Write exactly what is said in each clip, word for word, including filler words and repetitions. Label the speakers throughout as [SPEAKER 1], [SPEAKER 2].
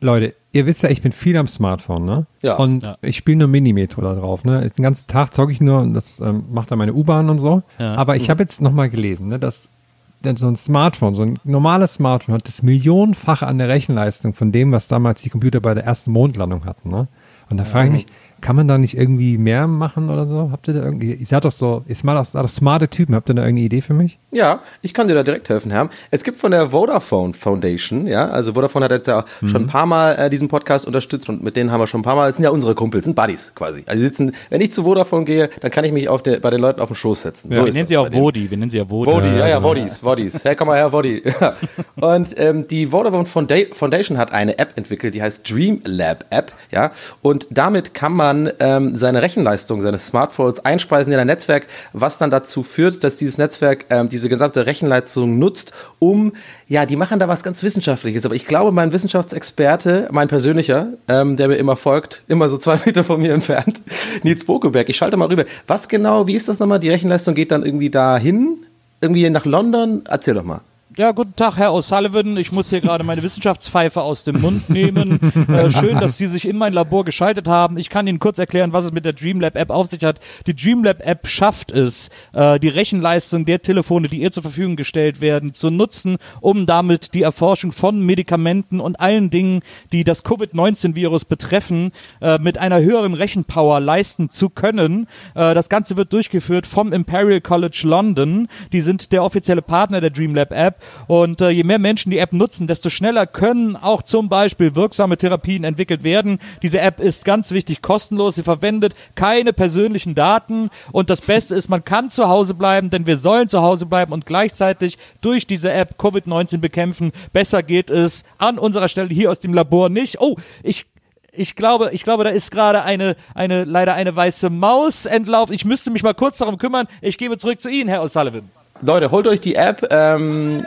[SPEAKER 1] Leute, ihr wisst ja, ich bin viel am Smartphone, ne?
[SPEAKER 2] Ja.
[SPEAKER 1] Und
[SPEAKER 3] ja.
[SPEAKER 1] ich spiele nur Minimetro da drauf, ne? Den ganzen Tag zocke ich nur und das ähm, macht dann meine U-Bahn und so.
[SPEAKER 3] Ja.
[SPEAKER 1] Aber ich habe jetzt nochmal gelesen, ne, dass denn so ein Smartphone, so ein normales Smartphone hat das Millionenfache an der Rechenleistung von dem, was damals die Computer bei der ersten Mondlandung hatten, ne? Und da frage ich mich, kann man da nicht irgendwie mehr machen oder so? Habt ihr da irgendwie, ihr seid doch so, ihr seid doch, seid doch smarte Typen, habt ihr da irgendeine Idee für mich?
[SPEAKER 2] Ja, ich kann dir da direkt helfen, Herr. Es gibt von der Vodafone Foundation, ja, also Vodafone hat jetzt ja
[SPEAKER 1] Mhm.
[SPEAKER 2] schon ein paar Mal äh, diesen Podcast unterstützt und mit denen haben wir schon ein paar Mal, das sind ja unsere Kumpels, sind Buddies quasi. Also die sitzen, wenn ich zu Vodafone gehe, dann kann ich mich auf der, bei den Leuten auf den Schoß setzen.
[SPEAKER 3] Ja,
[SPEAKER 2] So
[SPEAKER 3] wir
[SPEAKER 2] ist
[SPEAKER 3] nennen
[SPEAKER 2] das
[SPEAKER 3] sie auch
[SPEAKER 2] bei denen.
[SPEAKER 3] Wodi, wir nennen sie ja Wodi.
[SPEAKER 2] Wodi, ja, ja,
[SPEAKER 1] genau.
[SPEAKER 2] Wodis, Wodis. Hey, komm mal her, Wodi. Ja. Und ähm, die Vodafone Fonda- Foundation hat eine App entwickelt, die heißt Dreamlab App, ja. Und damit kann man ähm, seine Rechenleistung seines Smartphones einspeisen in ein Netzwerk, was dann dazu führt, dass dieses Netzwerk ähm, diese gesamte Rechenleistung nutzt, um, ja, die machen da was ganz Wissenschaftliches. Aber ich glaube, mein Wissenschaftsexperte, mein persönlicher, ähm, der mir immer folgt, immer so zwei Meter von mir entfernt, Nils Bokeberg, ich schalte mal rüber. Was genau, wie ist das nochmal? Die Rechenleistung geht dann irgendwie dahin? Irgendwie nach London? Erzähl doch mal.
[SPEAKER 3] Ja, guten Tag, Herr O'Sullivan. Ich muss hier gerade meine Wissenschaftspfeife aus dem Mund nehmen. Äh, schön, dass Sie sich in mein Labor geschaltet haben. Ich kann Ihnen kurz erklären, was es mit der Dreamlab-App auf sich hat. Die Dreamlab-App schafft es, äh, die Rechenleistung der Telefone, die ihr zur Verfügung gestellt werden, zu nutzen, um damit die Erforschung von Medikamenten und allen Dingen, die das Covid neunzehn Virus betreffen, äh, mit einer höheren Rechenpower leisten zu können. Äh, das Ganze wird durchgeführt vom Imperial College London. Die sind der offizielle Partner der Dreamlab-App. Und äh, je mehr Menschen die App nutzen, desto schneller können auch zum Beispiel wirksame Therapien entwickelt werden. Diese App ist ganz wichtig kostenlos. Sie verwendet keine persönlichen Daten. Und das Beste ist, man kann zu Hause bleiben, denn wir sollen zu Hause bleiben und gleichzeitig durch diese App Covid neunzehn bekämpfen. Besser geht es an unserer Stelle hier aus dem Labor nicht. Oh, ich... Ich glaube, ich glaube, da ist gerade eine, eine, leider eine weiße Maus entlaufen. Ich müsste mich mal kurz darum kümmern. Ich gebe zurück zu Ihnen, Herr O'Sullivan.
[SPEAKER 2] Leute, holt euch die App. Ähm,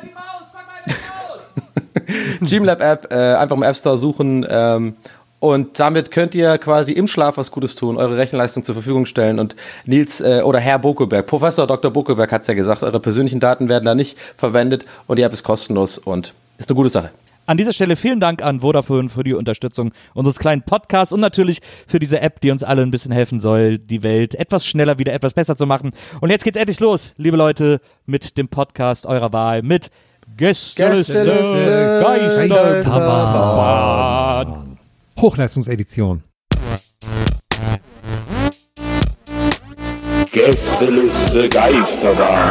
[SPEAKER 2] Dreamlab-App, äh, einfach im App Store suchen. Ähm, und damit könnt ihr quasi im Schlaf was Gutes tun, eure Rechenleistung zur Verfügung stellen. Und Nils äh, oder Herr Bokeberg, Professor Doktor Bokeberg hat es ja gesagt, eure persönlichen Daten werden da nicht verwendet und die App ist kostenlos und ist eine gute Sache.
[SPEAKER 3] An dieser Stelle vielen Dank an Vodafone für die Unterstützung unseres kleinen Podcasts und natürlich für diese App, die uns alle ein bisschen helfen soll, die Welt etwas schneller wieder etwas besser zu machen. Und jetzt geht's endlich los, liebe Leute, mit dem Podcast eurer Wahl, mit Gästeliste
[SPEAKER 2] Gästeliste
[SPEAKER 3] Geisterbahn.
[SPEAKER 1] Hochleistungsedition.
[SPEAKER 4] Gästeliste Geisterbahn.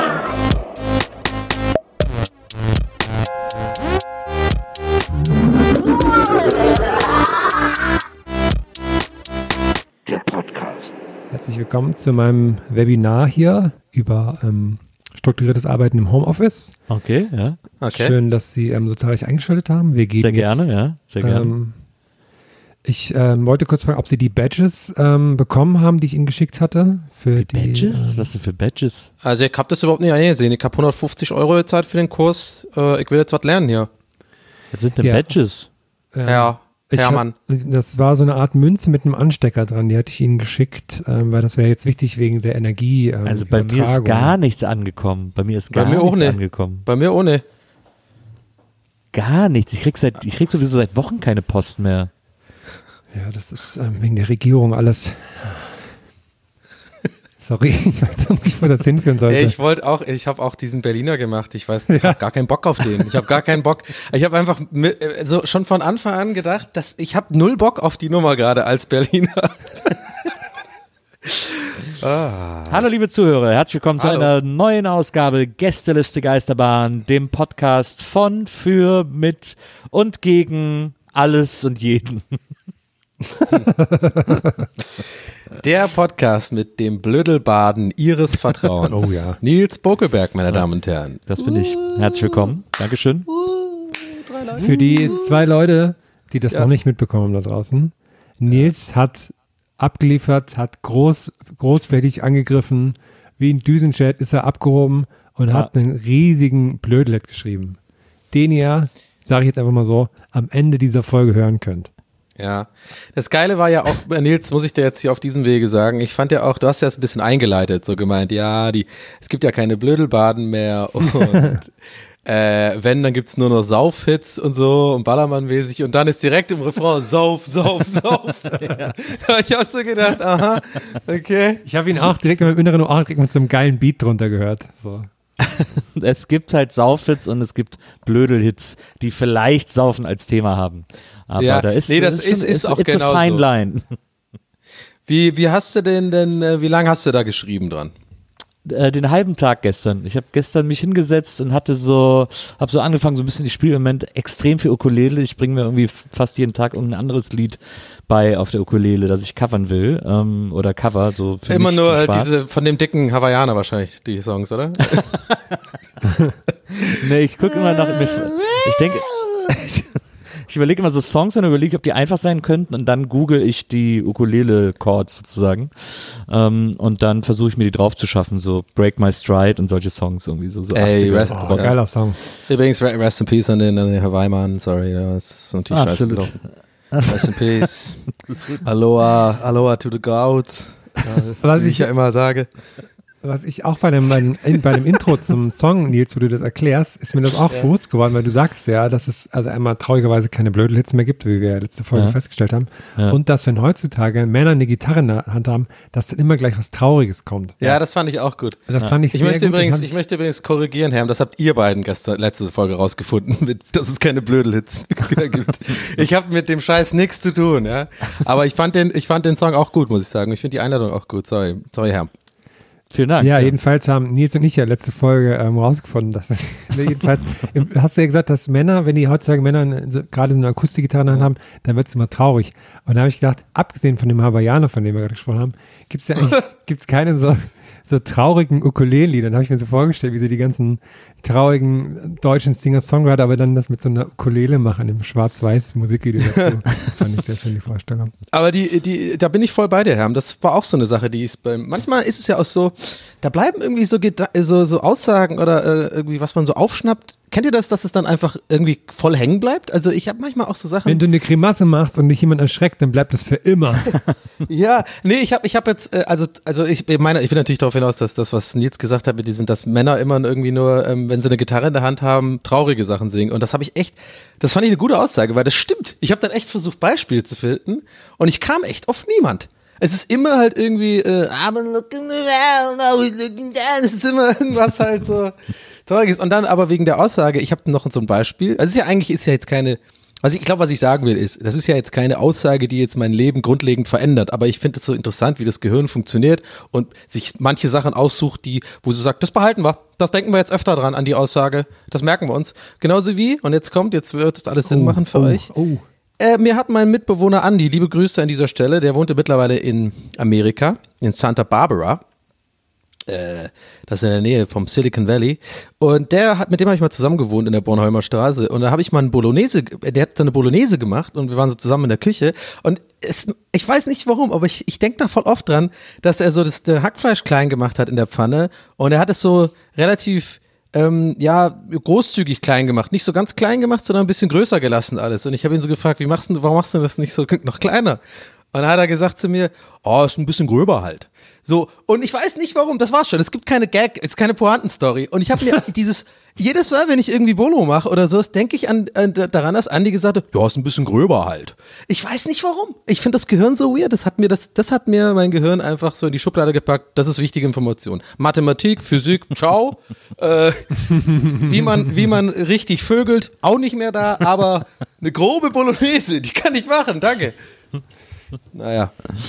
[SPEAKER 4] Der Podcast.
[SPEAKER 1] Herzlich willkommen zu meinem Webinar hier über ähm, strukturiertes Arbeiten im Homeoffice.
[SPEAKER 3] Okay, ja.
[SPEAKER 2] Okay.
[SPEAKER 1] Schön, dass Sie ähm, so zahlreich eingeschaltet haben. Wir gehen
[SPEAKER 3] Sehr gerne,
[SPEAKER 1] jetzt,
[SPEAKER 3] ja. Sehr gerne.
[SPEAKER 1] Ähm, ich ähm, wollte kurz fragen, ob Sie die Badges ähm, bekommen haben, die ich Ihnen geschickt hatte. Für die,
[SPEAKER 3] die Badges?
[SPEAKER 1] Ähm,
[SPEAKER 3] Was sind für Badges?
[SPEAKER 2] Also ich habe das überhaupt nicht eingesehen. Ich habe hundertfünfzig Euro gezahlt für den Kurs. Äh, ich will jetzt was lernen hier.
[SPEAKER 3] Was sind denn
[SPEAKER 1] Ja.
[SPEAKER 3] Badges?
[SPEAKER 1] ähm,
[SPEAKER 2] Ja,
[SPEAKER 1] Ich
[SPEAKER 2] Hermann.
[SPEAKER 1] Hab, das war so eine Art Münze mit einem Anstecker dran, die hatte ich Ihnen geschickt, ähm, weil das wäre jetzt wichtig wegen der Energie. Ähm,
[SPEAKER 3] Also bei mir ist gar nichts angekommen. Bei mir ist
[SPEAKER 2] Bei
[SPEAKER 3] gar
[SPEAKER 2] mir auch
[SPEAKER 3] nichts
[SPEAKER 2] nicht.
[SPEAKER 3] angekommen.
[SPEAKER 2] Bei mir ohne.
[SPEAKER 3] Gar nichts. Ich krieg, seit, ich krieg sowieso seit Wochen keine Post mehr.
[SPEAKER 1] Ja, das ist ähm, wegen der Regierung alles. Sorry, ich weiß auch nicht, wo das hinführen sollte.
[SPEAKER 2] Ey, ich wollte auch, ich habe auch diesen Berliner gemacht. Ich weiß, ich habe gar keinen Bock auf den. Ich habe gar keinen Bock. Ich habe einfach mit, so schon von Anfang an gedacht, dass ich habe null Bock auf die Nummer gerade als Berliner. ah.
[SPEAKER 3] Hallo liebe Zuhörer, herzlich willkommen zu
[SPEAKER 2] Hallo.
[SPEAKER 3] einer neuen Ausgabe Gästeliste Geisterbahn, dem Podcast von, für, mit und gegen alles und jeden.
[SPEAKER 2] Der Podcast mit dem Blödelbaden Ihres Vertrauens.
[SPEAKER 1] Oh ja.
[SPEAKER 2] Nils Bokeberg, meine Damen und Herren.
[SPEAKER 3] Das bin ich. Herzlich willkommen. Dankeschön.
[SPEAKER 1] Für die zwei Leute, die das
[SPEAKER 2] Ja.
[SPEAKER 1] noch nicht mitbekommen haben da draußen, Nils hat abgeliefert, hat groß, großflächig angegriffen, wie ein Düsenjet ist er abgehoben und
[SPEAKER 3] Ja.
[SPEAKER 1] hat einen riesigen Blödlet geschrieben, den ihr, sage ich jetzt einfach mal so, am Ende dieser Folge hören könnt.
[SPEAKER 2] Ja, das Geile war ja auch, Nils, muss ich dir jetzt hier auf diesem Wege sagen, ich fand ja auch, du hast ja das ein bisschen eingeleitet, so gemeint, ja, die, es gibt ja keine Blödelbaden mehr und Äh, wenn, dann gibt's nur noch Saufhits und so und Ballermann-mäßig und dann ist direkt im Refrain Sauf, Sauf, Sauf. Ja. Ich hab so gedacht, aha, okay.
[SPEAKER 1] Ich habe ihn auch direkt in meinem inneren Ohr direkt mit so einem geilen Beat drunter gehört. So.
[SPEAKER 3] Es gibt halt Saufhits und es gibt Blödelhits, die vielleicht Saufen als Thema haben. Aber
[SPEAKER 2] ja,
[SPEAKER 3] da ist,
[SPEAKER 2] nee, das
[SPEAKER 3] ist,
[SPEAKER 2] ist, ist, ist auch
[SPEAKER 3] it's
[SPEAKER 2] genau
[SPEAKER 3] a fine
[SPEAKER 2] so.
[SPEAKER 3] line.
[SPEAKER 2] Wie, wie hast du den denn, äh, wie lange hast du da geschrieben dran?
[SPEAKER 3] Äh, den halben Tag gestern. Ich habe gestern mich hingesetzt und hatte so, habe so angefangen, so ein bisschen, ich spiele im Moment extrem viel Ukulele. Ich bringe mir irgendwie fast jeden Tag irgendein anderes Lied bei auf der Ukulele, das ich covern will, ähm, oder cover, so für
[SPEAKER 2] Immer
[SPEAKER 3] mich
[SPEAKER 2] nur
[SPEAKER 3] zum
[SPEAKER 2] äh,
[SPEAKER 3] Spaß.
[SPEAKER 2] diese von dem dicken Hawaiianer wahrscheinlich, die Songs, oder?
[SPEAKER 3] Nee, ich gucke immer nach, ich denke, ich überlege immer so Songs und überlege, ob die einfach sein könnten und dann google ich die Ukulele-Chords sozusagen ähm, und dann versuche ich mir die drauf zu schaffen, so Break My Stride und solche Songs irgendwie, so, so
[SPEAKER 2] Ey,
[SPEAKER 3] achtziger.
[SPEAKER 2] Rest-
[SPEAKER 1] Oh, geiler Song.
[SPEAKER 2] Übrigens, re- Rest in Peace an den, an den Hawaii-Mann, sorry, das ist natürlich scheiße
[SPEAKER 3] Absolut.
[SPEAKER 2] gelaufen. Rest in Peace. Aloha, Aloha to the Goats. Äh,
[SPEAKER 1] Was
[SPEAKER 2] wie
[SPEAKER 1] ich-
[SPEAKER 2] ich ja immer sage.
[SPEAKER 1] Was ich auch bei dem, bei dem, in- bei dem Intro zum Song, Nils, wo du das erklärst, ist mir das auch bewusst geworden, weil du sagst ja, dass es also einmal traurigerweise keine Blödelhits mehr gibt, wie wir ja letzte Folge
[SPEAKER 3] Ja.
[SPEAKER 1] festgestellt haben.
[SPEAKER 3] Ja.
[SPEAKER 1] Und dass, wenn heutzutage Männer eine Gitarre in der Hand haben, dass dann immer gleich was Trauriges kommt.
[SPEAKER 2] Ja, das fand ich auch gut.
[SPEAKER 1] Das fand ich
[SPEAKER 2] Ich
[SPEAKER 1] sehr
[SPEAKER 2] möchte,
[SPEAKER 1] gut.
[SPEAKER 2] übrigens,
[SPEAKER 1] Den
[SPEAKER 2] ich
[SPEAKER 1] hab
[SPEAKER 2] möchte übrigens korrigieren, Herr, das habt ihr beiden gestern, letzte Folge rausgefunden, mit, dass es keine Blödelhits gibt. Ich habe mit dem Scheiß nichts zu tun, ja. Aber ich fand den, ich fand den Song auch gut, muss ich sagen. Ich finde die Einladung auch gut. Sorry, sorry, Herr.
[SPEAKER 3] Vielen Dank.
[SPEAKER 1] Ja, jedenfalls haben Nils und ich ja letzte Folge ähm, rausgefunden, dass es, nee, jedenfalls, hast du ja gesagt, dass Männer, wenn die heutzutage Männer eine- so, gerade so eine Akustikgitarre in der Hand haben, dann wird es immer traurig. Und da habe ich gedacht, abgesehen von dem Hawaiianer, von dem wir gerade gesprochen haben, gibt es ja eigentlich gibt's keine so, so traurigen Ukulele-Lieder. Dann habe ich mir so vorgestellt, wie sie die ganzen traurigen deutschen Singer-Songwriter, aber dann das mit so einer Ukulele machen im schwarz-weiß Musikvideo dazu. Das fand ich sehr schön, die Vorstellung.
[SPEAKER 2] Aber die, die, da bin ich voll bei dir, Herr. Das war auch so eine Sache, die ist beim, manchmal ist es ja auch so, da bleiben irgendwie so, Geda- so, so Aussagen oder äh, irgendwie, was man so aufschnappt. Kennt ihr das, dass es dann einfach irgendwie voll hängen bleibt? Also ich habe manchmal auch so Sachen.
[SPEAKER 1] Wenn du eine Grimasse machst und dich jemand erschreckt, dann bleibt das für immer.
[SPEAKER 2] Ja, nee, ich habe ich hab jetzt, äh, also, also ich meine, ich will natürlich darauf hinaus, dass das, was Nils gesagt hat, mit diesem, dass Männer immer irgendwie nur, ähm, wenn sie eine Gitarre in der Hand haben, traurige Sachen singen. Und das habe ich echt, das fand ich eine gute Aussage, weil das stimmt. Ich habe dann echt versucht, Beispiele zu finden und ich kam echt auf niemand. Es ist immer halt irgendwie, äh, I'm looking around, now we're looking down. Es ist immer irgendwas halt so Trauriges. Und dann aber wegen der Aussage, ich habe noch so ein Beispiel. Also es ist ja eigentlich, ist ja jetzt keine, also ich glaube, was ich sagen will, ist, das ist ja jetzt keine Aussage, die jetzt mein Leben grundlegend verändert, aber ich finde es so interessant, wie das Gehirn funktioniert und sich manche Sachen aussucht, die, wo sie sagt, das behalten wir, das denken wir jetzt öfter dran, an die Aussage, das merken wir uns. Genauso wie, und jetzt kommt, jetzt wird das alles Sinn
[SPEAKER 1] Oh,
[SPEAKER 2] machen für
[SPEAKER 1] oh,
[SPEAKER 2] euch.
[SPEAKER 1] Oh.
[SPEAKER 2] Äh, mir hat mein Mitbewohner Andi, liebe Grüße an dieser Stelle, der wohnte mittlerweile in Amerika, in Santa Barbara. Äh, das ist in der Nähe vom Silicon Valley. Und der hat, mit dem habe ich mal zusammen gewohnt in der Bornholmer Straße. Und da habe ich mal einen Bolognese, der hat dann eine Bolognese gemacht und wir waren so zusammen in der Küche. Und es, ich weiß nicht warum, aber ich, ich denke da voll oft dran, dass er so das, das Hackfleisch klein gemacht hat in der Pfanne. Und er hat es so relativ ähm, ja, großzügig klein gemacht. Nicht so ganz klein gemacht, sondern ein bisschen größer gelassen alles. Und ich habe ihn so gefragt, wie machst du, warum machst du das nicht so noch kleiner? Und dann hat er gesagt zu mir, oh, ist ein bisschen gröber halt. So, und ich weiß nicht warum, das war's schon. Es gibt keine Gag, es ist keine Pointen-Story. Und ich habe mir dieses, jedes Mal, wenn ich irgendwie Bolo mache oder so, denke ich an, an, daran, dass Andi gesagt hat, ja, ist ein bisschen gröber halt. Ich weiß nicht warum. Ich finde das Gehirn so weird. Das hat mir das, das hat mir mein Gehirn einfach so in die Schublade gepackt. Das ist wichtige Information. Mathematik, Physik, ciao. äh, wie man, wie man richtig vögelt, auch nicht mehr da, aber eine grobe Bolognese, die kann ich machen, danke. Naja.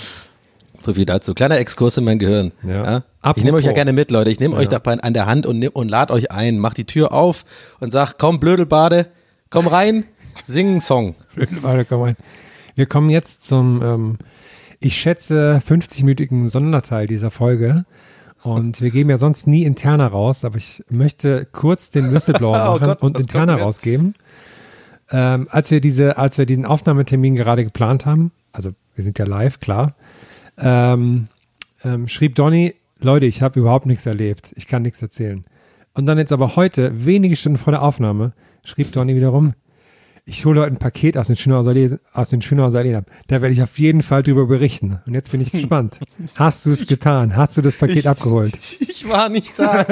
[SPEAKER 2] So viel dazu. Kleiner Exkurs in mein Gehirn.
[SPEAKER 1] Ja.
[SPEAKER 2] Ja? Ich nehme euch ja
[SPEAKER 1] Apropos.
[SPEAKER 2] gerne mit, Leute. Ich nehme
[SPEAKER 1] Ja.
[SPEAKER 2] euch da an der Hand und, nehm- und lad euch ein. Macht die Tür auf und sag, komm, Blödelbade, komm rein, sing einen Song.
[SPEAKER 1] Warte, komm rein. Wir kommen jetzt zum, ähm, ich schätze, fünfzig-minütigen Sonderteil dieser Folge. Und wir geben ja sonst nie interner raus, aber ich möchte kurz den Whistleblower
[SPEAKER 2] Oh
[SPEAKER 1] machen
[SPEAKER 2] Gott,
[SPEAKER 1] und
[SPEAKER 2] was
[SPEAKER 1] interner
[SPEAKER 2] kommt jetzt?
[SPEAKER 1] rausgeben. Ähm, als wir diese, als wir diesen Aufnahmetermin gerade geplant haben, also wir sind ja live, klar, ähm, ähm, schrieb Donny, Leute, ich habe überhaupt nichts erlebt, ich kann nichts erzählen. Und dann jetzt aber heute, wenige Stunden vor der Aufnahme, schrieb Donny wiederum, ich hole heute ein Paket aus den Schönhauser Allee, aus den Schönhauser Allee ab. Da werde ich auf jeden Fall drüber berichten. Und jetzt bin ich gespannt. Hast du es getan? Hast du das Paket
[SPEAKER 2] ich,
[SPEAKER 1] abgeholt?
[SPEAKER 2] Ich, ich war nicht da.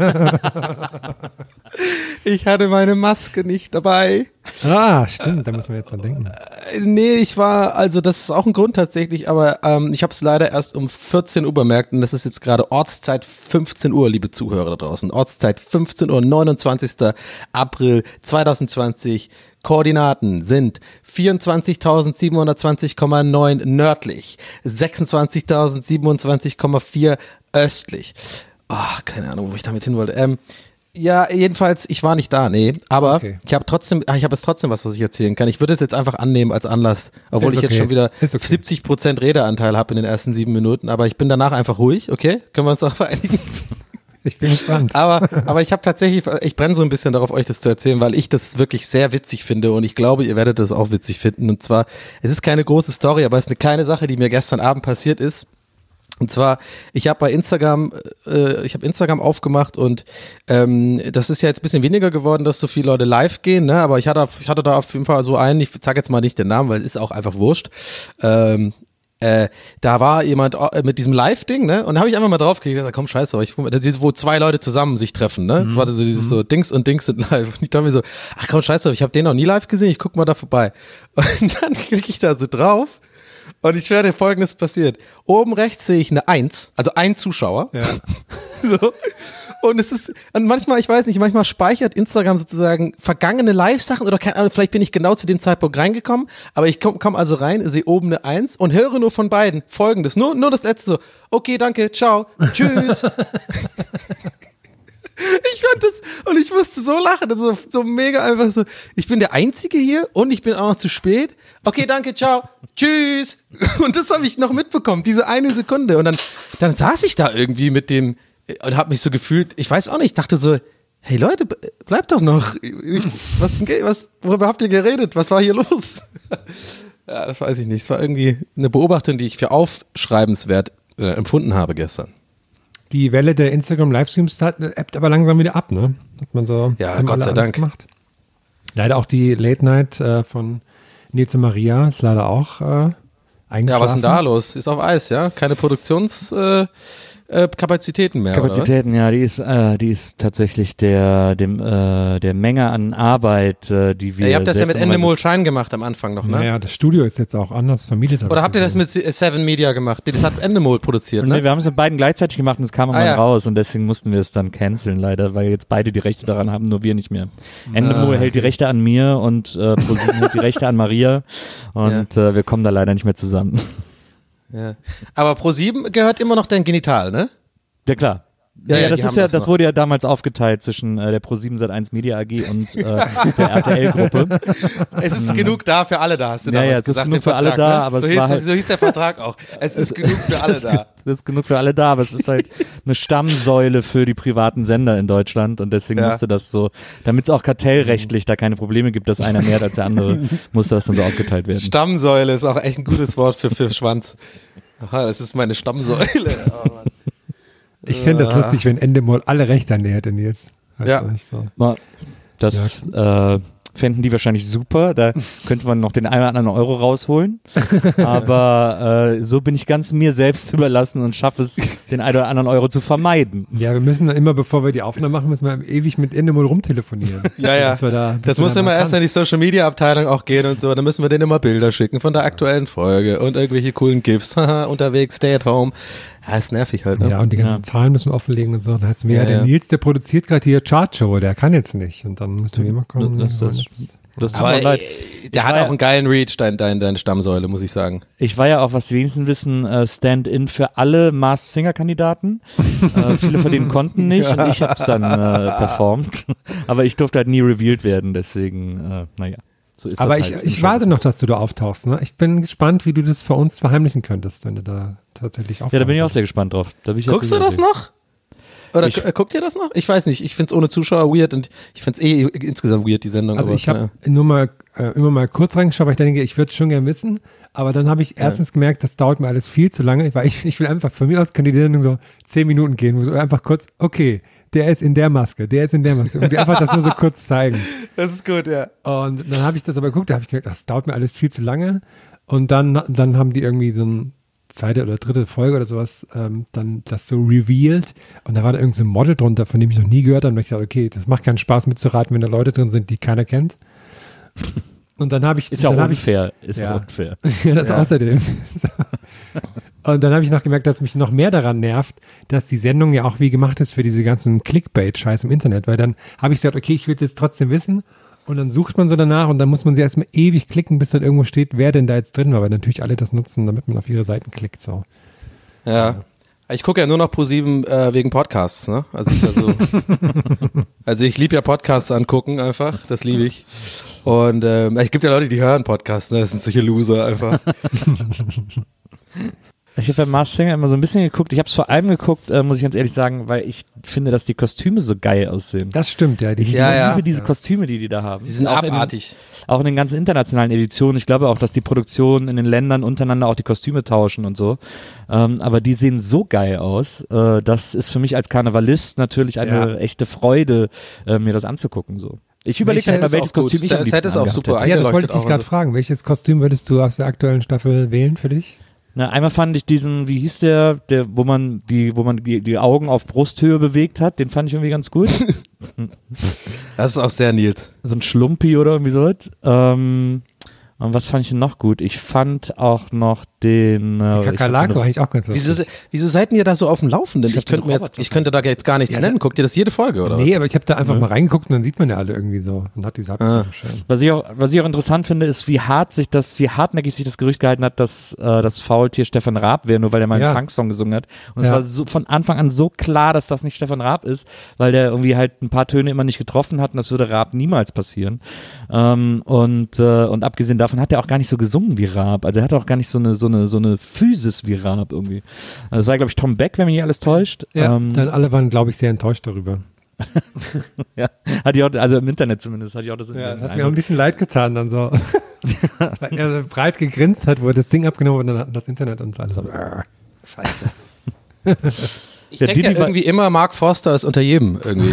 [SPEAKER 2] Ich hatte meine Maske nicht dabei.
[SPEAKER 1] Ah, stimmt, da muss man jetzt dran denken.
[SPEAKER 2] Äh, nee, ich war, also das ist auch ein Grund tatsächlich, aber ähm, ich habe es leider erst um vierzehn Uhr bemerkt und das ist jetzt gerade Ortszeit fünfzehn Uhr, liebe Zuhörer da draußen. Ortszeit fünfzehn Uhr, neunundzwanzigster April zweitausendzwanzig. Koordinaten sind vierundzwanzigtausendsiebenhundertzwanzig Komma neun nördlich, sechsundzwanzigtausendsiebenundzwanzig Komma vier östlich. Oh, keine Ahnung, wo ich damit hin wollte. Ähm, ja, jedenfalls, ich war nicht da, nee, aber
[SPEAKER 1] okay.
[SPEAKER 2] ich habe trotzdem, ich habe jetzt trotzdem was, was ich erzählen kann. Ich würde es jetzt einfach annehmen als Anlass, obwohl
[SPEAKER 1] Ist
[SPEAKER 2] ich
[SPEAKER 1] okay.
[SPEAKER 2] jetzt schon wieder
[SPEAKER 1] okay.
[SPEAKER 2] siebzig Prozent Redeanteil habe in den ersten sieben Minuten, aber ich bin danach einfach ruhig, okay? Können wir uns darauf einigen?
[SPEAKER 1] Ich bin gespannt.
[SPEAKER 2] Aber, aber ich habe tatsächlich, ich brenne so ein bisschen darauf, euch das zu erzählen, weil ich das wirklich sehr witzig finde und ich glaube, ihr werdet das auch witzig finden. Und zwar, es ist keine große Story, aber es ist eine kleine Sache, die mir gestern Abend passiert ist. Und zwar, ich habe bei Instagram, äh, ich habe Instagram aufgemacht und ähm, das ist ja jetzt ein bisschen weniger geworden, dass so viele Leute live gehen, ne? Aber ich hatte, ich hatte da auf jeden Fall so einen, ich sage jetzt mal nicht den Namen, weil es ist auch einfach wurscht. Ähm, Äh, da war jemand äh, mit diesem Live-Ding, ne? Und da habe ich einfach mal drauf geklickt, gesagt, komm, scheiße, ich, das ist, wo zwei Leute zusammen sich treffen, ne? Das war so dieses so Dings und Dings sind live. Und ich dachte mir so, ach komm, scheiße, ich habe den noch nie live gesehen, ich guck mal da vorbei. Und dann klicke ich da so drauf und ich schwöre dir, Folgendes passiert. Oben rechts sehe ich eine Eins, also ein Zuschauer.
[SPEAKER 1] Ja.
[SPEAKER 2] So. Und es ist, und manchmal, ich weiß nicht, manchmal speichert Instagram sozusagen vergangene Live-Sachen oder keine Ahnung, vielleicht bin ich genau zu dem Zeitpunkt reingekommen, aber ich komme komm also rein, sehe oben eine Eins und höre nur von beiden Folgendes, nur, nur das letzte so, okay, danke, ciao, tschüss. Ich fand das, und ich musste so lachen, so, so mega einfach so, ich bin der Einzige hier und ich bin auch noch zu spät. Okay, danke, ciao, tschüss. Und das habe ich noch mitbekommen, diese eine Sekunde. Und dann, dann saß ich da irgendwie mit dem, und habe mich so gefühlt, ich weiß auch nicht, dachte so, hey Leute, bleibt doch noch. Ich, was, was, worüber habt ihr geredet? Was war hier los? Ja, das weiß ich nicht. Es war irgendwie eine Beobachtung, die ich für aufschreibenswert äh, empfunden habe gestern.
[SPEAKER 1] Die Welle der Instagram-Livestreams hat, ebbt aber langsam wieder ab, ne? Hat man so
[SPEAKER 2] Ja,
[SPEAKER 1] haben
[SPEAKER 2] Gott
[SPEAKER 1] alle
[SPEAKER 2] sei
[SPEAKER 1] alles
[SPEAKER 2] Dank.
[SPEAKER 1] Gemacht. Leider auch die Late Night äh, von Nils und Maria ist leider auch äh, eingeschlafen.
[SPEAKER 2] Ja, was ist denn da los? Ist auf Eis, ja? Keine Produktions... Äh, Äh, Kapazitäten mehr,
[SPEAKER 3] Kapazitäten, ja, die ist, äh, die ist tatsächlich der, dem, äh, der Menge an Arbeit, äh, die wir.
[SPEAKER 2] Ja, ihr habt das ja mit
[SPEAKER 3] seltsamerweise-
[SPEAKER 2] Endemol Shine gemacht am Anfang noch, ne?
[SPEAKER 1] Naja, das Studio ist jetzt auch anders vermietet.
[SPEAKER 2] Oder habt ihr das mit Seven Media gemacht? Das hat Endemol produziert,
[SPEAKER 3] Nee,
[SPEAKER 2] ne?
[SPEAKER 3] wir haben es mit beiden gleichzeitig gemacht und es kam
[SPEAKER 2] Ah,
[SPEAKER 3] irgendwann
[SPEAKER 2] ja.
[SPEAKER 3] raus und deswegen mussten wir es dann canceln leider, weil jetzt beide die Rechte daran haben, nur wir nicht mehr. Endemol
[SPEAKER 2] Ah,
[SPEAKER 3] hält die Rechte an mir und äh, ProSieben hält die Rechte an Maria und äh, wir kommen da leider nicht mehr zusammen.
[SPEAKER 2] Ja. Aber ProSieben gehört immer noch dein Genital, ne?
[SPEAKER 3] Ja klar.
[SPEAKER 2] Ja,
[SPEAKER 3] Ja,
[SPEAKER 2] ja,
[SPEAKER 3] das
[SPEAKER 2] die
[SPEAKER 3] ist
[SPEAKER 2] haben
[SPEAKER 3] ja,
[SPEAKER 2] das
[SPEAKER 3] das
[SPEAKER 2] noch.
[SPEAKER 3] wurde ja damals aufgeteilt zwischen äh, der ProSieben Sat eins Media A G und äh, der R T L-Gruppe.
[SPEAKER 2] Es ist genug da für alle da, hast du
[SPEAKER 3] Ja,
[SPEAKER 2] damals
[SPEAKER 3] ja, es ist
[SPEAKER 2] gesagt,
[SPEAKER 3] genug
[SPEAKER 2] im
[SPEAKER 3] für alle
[SPEAKER 2] Vertrag,
[SPEAKER 3] da,
[SPEAKER 2] ne?
[SPEAKER 3] aber
[SPEAKER 2] so
[SPEAKER 3] es
[SPEAKER 2] hieß,
[SPEAKER 3] war halt-
[SPEAKER 2] so hieß der Vertrag auch. Es ist genug für alle da.
[SPEAKER 3] Es ist genug für alle da, aber es ist halt eine Stammsäule für die privaten Sender in Deutschland und deswegen
[SPEAKER 2] Ja.
[SPEAKER 3] musste das so, damit es auch kartellrechtlich da keine Probleme gibt, dass einer mehr hat als der andere, musste das dann so aufgeteilt werden.
[SPEAKER 2] Stammsäule ist auch echt ein gutes Wort für, für Schwanz. Aha, das ist meine Stammsäule. Oh, Mann.
[SPEAKER 1] Ich fände das lustig, wenn Endemol alle Rechte an dir hätte, Nils. Weißt
[SPEAKER 2] Ja.
[SPEAKER 1] du, nicht so.
[SPEAKER 3] Na, Das äh, fänden die wahrscheinlich super, da könnte man noch den einen oder anderen Euro rausholen, aber äh, so bin ich ganz mir selbst überlassen und schaffe es, den einen oder anderen Euro zu vermeiden.
[SPEAKER 1] Ja, wir müssen immer, bevor wir die Aufnahme machen, müssen wir ewig mit Endemol rumtelefonieren.
[SPEAKER 2] Ja, ja.
[SPEAKER 1] Bis wir da, bis
[SPEAKER 2] Das
[SPEAKER 1] wir
[SPEAKER 2] muss
[SPEAKER 1] da
[SPEAKER 2] immer
[SPEAKER 1] mal
[SPEAKER 2] erst in die Social Media Abteilung auch gehen und so. Dann müssen wir denen immer Bilder schicken von der aktuellen Folge und irgendwelche coolen GIFs. Haha, unterwegs, stay at home. Ja, ist nervig halt, ne?
[SPEAKER 1] Ja, und die ganzen
[SPEAKER 3] Ja.
[SPEAKER 1] Zahlen müssen wir offenlegen und so. Dann heißt es mir, ja,
[SPEAKER 2] Ja,
[SPEAKER 1] der
[SPEAKER 2] ja.
[SPEAKER 1] Nils, der produziert gerade hier Chartshow, der kann jetzt nicht. Und dann müssen wir immer kommen.
[SPEAKER 3] Das- das-
[SPEAKER 1] und jetzt-
[SPEAKER 3] Das tut
[SPEAKER 2] Aber
[SPEAKER 3] mir leid.
[SPEAKER 2] äh, der
[SPEAKER 3] Ich
[SPEAKER 2] hat
[SPEAKER 3] war
[SPEAKER 2] auch
[SPEAKER 3] ja-
[SPEAKER 2] einen geilen Reach, dein, dein, deine Stammsäule, muss ich sagen.
[SPEAKER 3] Ich war ja auch, was die wenigsten wissen, äh, Stand-in für alle Masked Singer-Kandidaten. äh, viele von denen konnten nicht und ich habe es dann äh, performt. Aber ich durfte halt nie revealed werden, deswegen, äh, naja. So ist
[SPEAKER 1] Aber
[SPEAKER 3] das
[SPEAKER 1] ich,
[SPEAKER 3] halt.
[SPEAKER 1] ich warte noch, dass du da auftauchst. Ne? Ich bin gespannt, wie du das für uns verheimlichen könntest, wenn du da tatsächlich auftauchst.
[SPEAKER 3] Ja, da bin ich auch sehr gespannt drauf. Da bin ich
[SPEAKER 2] Guckst du
[SPEAKER 3] jetzt
[SPEAKER 2] das
[SPEAKER 3] sehr-
[SPEAKER 2] noch? Oder
[SPEAKER 3] Ich-
[SPEAKER 2] gu- guckt ihr das noch? Ich weiß nicht, ich find's ohne Zuschauer weird und ich find's eh insgesamt weird, die Sendung.
[SPEAKER 1] Also
[SPEAKER 2] aber,
[SPEAKER 1] ich habe
[SPEAKER 2] ja.
[SPEAKER 1] nur mal äh, immer mal kurz reingeschaut, weil ich denke, ich würde schon gerne wissen, aber dann habe ich erstens gemerkt, das dauert mir alles viel zu lange, weil ich, ich will einfach, von mir aus kann die Sendung so zehn Minuten gehen, wo so einfach kurz, okay, der ist in der Maske, der ist in der Maske. Und die einfach das nur so kurz zeigen.
[SPEAKER 2] Das ist gut, ja.
[SPEAKER 1] Und dann habe ich das aber geguckt, da habe ich gedacht, das dauert mir alles viel zu lange. Und dann, dann haben die irgendwie so ein zweite oder dritte Folge oder sowas, ähm, dann das so revealed. Und da war da irgend so ein Model drunter, von dem ich noch nie gehört habe. Und ich dachte, okay, das macht keinen Spaß mitzuraten, wenn da Leute drin sind, die keiner kennt. Und dann habe ich...
[SPEAKER 3] Ist ja
[SPEAKER 1] auch
[SPEAKER 3] unfair.
[SPEAKER 1] Ich,
[SPEAKER 3] ist ja unfair.
[SPEAKER 1] Ja, das
[SPEAKER 2] Ja.
[SPEAKER 1] außerdem. Und dann habe ich noch gemerkt, dass mich noch mehr daran nervt, dass die Sendung ja auch wie gemacht ist für diese ganzen Clickbait-Scheiß im Internet. Weil dann habe ich gesagt, okay, ich will es jetzt trotzdem wissen. Und dann sucht man so danach und dann muss man sie erstmal ewig klicken, bis dann irgendwo steht, wer denn da jetzt drin war. Weil natürlich alle das nutzen, damit man auf ihre Seiten klickt. So.
[SPEAKER 2] Ja. Ich gucke ja nur noch ProSieben äh, wegen Podcasts, ne? Also, ist ja so, also ich liebe ja Podcasts angucken einfach, das liebe ich. Und ähm, es gibt ja Leute, die hören Podcasts, ne? Das sind solche Loser einfach.
[SPEAKER 3] Ich habe bei Masked Singer immer so ein bisschen geguckt. Ich habe es vor allem geguckt, äh, muss ich ganz ehrlich sagen, weil ich finde, dass die Kostüme so geil aussehen.
[SPEAKER 1] Das stimmt, ja. Die
[SPEAKER 3] Ich
[SPEAKER 2] Ja, ja.
[SPEAKER 3] liebe diese Kostüme, die die da haben.
[SPEAKER 2] Die sind
[SPEAKER 3] auch
[SPEAKER 2] abartig.
[SPEAKER 3] In, auch in den ganzen internationalen Editionen. Ich glaube auch, dass die Produktionen in den Ländern untereinander auch die Kostüme tauschen und so. Ähm, aber die sehen so geil aus. Äh, das ist für mich als Karnevalist natürlich eine
[SPEAKER 1] Ja.
[SPEAKER 3] echte Freude, äh, mir das anzugucken. So. Ich überlege
[SPEAKER 2] Set
[SPEAKER 3] halt mal,
[SPEAKER 2] ist
[SPEAKER 3] welches
[SPEAKER 2] auch gut.
[SPEAKER 3] Kostüm ich
[SPEAKER 2] Set-
[SPEAKER 3] am
[SPEAKER 2] Set
[SPEAKER 3] liebsten
[SPEAKER 2] ist auch
[SPEAKER 3] angehabt
[SPEAKER 2] super.
[SPEAKER 3] hätte.
[SPEAKER 1] Ja, das wollte ich
[SPEAKER 2] eingeleuchtet
[SPEAKER 1] dich
[SPEAKER 2] auch
[SPEAKER 1] gerade
[SPEAKER 2] so.
[SPEAKER 1] fragen. Welches Kostüm würdest du aus der aktuellen Staffel wählen für dich?
[SPEAKER 3] Na, einmal fand ich diesen, wie hieß der, der, wo man die, wo man die, die Augen auf Brusthöhe bewegt hat, den fand ich irgendwie ganz gut.
[SPEAKER 2] Das ist auch sehr Nils.
[SPEAKER 3] So ein Schlumpi oder irgendwie sowas. Ähm, und was fand ich denn noch gut? Ich fand auch noch den, äh,
[SPEAKER 1] Die
[SPEAKER 3] ich hab
[SPEAKER 1] Kakerlake
[SPEAKER 3] den-
[SPEAKER 1] war eigentlich auch ganz lustig.
[SPEAKER 2] Wieso, wieso seid ihr da so auf dem Laufenden?
[SPEAKER 3] Ich
[SPEAKER 2] Ich,
[SPEAKER 3] hab den
[SPEAKER 2] könnte mir jetzt,
[SPEAKER 3] Roboter
[SPEAKER 2] ich könnte da jetzt gar nichts
[SPEAKER 1] Ja,
[SPEAKER 2] nennen. Guckt ihr das jede Folge, oder
[SPEAKER 1] Nee, aber ich habe da einfach
[SPEAKER 3] Ja.
[SPEAKER 1] mal reingeguckt und dann sieht man ja alle irgendwie so und hat diese
[SPEAKER 2] Ah.
[SPEAKER 1] Schön.
[SPEAKER 3] Was ich, auch, was ich auch interessant finde, ist, wie hart sich das, wie hartnäckig sich das Gerücht gehalten hat, dass äh, das Faultier Stefan Raab wäre, nur weil er mal einen
[SPEAKER 1] Ja.
[SPEAKER 3] Funksong gesungen hat. Und es
[SPEAKER 1] Ja.
[SPEAKER 3] war so, von Anfang an so klar, dass das nicht Stefan Raab ist, weil der irgendwie halt ein paar Töne immer nicht getroffen hat und das würde Raab niemals passieren. Ähm, und, äh, und abgesehen davon hat er auch gar nicht so gesungen wie Raab. Also er hatte auch gar nicht so eine, so eine, so eine Physis wie Raab irgendwie. Also das war, glaube ich, Tom Beck, wenn mich nicht alles täuscht.
[SPEAKER 1] Ja,
[SPEAKER 3] ähm,
[SPEAKER 1] dann alle waren, glaube ich, sehr enttäuscht darüber.
[SPEAKER 3] ja, hatte ich auch, also im Internet zumindest, hatte ich auch das
[SPEAKER 1] Ja,
[SPEAKER 3] den
[SPEAKER 1] hat mir
[SPEAKER 3] Eindruck.
[SPEAKER 1] auch ein bisschen leid getan dann so. Weil er so breit gegrinst hat, wo er das Ding abgenommen hat und dann hat das Internet und so alles so. äh, Scheiße.
[SPEAKER 2] Ich
[SPEAKER 3] Der
[SPEAKER 2] denke ja
[SPEAKER 3] Didi war-
[SPEAKER 2] irgendwie immer, Mark Forster ist unter jedem irgendwie.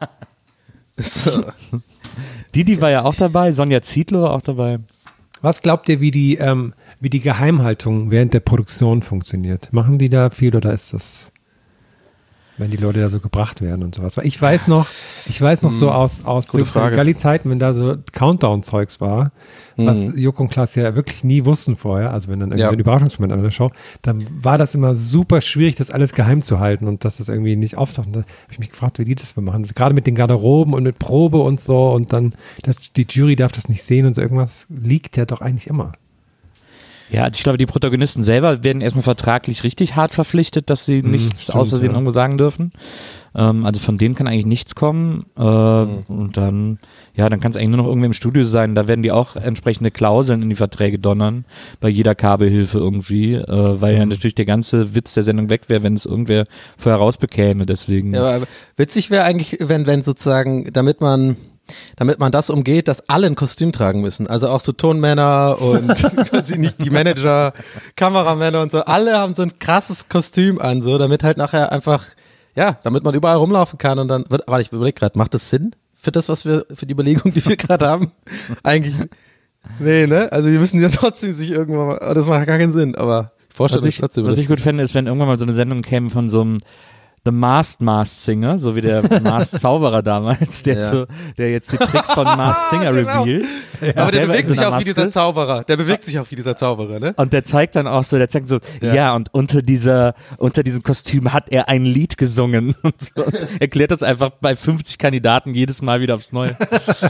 [SPEAKER 2] so.
[SPEAKER 3] Didi war ja auch dabei, Sonja Zietlow war auch dabei.
[SPEAKER 1] Was glaubt ihr, wie die, ähm, wie die Geheimhaltung während der Produktion funktioniert? Machen die da viel oder ist das, wenn die Leute da so gebracht werden und sowas? Weil ich weiß noch, ich weiß noch so aus, aus
[SPEAKER 2] Gute
[SPEAKER 1] so
[SPEAKER 2] Frage.
[SPEAKER 1] Galli-Zeiten, wenn da so Countdown-Zeugs war, was
[SPEAKER 2] Mhm.
[SPEAKER 1] Joko und Klaas ja wirklich nie wussten vorher, also wenn dann irgendwie
[SPEAKER 2] Ja.
[SPEAKER 1] so ein Überraschungsmoment an der Show, dann war das immer super schwierig, das alles geheim zu halten und dass das irgendwie nicht auftaucht. Und da habe ich mich gefragt, wie die das wohl machen. Gerade mit den Garderoben und mit Probe und so und dann, das, die Jury darf das nicht sehen und so irgendwas liegt ja doch eigentlich immer.
[SPEAKER 3] Ja, ich glaube, die Protagonisten selber werden erstmal vertraglich richtig hart verpflichtet, dass sie nichts
[SPEAKER 1] stimmt,
[SPEAKER 3] außersehen
[SPEAKER 1] ja.
[SPEAKER 3] irgendwo sagen dürfen. Ähm, also von denen kann eigentlich nichts kommen. Äh, Und dann, ja, dann kann es eigentlich nur noch irgendwer im Studio sein. Da werden die auch entsprechende Klauseln in die Verträge donnern, bei jeder Kabelhilfe irgendwie, äh, weil ja natürlich der ganze Witz der Sendung weg wäre, wenn es irgendwer vorher rausbekäme. Deswegen.
[SPEAKER 2] Ja, aber witzig wäre eigentlich, wenn, wenn sozusagen, damit man, damit man das umgeht, dass alle ein Kostüm tragen müssen. Also auch so Tonmänner und weiß ich nicht, die Manager, Kameramänner und so. Alle haben so ein krasses Kostüm an, so, damit halt nachher einfach, ja, damit man überall rumlaufen kann und dann wird, warte, ich überlege gerade, macht das Sinn für das, was wir, für die Überlegung, die wir gerade haben? Eigentlich, nee, ne? Also die müssen ja trotzdem sich irgendwann mal, das macht gar keinen Sinn, aber ich vorstelle
[SPEAKER 3] Was
[SPEAKER 2] mich
[SPEAKER 3] ich,
[SPEAKER 2] trotzdem.
[SPEAKER 3] was
[SPEAKER 2] das-
[SPEAKER 3] ich gut fände, ist, wenn irgendwann mal so eine Sendung käme von so einem The Masked Masked Singer, so wie der Masked Zauberer damals, der
[SPEAKER 2] Ja.
[SPEAKER 3] so, der jetzt die Tricks von Masked Singer
[SPEAKER 2] Genau.
[SPEAKER 3] revealed.
[SPEAKER 2] aber der
[SPEAKER 3] Selber
[SPEAKER 2] bewegt
[SPEAKER 3] in so
[SPEAKER 2] sich
[SPEAKER 3] einer
[SPEAKER 2] auch wie
[SPEAKER 3] Maske.
[SPEAKER 2] dieser Zauberer. Der bewegt sich auch wie dieser Zauberer, ne?
[SPEAKER 3] Und der zeigt dann auch so, der zeigt so, ja,
[SPEAKER 2] Ja.
[SPEAKER 3] und unter dieser, unter diesem Kostüm hat er ein Lied gesungen und so. Erklärt das einfach bei fünfzig Kandidaten jedes Mal wieder aufs Neue.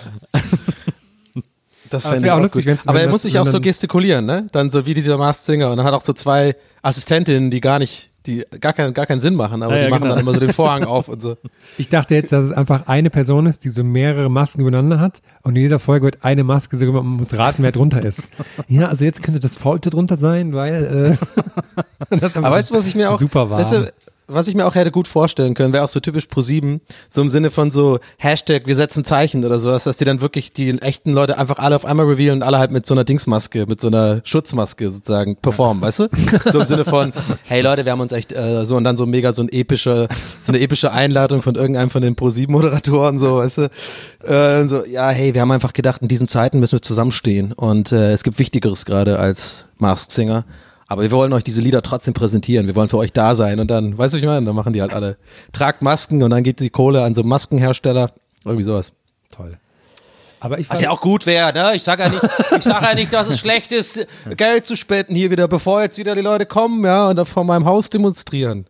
[SPEAKER 2] Das
[SPEAKER 1] Aber es
[SPEAKER 2] fände
[SPEAKER 1] wär
[SPEAKER 2] ich
[SPEAKER 1] auch
[SPEAKER 2] auch
[SPEAKER 1] lustig,
[SPEAKER 2] gut.
[SPEAKER 1] wenn's-
[SPEAKER 2] Aber
[SPEAKER 1] wenn
[SPEAKER 2] er
[SPEAKER 1] das-
[SPEAKER 2] muss sich
[SPEAKER 1] wenn
[SPEAKER 2] auch so
[SPEAKER 1] dann-
[SPEAKER 2] gestikulieren, ne? Dann so wie dieser Masked Singer. Und dann hat auch so zwei Assistentinnen, die gar nicht, die gar keinen, gar keinen Sinn machen, aber
[SPEAKER 3] Ja,
[SPEAKER 2] die
[SPEAKER 3] ja,
[SPEAKER 2] machen
[SPEAKER 3] genau.
[SPEAKER 2] dann immer so den Vorhang auf und so.
[SPEAKER 1] Ich dachte jetzt, dass es einfach eine Person ist, die so mehrere Masken übereinander hat und in jeder Folge wird eine Maske so gemacht, man muss raten, wer drunter ist. Ja, also jetzt könnte das Faultier drunter sein, weil äh, das
[SPEAKER 2] Aber weißt du, was ich mir auch,
[SPEAKER 1] super war.
[SPEAKER 2] weißt du, was ich mir auch hätte gut vorstellen können, wäre auch so typisch ProSieben, so im Sinne von so Hashtag, wir setzen Zeichen oder sowas, dass die dann wirklich die echten Leute einfach alle auf einmal revealen und alle halt mit so einer Dingsmaske, mit so einer Schutzmaske sozusagen performen, weißt du? So im Sinne von, hey Leute, wir haben uns echt äh, so und dann so mega so ein epische, so eine epische Einladung von irgendeinem von den ProSieben-Moderatoren, so, weißt du? Äh, so, ja, hey, wir haben einfach gedacht, in diesen Zeiten müssen wir zusammenstehen und äh, es gibt Wichtigeres gerade als Masked Singer. Aber wir wollen euch diese Lieder trotzdem präsentieren. Wir wollen für euch da sein. Und dann, weißt du, was ich meine? Dann machen die halt alle, tragt Masken und dann geht die Kohle an so Maskenhersteller. Irgendwie sowas.
[SPEAKER 1] Toll. Aber ich
[SPEAKER 2] Was ja auch gut wäre, ne? Ich sage ja nicht, ich sage ja nicht, dass es schlecht ist, Geld zu spenden hier wieder, bevor jetzt wieder die Leute kommen, ja, und dann vor meinem Haus demonstrieren.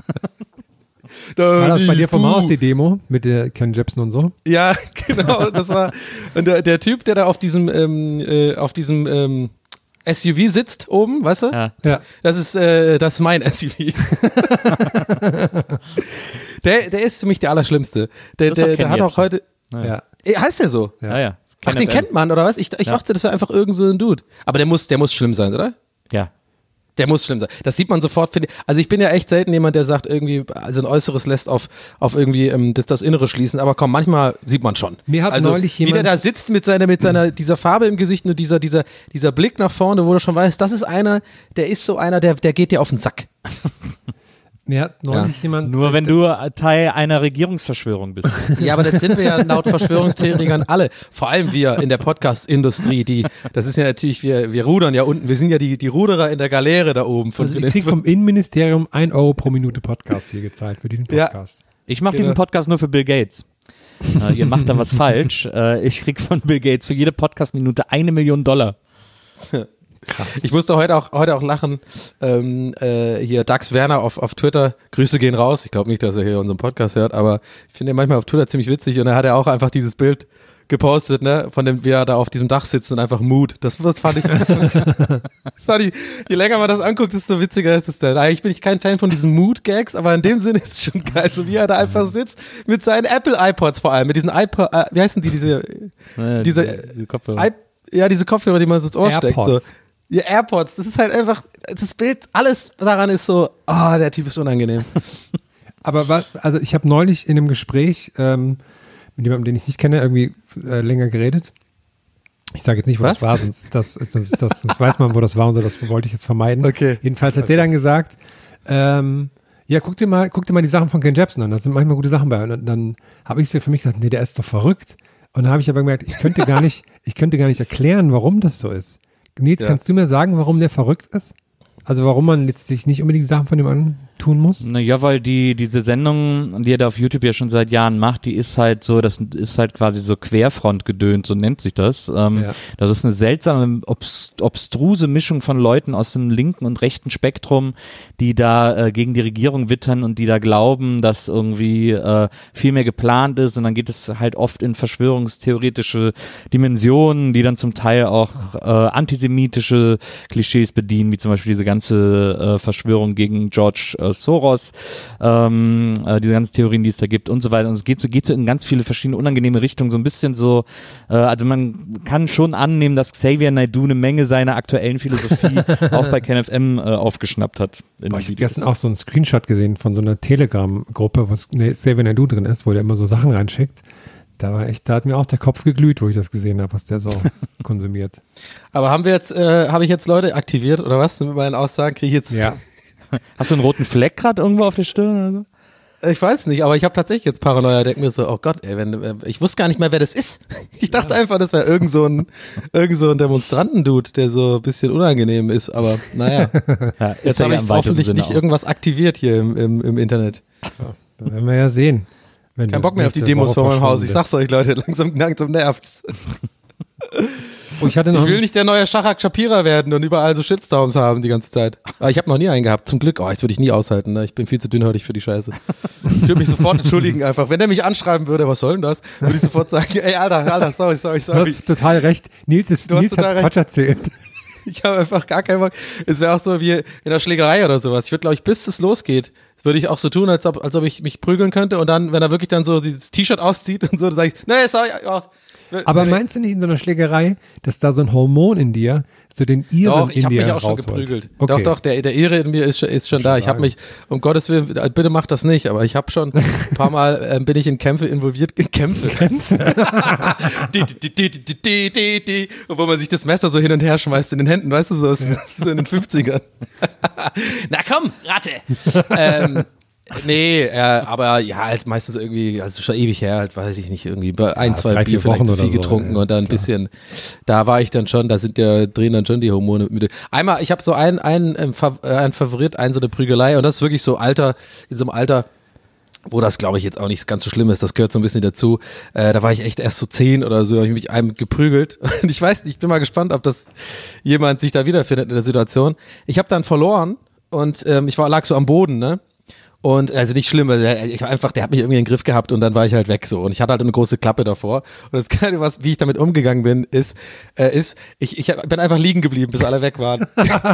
[SPEAKER 1] War das bei dir vom Haus die Demo mit der Ken Jebsen und so?
[SPEAKER 2] Ja, genau. Das war und der, der Typ, der da auf diesem, ähm, äh, auf diesem ähm, S U V sitzt oben, weißt du?
[SPEAKER 3] Ja.
[SPEAKER 1] Ja.
[SPEAKER 2] Das ist, äh, das ist mein S U V. der, der ist für mich der Allerschlimmste. Der,
[SPEAKER 3] Das ist
[SPEAKER 2] der,
[SPEAKER 3] auch
[SPEAKER 2] der
[SPEAKER 3] Ken
[SPEAKER 2] hat auch
[SPEAKER 3] Jebsen.
[SPEAKER 2] heute.
[SPEAKER 1] Ja.
[SPEAKER 2] Äh, Heißt der so?
[SPEAKER 3] Ja, ja.
[SPEAKER 2] Ach, den kennt man, oder was? Ich, ich
[SPEAKER 3] Ja.
[SPEAKER 2] dachte, das wäre einfach irgend so ein Dude. Aber der muss, der muss schlimm sein, oder?
[SPEAKER 3] Ja.
[SPEAKER 2] Der muss schlimm sein. Das sieht man sofort, finde ich. Also ich bin ja echt selten jemand, der sagt irgendwie, also ein Äußeres lässt auf, auf irgendwie ähm, das, das Innere schließen. Aber komm, manchmal sieht man schon.
[SPEAKER 1] Mir hat
[SPEAKER 2] also,
[SPEAKER 1] neulich
[SPEAKER 2] wie der
[SPEAKER 1] jemand-
[SPEAKER 2] da sitzt mit seiner, mit seiner, dieser Farbe im Gesicht und dieser, dieser, dieser Blick nach vorne, wo du schon weißt, das ist einer, der ist so einer, der, der geht dir auf den Sack.
[SPEAKER 1] Mir hat neulich jemand.
[SPEAKER 3] Nur wenn du Teil einer Regierungsverschwörung bist.
[SPEAKER 2] Ja, aber das sind wir ja laut Verschwörungstheoretikern alle. Vor allem wir in der Podcast-Industrie, die, das ist ja natürlich, wir, wir rudern ja unten, wir sind ja die, die Ruderer in der Galeere da oben. Von
[SPEAKER 1] Also ich krieg vom Innenministerium ein Euro pro Minute Podcast hier gezahlt für diesen
[SPEAKER 2] Ja.
[SPEAKER 1] Podcast.
[SPEAKER 3] Ich mache
[SPEAKER 2] Genau.
[SPEAKER 3] diesen Podcast nur für Bill Gates. Äh, ihr macht da was falsch. Äh, ich krieg von Bill Gates für jede Podcast-Minute eine Million Dollar.
[SPEAKER 2] Ich musste heute auch, heute auch lachen. Ähm, äh, hier Dax Werner auf, auf Twitter. Grüße gehen raus. Ich glaube nicht, dass er hier unseren Podcast hört, aber ich finde ihn manchmal auf Twitter ziemlich witzig und da hat er auch einfach dieses Bild gepostet, ne, von dem, wie er da auf diesem Dach sitzt und einfach Mut. Das, das fand ich, das fand ich, je länger man das anguckt, desto witziger ist es dann. Eigentlich bin ich kein Fan von diesen Mood-Gags, aber in dem Sinne ist es schon geil, so wie er da einfach sitzt, mit seinen Apple-iPods vor allem, mit diesen iPod, äh, wie heißen die, diese,
[SPEAKER 3] Äh,
[SPEAKER 2] diese,
[SPEAKER 3] diese Kopfhörer.
[SPEAKER 2] I, ja, diese Kopfhörer, die man so ins Ohr steckt, so.
[SPEAKER 1] AirPods.
[SPEAKER 2] Ja, AirPods, das ist halt einfach, das Bild, alles daran ist so, ah, der Typ ist unangenehm.
[SPEAKER 1] Aber was, also ich habe neulich in einem Gespräch ähm, mit jemandem, den ich nicht kenne, irgendwie äh, länger geredet. Ich sage jetzt nicht, wo
[SPEAKER 2] Was?
[SPEAKER 1] das war, sonst, ist das, sonst, ist das, sonst weiß man, wo das war und so, das wollte ich jetzt vermeiden.
[SPEAKER 2] Okay.
[SPEAKER 1] Jedenfalls hat der dann gesagt, ähm, ja, guck dir mal, guck dir mal die Sachen von Ken Jebsen an, da sind manchmal gute Sachen bei. Und dann, dann habe ich so für mich gesagt, nee, der ist doch verrückt. Und dann habe ich aber gemerkt, ich könnte gar nicht, ich könnte gar nicht erklären, warum das so ist. Nils,
[SPEAKER 2] Ja.
[SPEAKER 1] kannst du mir sagen, warum der verrückt ist? Also warum man jetzt sich nicht unbedingt Sachen von ihm antun muss?
[SPEAKER 3] Naja, weil die, diese Sendung, die er da auf YouTube ja schon seit Jahren macht, die ist halt so, das ist halt quasi so Querfrontgedönt, so nennt sich das. Ähm,
[SPEAKER 1] Ja.
[SPEAKER 3] Das ist eine seltsame, obs obstruse Mischung von Leuten aus dem linken und rechten Spektrum, die da äh, gegen die Regierung wittern und die da glauben, dass irgendwie äh, viel mehr geplant ist und dann geht es halt oft in verschwörungstheoretische Dimensionen, die dann zum Teil auch äh, antisemitische Klischees bedienen, wie zum Beispiel diese ganze äh, Verschwörung gegen George äh, Soros, ähm, äh, diese ganzen Theorien, die es da gibt und so weiter. Und es geht so, geht so in ganz viele verschiedene unangenehme Richtungen, so ein bisschen so, äh, also man kann schon annehmen, dass Xavier Naidoo eine Menge seiner aktuellen Philosophie auch bei KenFM äh, aufgeschnappt hat. In
[SPEAKER 1] Boah,
[SPEAKER 3] den
[SPEAKER 1] ich habe
[SPEAKER 3] Videos.
[SPEAKER 1] gestern auch so einen Screenshot gesehen von so einer Telegram-Gruppe, wo Xavier Naidoo drin ist, wo der immer so Sachen reinschickt. Da war echt, da hat mir auch der Kopf geglüht, wo ich das gesehen habe, was der so konsumiert.
[SPEAKER 2] Aber haben wir jetzt, äh, habe ich jetzt Leute aktiviert oder was? Mit meinen Aussagen kriege ich jetzt,
[SPEAKER 1] Ja.
[SPEAKER 3] Hast du einen roten Fleck gerade irgendwo auf der Stirn oder so?
[SPEAKER 2] ich weiß nicht, aber ich habe tatsächlich jetzt Paranoia, denke mir so, oh Gott, ey, wenn, äh, ich wusste gar nicht mehr, wer das ist. Ich dachte einfach, das wäre irgend so ein, irgend so ein Demonstrantendude, der so ein bisschen unangenehm ist, aber naja.
[SPEAKER 3] Ja, ist
[SPEAKER 2] Jetzt
[SPEAKER 3] ja
[SPEAKER 2] habe ich
[SPEAKER 3] im weitesten
[SPEAKER 2] hoffentlich
[SPEAKER 3] Sinne
[SPEAKER 2] nicht
[SPEAKER 3] auch.
[SPEAKER 2] irgendwas aktiviert hier im, im, im Internet.
[SPEAKER 1] Da werden wir ja sehen. Wenn
[SPEAKER 2] Kein
[SPEAKER 1] wir
[SPEAKER 2] Bock mehr auf die
[SPEAKER 1] nächste
[SPEAKER 2] Demos
[SPEAKER 1] Woche
[SPEAKER 2] vor meinem Haus.
[SPEAKER 1] verschwunden
[SPEAKER 2] Ich sag's euch, Leute, langsam, langsam nervt's.
[SPEAKER 1] sind. Oh, ich hatte noch
[SPEAKER 2] Ich will nicht der neue Shahak Shapira werden und überall so Shitstorms haben die ganze Zeit. Aber ich habe noch nie einen gehabt, zum Glück. Oh, das würde ich nie aushalten. Ne? Ich bin viel zu dünnhäutig für die Scheiße. Ich würde mich sofort entschuldigen einfach. Wenn der mich anschreiben würde, was soll denn das? Würde ich sofort sagen, ey, Alter, Alter, sorry, sorry,
[SPEAKER 1] Du
[SPEAKER 2] sorry.
[SPEAKER 1] hast total recht. Nils, ist,
[SPEAKER 2] Du hast
[SPEAKER 1] Nils
[SPEAKER 2] total
[SPEAKER 1] hat
[SPEAKER 2] recht.
[SPEAKER 1] Quatsch erzählt.
[SPEAKER 2] Ich habe einfach gar keinen Bock. Es wäre auch so wie in der Schlägerei oder sowas. Ich würde, glaube ich, bis es losgeht, würde ich auch so tun, als ob, als ob ich mich prügeln könnte und dann, wenn er wirklich dann so dieses T-Shirt auszieht und so, dann sage ich, nee, sorry, oh,
[SPEAKER 1] Aber meinst du nicht in so einer Schlägerei, dass da so ein Hormon in dir, so den Iren
[SPEAKER 2] Doch, ich
[SPEAKER 1] in
[SPEAKER 2] habe
[SPEAKER 1] dir
[SPEAKER 2] mich auch schon
[SPEAKER 1] rausholt?
[SPEAKER 2] geprügelt.
[SPEAKER 1] Okay.
[SPEAKER 2] Doch, doch, der, der Ire in mir ist, schon- ist schon da. Ich habe mich, um Gottes Willen, bitte mach das nicht, aber ich habe schon ein paar Mal, äh, bin ich in Kämpfe involviert. In Kämpfe? Kämpfe? die, die, die, die, die, die, die, die, wo man sich das Messer so hin und her schmeißt in den Händen, weißt du, so, aus, so in den fünfzigern. Na komm, Ratte! ähm, Nee, äh, aber ja, halt meistens irgendwie, also schon ewig her, halt weiß ich nicht, irgendwie bei ein,
[SPEAKER 1] Ja,
[SPEAKER 2] zwei
[SPEAKER 1] drei,
[SPEAKER 2] Bier
[SPEAKER 1] vier
[SPEAKER 2] vielleicht
[SPEAKER 1] Wochen
[SPEAKER 2] zu viel
[SPEAKER 1] oder so,
[SPEAKER 2] getrunken
[SPEAKER 1] ja.
[SPEAKER 2] und dann ein bisschen, da war ich dann schon, da sind ja, drehen dann schon die Hormone müde. Einmal, ich habe so einen, einen, ähm, Fav- äh, einen Favorit, einen so eine Prügelei und das ist wirklich so Alter, in so einem Alter, wo das glaube ich jetzt auch nicht ganz so schlimm ist, das gehört so ein bisschen dazu. Äh, da war ich echt erst so zehn oder so, habe ich mich einem geprügelt und ich weiß nicht, ich bin mal gespannt, ob das jemand sich da wiederfindet in der Situation. Ich habe dann verloren und ähm, ich war, lag so am Boden, ne? Und also nicht schlimm, also ich war einfach, der hat mich irgendwie in den Griff gehabt und dann war ich halt weg so. Und ich hatte halt eine große Klappe davor. Und das Kleine, was, wie ich damit umgegangen bin, ist, äh, ist, ich, ich bin einfach liegen geblieben, bis alle weg waren.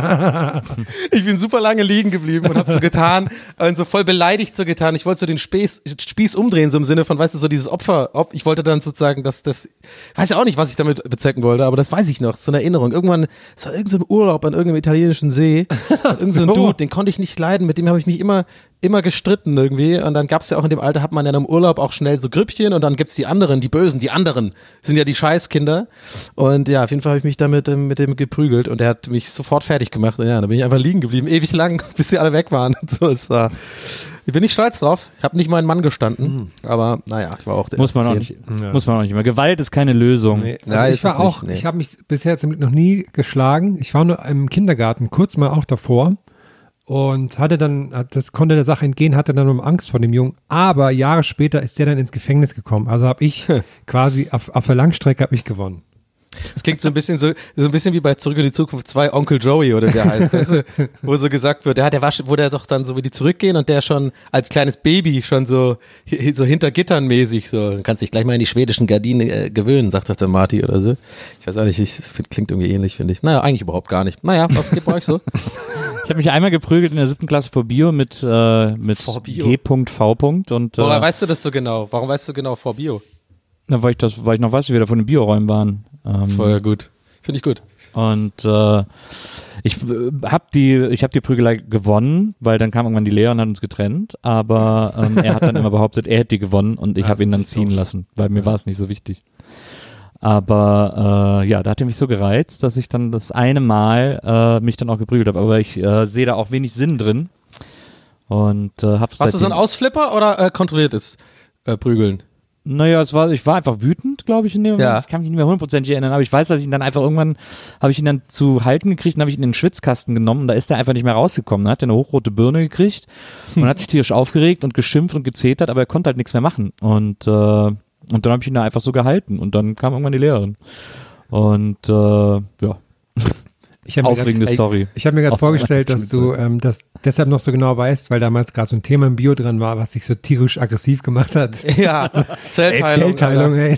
[SPEAKER 2] Ich bin super lange liegen geblieben und hab so getan und so voll beleidigt so getan. Ich wollte so den Spieß, Spieß umdrehen, so im Sinne von, weißt du, so dieses Opfer, Op ich wollte dann sozusagen, dass das, weiß ja auch nicht, was ich damit bezwecken wollte, aber das weiß ich noch, so eine Erinnerung. Irgendwann, es war irgend so ein Urlaub an irgendeinem italienischen See. Irgend so ein
[SPEAKER 1] So.
[SPEAKER 2] Dude, den konnte ich nicht leiden, mit dem habe ich mich immer immer gestritten irgendwie und dann gab's ja auch in dem Alter, hat man ja im Urlaub auch schnell so Grüppchen und dann gibt's die anderen, die Bösen, die anderen sind ja die Scheißkinder und ja, auf jeden Fall habe ich mich damit ähm, mit dem geprügelt und der hat mich sofort fertig gemacht und ja, da bin ich einfach liegen geblieben, ewig lang, bis sie alle weg waren und so, es war, ich bin nicht stolz drauf, ich habe nicht meinen Mann gestanden, aber naja, ich war auch der
[SPEAKER 3] Muss man auch
[SPEAKER 2] erste
[SPEAKER 3] nicht,
[SPEAKER 1] Ja.
[SPEAKER 3] muss man auch nicht mehr. Gewalt ist keine Lösung.
[SPEAKER 1] Nee, also
[SPEAKER 2] Ja,
[SPEAKER 1] ich
[SPEAKER 2] ist
[SPEAKER 1] war
[SPEAKER 2] es nicht,
[SPEAKER 1] auch,
[SPEAKER 2] nee.
[SPEAKER 1] ich habe mich bisher zum Glück noch nie geschlagen. Ich war nur im Kindergarten, kurz mal auch davor und hatte dann, hat- das konnte der Sache entgehen, hatte dann nur Angst vor dem Jungen. Aber Jahre später ist der dann ins Gefängnis gekommen. Also habe ich quasi auf, auf der Langstrecke habe ich gewonnen.
[SPEAKER 2] Das klingt so ein bisschen so, so ein bisschen wie bei Zurück in die Zukunft zwei, Onkel Joey oder der heißt, weißt du, wo so gesagt wird, ja, der war, schon- wo der doch dann so wie die zurückgehen und der schon als kleines Baby schon so, hi- so hinter Gittern mäßig so, kannst dich gleich mal in die schwedischen Gardinen äh, gewöhnen, sagt das der Marty oder so. Ich weiß auch nicht, ich, das find, klingt irgendwie ähnlich, finde ich. Naja, eigentlich überhaupt gar nicht. Naja, was geht bei euch so?
[SPEAKER 3] Ich habe mich einmal geprügelt in der siebten Klasse vor Bio mit, äh, mit
[SPEAKER 2] Vor Bio?
[SPEAKER 3] G V. Und äh,
[SPEAKER 2] Woher weißt du das so genau? Warum weißt du genau vor Bio?
[SPEAKER 3] na, weil ich das, weil ich noch weiß, wie wir da von den Bioräumen waren. Ähm,
[SPEAKER 2] Voll gut. Finde ich gut.
[SPEAKER 3] Und äh, ich äh, habe die, ich habe die Prügelei gewonnen, weil dann kam irgendwann die Lehrerin und hat uns getrennt. Aber ähm, er hat dann immer behauptet, er hätte die gewonnen und ich
[SPEAKER 1] Ja,
[SPEAKER 3] habe ihn dann
[SPEAKER 1] das ist
[SPEAKER 3] ziehen
[SPEAKER 1] doof.
[SPEAKER 3] lassen, weil mir war es nicht so wichtig. Aber äh, ja, da hat er mich so gereizt, dass ich dann das eine Mal äh, mich dann auch geprügelt habe. Aber ich äh, sehe da auch wenig Sinn drin. Und äh, hab's
[SPEAKER 2] Warst du so ein
[SPEAKER 3] seitdem-
[SPEAKER 2] Ausflipper oder äh, kontrolliertes äh, Prügeln?
[SPEAKER 3] Naja, es war, ich war einfach wütend, glaube ich, in dem Moment.
[SPEAKER 2] Ja.
[SPEAKER 3] Ich kann mich nicht mehr hundertprozentig erinnern, aber ich weiß, dass ich ihn dann einfach irgendwann, habe ich ihn dann zu halten gekriegt und habe ich ihn in den Schwitzkasten genommen und da ist er einfach nicht mehr rausgekommen. Da hat er eine hochrote Birne gekriegt und hat sich tierisch aufgeregt und geschimpft und gezetert, aber er konnte halt nichts mehr machen. Und, äh, und dann habe ich ihn da einfach so gehalten und dann kam irgendwann die Lehrerin. Und, äh, ja,
[SPEAKER 1] Ich habe mir
[SPEAKER 3] aufregende
[SPEAKER 1] grad-
[SPEAKER 3] Story.
[SPEAKER 1] Ich habe mir gerade
[SPEAKER 3] Aus meiner
[SPEAKER 1] vorgestellt, dass du
[SPEAKER 3] Schulzeit.
[SPEAKER 1] ähm, das deshalb noch so genau weißt, weil damals gerade so ein Thema im Bio dran war, was dich so tierisch aggressiv gemacht hat.
[SPEAKER 2] Ja, Zellteilung.
[SPEAKER 1] Ey, Zellteilung, ey.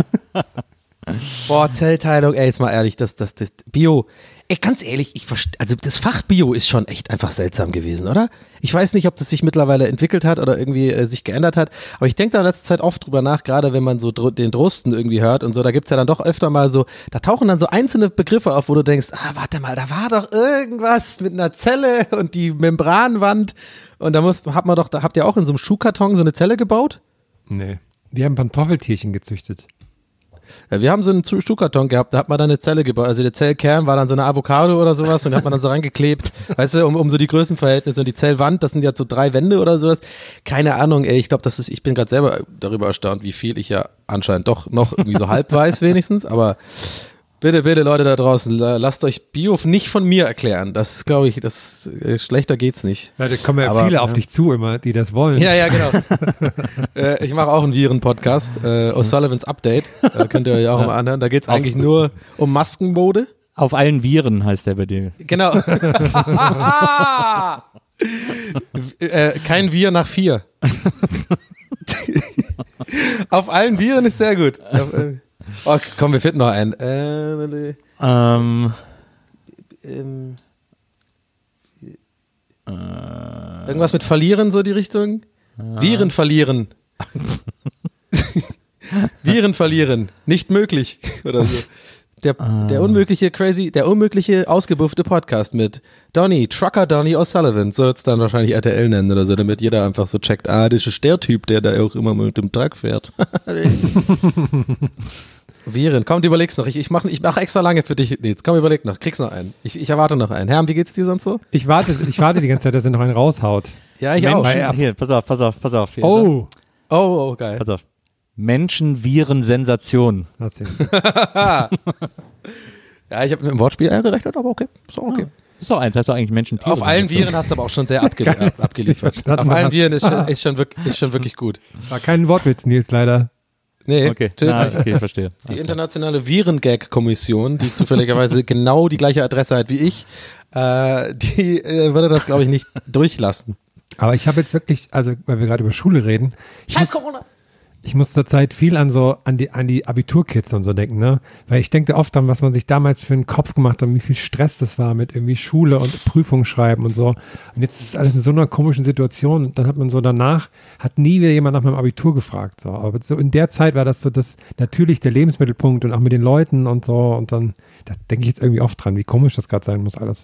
[SPEAKER 2] Boah, Zellteilung, ey, jetzt mal ehrlich, das, das, das Bio, ey, ganz ehrlich, ich verstehe, also das Fach Bio ist schon echt einfach seltsam gewesen, oder? Ich weiß nicht, ob das sich mittlerweile entwickelt hat oder irgendwie äh, sich geändert hat, aber ich denke da in letzter Zeit oft drüber nach, gerade wenn man so dr den Drosten irgendwie hört und so, da gibt's ja dann doch öfter mal so, da tauchen dann so einzelne Begriffe auf, wo du denkst, ah, warte mal, da war doch irgendwas mit einer Zelle und die Membranwand und da muss, hat man doch, da habt ihr auch in so einem Schuhkarton so eine Zelle gebaut?
[SPEAKER 1] Nee. Wir haben Pantoffeltierchen gezüchtet.
[SPEAKER 2] Ja, wir haben so einen Zu- Schuhkarton gehabt, da hat man dann eine Zelle gebaut. Also der Zellkern war dann so eine Avocado oder sowas und die hat man dann so reingeklebt, weißt du, um, um so die Größenverhältnisse und die Zellwand, das sind ja so drei Wände oder sowas. Keine Ahnung, ey, ich glaube, das ist, ich bin gerade selber darüber erstaunt, wie viel ich ja anscheinend doch noch irgendwie so halb weiß wenigstens, aber bitte, bitte Leute da draußen, la- lasst euch Bio nicht von mir erklären. Das glaube ich, das äh, schlechter geht's nicht.
[SPEAKER 1] Ja, da kommen ja
[SPEAKER 2] Aber,
[SPEAKER 1] viele
[SPEAKER 2] ja.
[SPEAKER 1] auf dich zu immer, die das wollen.
[SPEAKER 2] Ja, ja, genau. äh, ich mache auch einen Viren-Podcast, äh, O'Sullivans Update. Da könnt ihr euch auch mal anhören. Da geht's eigentlich nur um Maskenmode.
[SPEAKER 3] Auf allen Viren heißt der bei dir.
[SPEAKER 2] Genau. äh, kein Wir nach vier. Auf allen Viren ist sehr gut. Auf, äh, oh, komm, wir finden noch einen. Äh,
[SPEAKER 3] Ähm,
[SPEAKER 2] ähm, irgendwas mit verlieren, so die Richtung? Viren verlieren. Viren verlieren. Nicht möglich. Oder so. Der, ah. der unmögliche, crazy, der unmögliche, ausgebuffte Podcast mit Donny, Trucker Donny O'Sullivan. So wird's dann wahrscheinlich R T L nennen oder so, damit jeder einfach so checkt, ah, das ist der Typ, der da auch immer mit dem Truck fährt. Viren, komm, du überlegst noch. Ich, ich mache ich mach extra lange für dich. Nee, jetzt komm, überleg noch. Kriegst noch einen. Ich, ich erwarte noch einen. Herm, wie geht's dir sonst so?
[SPEAKER 1] Ich warte, ich warte die ganze Zeit, dass er noch einen raushaut.
[SPEAKER 2] Ja, ich auch.
[SPEAKER 3] Hier, hier, pass auf, pass auf, pass auf. Hier
[SPEAKER 1] oh.
[SPEAKER 2] oh, oh, geil.
[SPEAKER 3] Pass auf. Menschen, Viren, Sensation.
[SPEAKER 2] Ja, ich habe mit dem Wortspiel gerechnet, aber okay. Ist auch okay.
[SPEAKER 3] Ja. Ist doch eins, heißt doch eigentlich Menschen, Tiere.
[SPEAKER 2] Auf allen Viren hast du aber auch schon sehr abge ab, abgeliefert. Auf allen Viren ist schon, ist, schon wirklich, ist schon wirklich gut.
[SPEAKER 1] War kein Wortwitz, Nils, leider.
[SPEAKER 3] Nee, okay, Na, okay ich verstehe.
[SPEAKER 2] Die internationale Viren-Gag-Kommission, die zufälligerweise genau die gleiche Adresse hat wie ich, äh, die äh, würde das, glaube ich, nicht durchlassen.
[SPEAKER 1] Aber ich habe jetzt wirklich, also weil wir gerade über Schule reden, ich
[SPEAKER 2] Scheiß
[SPEAKER 1] muss,
[SPEAKER 2] Corona!
[SPEAKER 1] Ich muss zurzeit viel an so an die an die Abiturkids und so denken, ne? Weil ich denke oft an, was man sich damals für einen Kopf gemacht hat, wie viel Stress das war mit irgendwie Schule und Prüfungen schreiben und so. Und jetzt ist alles in so einer komischen Situation. Und dann hat man so danach, hat nie wieder jemand nach meinem Abitur gefragt. So. Aber so in der Zeit war das so das natürlich der Lebensmittelpunkt und auch mit den Leuten und so. Und dann, da denke ich jetzt irgendwie oft dran, wie komisch das gerade sein muss alles.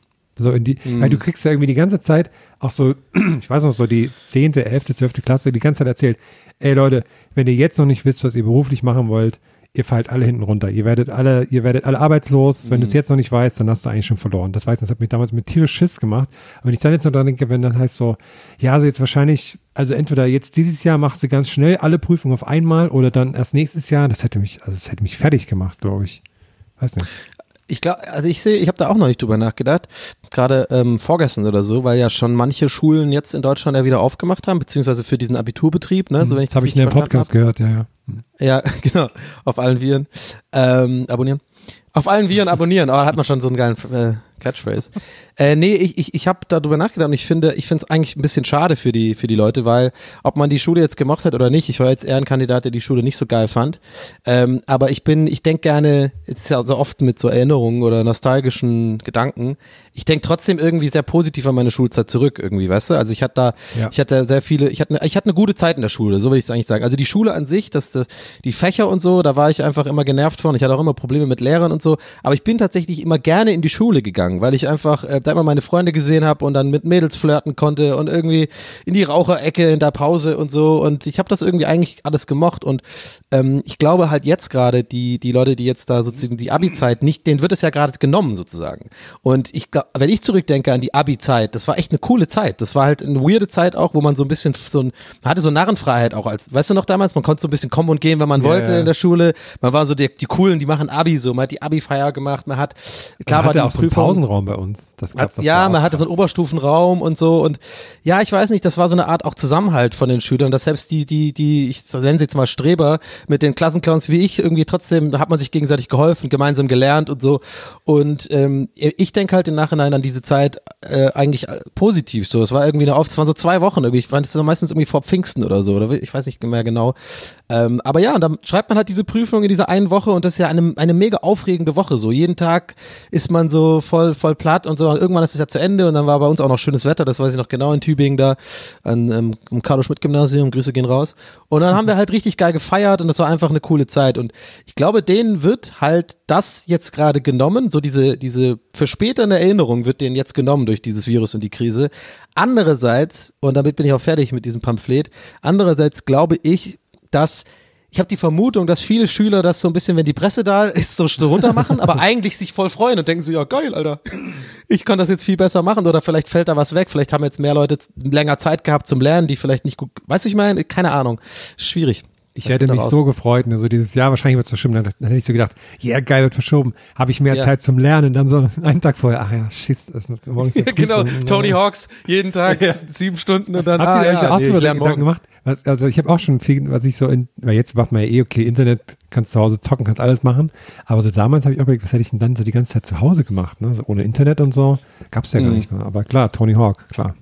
[SPEAKER 1] So in die, mhm. Weil du kriegst ja irgendwie die ganze Zeit auch so, ich weiß noch, so die zehnte, elfte, zwölfte Klasse, die ganze Zeit erzählt, ey Leute, wenn ihr jetzt noch nicht wisst, was ihr beruflich machen wollt, ihr fallt alle hinten runter. Ihr werdet alle, ihr werdet alle arbeitslos. Wenn mhm. du es jetzt noch nicht weißt, dann hast du eigentlich schon verloren. Das weiß ich, das hat mich damals mit tierisch Schiss gemacht. Aber wenn ich dann jetzt noch dran denke, wenn dann heißt so, ja, also jetzt wahrscheinlich, also entweder jetzt dieses Jahr machst du ganz schnell alle Prüfungen auf einmal oder dann erst nächstes Jahr, das hätte mich, also das hätte mich fertig gemacht, glaube ich. Weiß nicht.
[SPEAKER 2] Ich glaube, also ich sehe, ich habe da auch noch nicht drüber nachgedacht, gerade ähm, vorgestern oder so, weil ja schon manche Schulen jetzt in Deutschland ja wieder aufgemacht haben, beziehungsweise für diesen Abiturbetrieb, ne, so wenn ich
[SPEAKER 1] das habe ich in dem Podcast hab. gehört, ja, ja.
[SPEAKER 2] Ja, genau, auf allen Viren ähm, abonnieren. Auf allen Viren abonnieren, aber da hat man schon so einen geilen äh, Catchphrase. Äh, nee, ich, ich, ich habe darüber nachgedacht und ich finde, ich finde es eigentlich ein bisschen schade für die, für die Leute, weil ob man die Schule jetzt gemocht hat oder nicht, ich war jetzt eher ein Kandidat, der die Schule nicht so geil fand. Ähm, aber ich bin, ich denke gerne, jetzt ist ja so oft mit so Erinnerungen oder nostalgischen Gedanken, ich denke trotzdem irgendwie sehr positiv an meine Schulzeit zurück irgendwie, weißt du? Also ich hatte da, ja. ich hatte sehr viele, ich hatte, ich hatte eine gute Zeit in der Schule, so würde ich es eigentlich sagen. Also die Schule an sich, das, die Fächer und so, da war ich einfach immer genervt von. Ich hatte auch immer Probleme mit Lehrern und so. Aber ich bin tatsächlich immer gerne in die Schule gegangen, weil ich einfach äh, da immer meine Freunde gesehen habe und dann mit Mädels flirten konnte und irgendwie in die Raucherecke in der Pause und so. Und ich habe das irgendwie eigentlich alles gemocht. Und ähm, ich glaube halt jetzt gerade, die, die Leute, die jetzt da sozusagen die Abi-Zeit nicht, denen wird es ja gerade genommen sozusagen. Und ich glaube, wenn ich zurückdenke an die Abi-Zeit, das war echt eine coole Zeit. Das war halt eine weirde Zeit auch, wo man so ein bisschen so ein, man hatte so Narrenfreiheit auch als, weißt du noch damals, man konnte so ein bisschen kommen und gehen, wenn man yeah, wollte in der Schule. Man war so die, die Coolen, die machen Abi so, man hat die Abi-Feier gemacht, man hat, klar
[SPEAKER 1] man
[SPEAKER 2] war die
[SPEAKER 1] auch
[SPEAKER 2] Prüfung.
[SPEAKER 1] So einen Pausenraum bei uns. Das gab, das
[SPEAKER 2] ja, man hatte so einen Oberstufenraum und so und ja, ich weiß nicht, das war so eine Art auch Zusammenhalt von den Schülern, dass selbst die, die, die, ich nenne sie jetzt mal Streber, mit den Klassenclowns wie ich irgendwie trotzdem, da hat man sich gegenseitig geholfen, gemeinsam gelernt und so und ähm, ich denke halt im Nachhinein an diese Zeit äh, eigentlich positiv so, es war irgendwie eine Auf, es waren so zwei Wochen irgendwie, ich fand es meistens irgendwie vor Pfingsten oder so, oder ich weiß nicht mehr genau, ähm, aber ja, und dann schreibt man halt diese Prüfung in dieser einen Woche und das ist ja eine, eine mega aufregende Woche so, jeden Tag ist man so voll, voll platt und so, und irgendwann ist es ja zu Ende und dann war bei uns auch noch schönes Wetter, das weiß ich noch genau, in Tübingen da, an, ähm, im Carlo-Schmidt-Gymnasium, Grüße gehen raus, und dann haben wir halt richtig geil gefeiert und das war einfach eine coole Zeit und ich glaube, denen wird halt das jetzt gerade genommen, so diese, diese für später eine Erinnerung wird denen jetzt genommen durch dieses Virus und die Krise. Andererseits, und damit bin ich auch fertig mit diesem Pamphlet, andererseits glaube ich, dass ich habe die Vermutung, dass viele Schüler das so ein bisschen, wenn die Presse da ist, so, so runter machen, aber eigentlich sich voll freuen und denken so, ja geil, Alter, ich kann das jetzt viel besser machen oder vielleicht fällt da was weg, vielleicht haben jetzt mehr Leute länger Zeit gehabt zum Lernen, die vielleicht nicht gut, weißt du, ich meine, keine Ahnung, schwierig.
[SPEAKER 1] Ich hätte mich so gefreut, ne, so dieses Jahr, wahrscheinlich wird es verschoben, dann, dann hätte ich so gedacht, ja, yeah, geil, wird verschoben, habe ich mehr ja. Zeit zum Lernen, dann so einen Tag vorher, ach ja, shit, das ist morgens
[SPEAKER 2] ja, genau, Tony Hawks, jeden Tag ja. sieben Stunden und dann,
[SPEAKER 1] habt
[SPEAKER 2] ah,
[SPEAKER 1] ihr euch
[SPEAKER 2] ja,
[SPEAKER 1] auch
[SPEAKER 2] nee,
[SPEAKER 1] drüber Gedanken gemacht? Was, also ich habe auch schon viel, was ich so in, weil jetzt macht man ja eh, okay, Internet, kannst zu Hause zocken, kannst alles machen, aber so damals habe ich auch überlegt, was hätte ich denn dann so die ganze Zeit zu Hause gemacht, ne, so ohne Internet und so, gab's ja mhm. gar nicht mehr, aber klar, Tony Hawk, klar.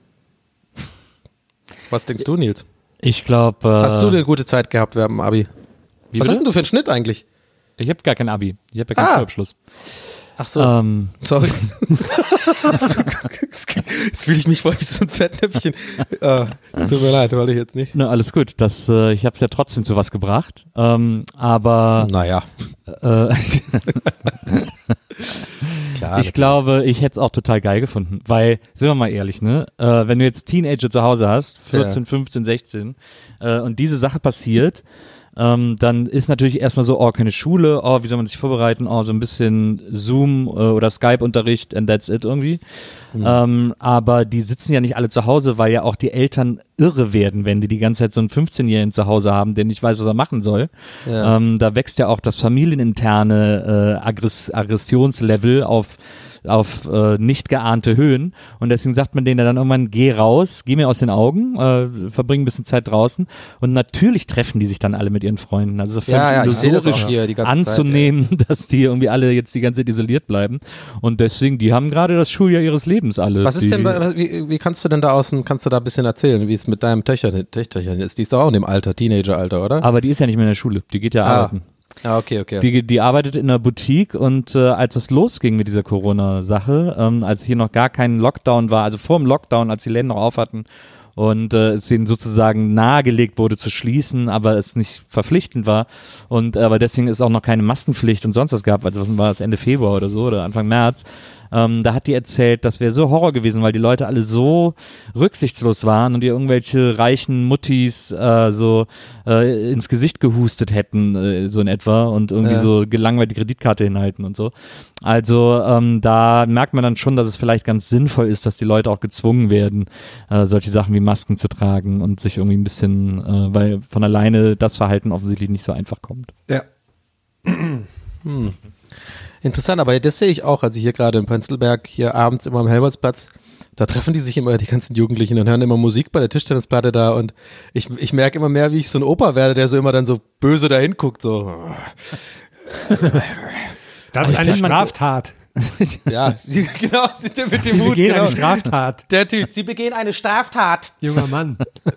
[SPEAKER 2] Was denkst du, Nils?
[SPEAKER 3] Ich glaube. Äh,
[SPEAKER 2] Hast du eine gute Zeit gehabt während dem Abi?
[SPEAKER 3] Wie
[SPEAKER 2] Was
[SPEAKER 3] bitte?
[SPEAKER 2] hast denn du für einen Schnitt eigentlich?
[SPEAKER 3] Ich habe gar kein Abi. Ich habe ja keinen
[SPEAKER 2] ah.
[SPEAKER 3] Schulabschluss.
[SPEAKER 2] Ach so,
[SPEAKER 3] Ähm,
[SPEAKER 2] sorry. Jetzt fühle ich mich voll wie so ein Fettnäpfchen. äh, tut mir leid, wollte ich jetzt nicht.
[SPEAKER 3] ne, alles gut. Das, äh, ich habe es ja trotzdem zu was gebracht. Ähm, aber
[SPEAKER 2] Naja.
[SPEAKER 3] äh,
[SPEAKER 2] Klar.
[SPEAKER 3] ich glaube, ich hätte es auch total geil gefunden. Weil, sind wir mal ehrlich, ne? Äh, wenn du jetzt Teenager zu Hause hast, vierzehn, fünfzehn, sechzehn, äh, und diese Sache passiert, Ähm, dann ist natürlich erstmal so, oh, keine Schule, oh, wie soll man sich vorbereiten, oh, so ein bisschen Zoom äh, oder Skype-Unterricht and that's it irgendwie. Mhm. Ähm, aber die sitzen ja nicht alle zu Hause, weil ja auch die Eltern irre werden, wenn die die ganze Zeit so einen fünfzehnjährigen zu Hause haben, der nicht weiß, was er machen soll. Ja. Ähm, da wächst ja auch das familieninterne äh, Aggress- Aggressionslevel auf auf äh, nicht geahnte Höhen und deswegen sagt man denen dann irgendwann, geh raus, geh mir aus den Augen, äh, verbring ein bisschen Zeit draußen und natürlich treffen die sich dann alle mit ihren Freunden. Also völlig
[SPEAKER 2] ja, ja,
[SPEAKER 3] illusorisch
[SPEAKER 2] hier die ganze
[SPEAKER 3] anzunehmen,
[SPEAKER 2] Zeit,
[SPEAKER 3] dass die irgendwie alle jetzt die ganze Zeit isoliert bleiben und deswegen, die haben gerade das Schuljahr ihres Lebens alle.
[SPEAKER 2] Was ist
[SPEAKER 3] die,
[SPEAKER 2] denn, bei, wie, wie kannst du denn da außen, kannst du da ein bisschen erzählen, wie es mit deinem Töchterchen, Töchterchen ist? Die ist doch auch in dem Alter, Teenager-Alter, oder?
[SPEAKER 3] Aber die ist ja nicht mehr in der Schule, die geht ja
[SPEAKER 2] ah.
[SPEAKER 3] arbeiten.
[SPEAKER 2] Ja, okay, okay.
[SPEAKER 3] Die, die arbeitet in einer Boutique und äh, als es losging mit dieser Corona-Sache, ähm, als hier noch gar kein Lockdown war, also vor dem Lockdown, als die Läden noch auf hatten und äh, es ihnen sozusagen nahegelegt wurde zu schließen, aber es nicht verpflichtend war und aber deswegen ist auch noch keine Maskenpflicht und sonst was gab, also was war das, Ende Februar oder so oder Anfang März. Ähm, da hat die erzählt, das wäre so Horror gewesen, weil die Leute alle so rücksichtslos waren und ihr irgendwelche reichen Muttis äh, so äh, ins Gesicht gehustet hätten, äh, so in etwa und irgendwie ja. so gelangweilt die Kreditkarte hinhalten und so. Also ähm, da merkt man dann schon, dass es vielleicht ganz sinnvoll ist, dass die Leute auch gezwungen werden, äh, solche Sachen wie Masken zu tragen und sich irgendwie ein bisschen, äh, weil von alleine das Verhalten offensichtlich nicht so einfach kommt.
[SPEAKER 1] Ja.
[SPEAKER 2] hm. Interessant, aber das sehe ich auch, also hier gerade in Prenzlberg, hier abends immer am Helmholtzplatz, da treffen die sich immer, die ganzen Jugendlichen und hören immer Musik bei der Tischtennisplatte da und ich, ich merke immer mehr, wie ich so ein Opa werde, der so immer dann so böse da hinguckt, so.
[SPEAKER 1] Das ist eine Straftat.
[SPEAKER 2] Ja, sie, genau, mit dem
[SPEAKER 1] Sie
[SPEAKER 2] Hut,
[SPEAKER 1] begehen
[SPEAKER 2] genau.
[SPEAKER 1] eine Straftat.
[SPEAKER 2] Der Typ, sie begehen eine Straftat.
[SPEAKER 1] Junger Mann.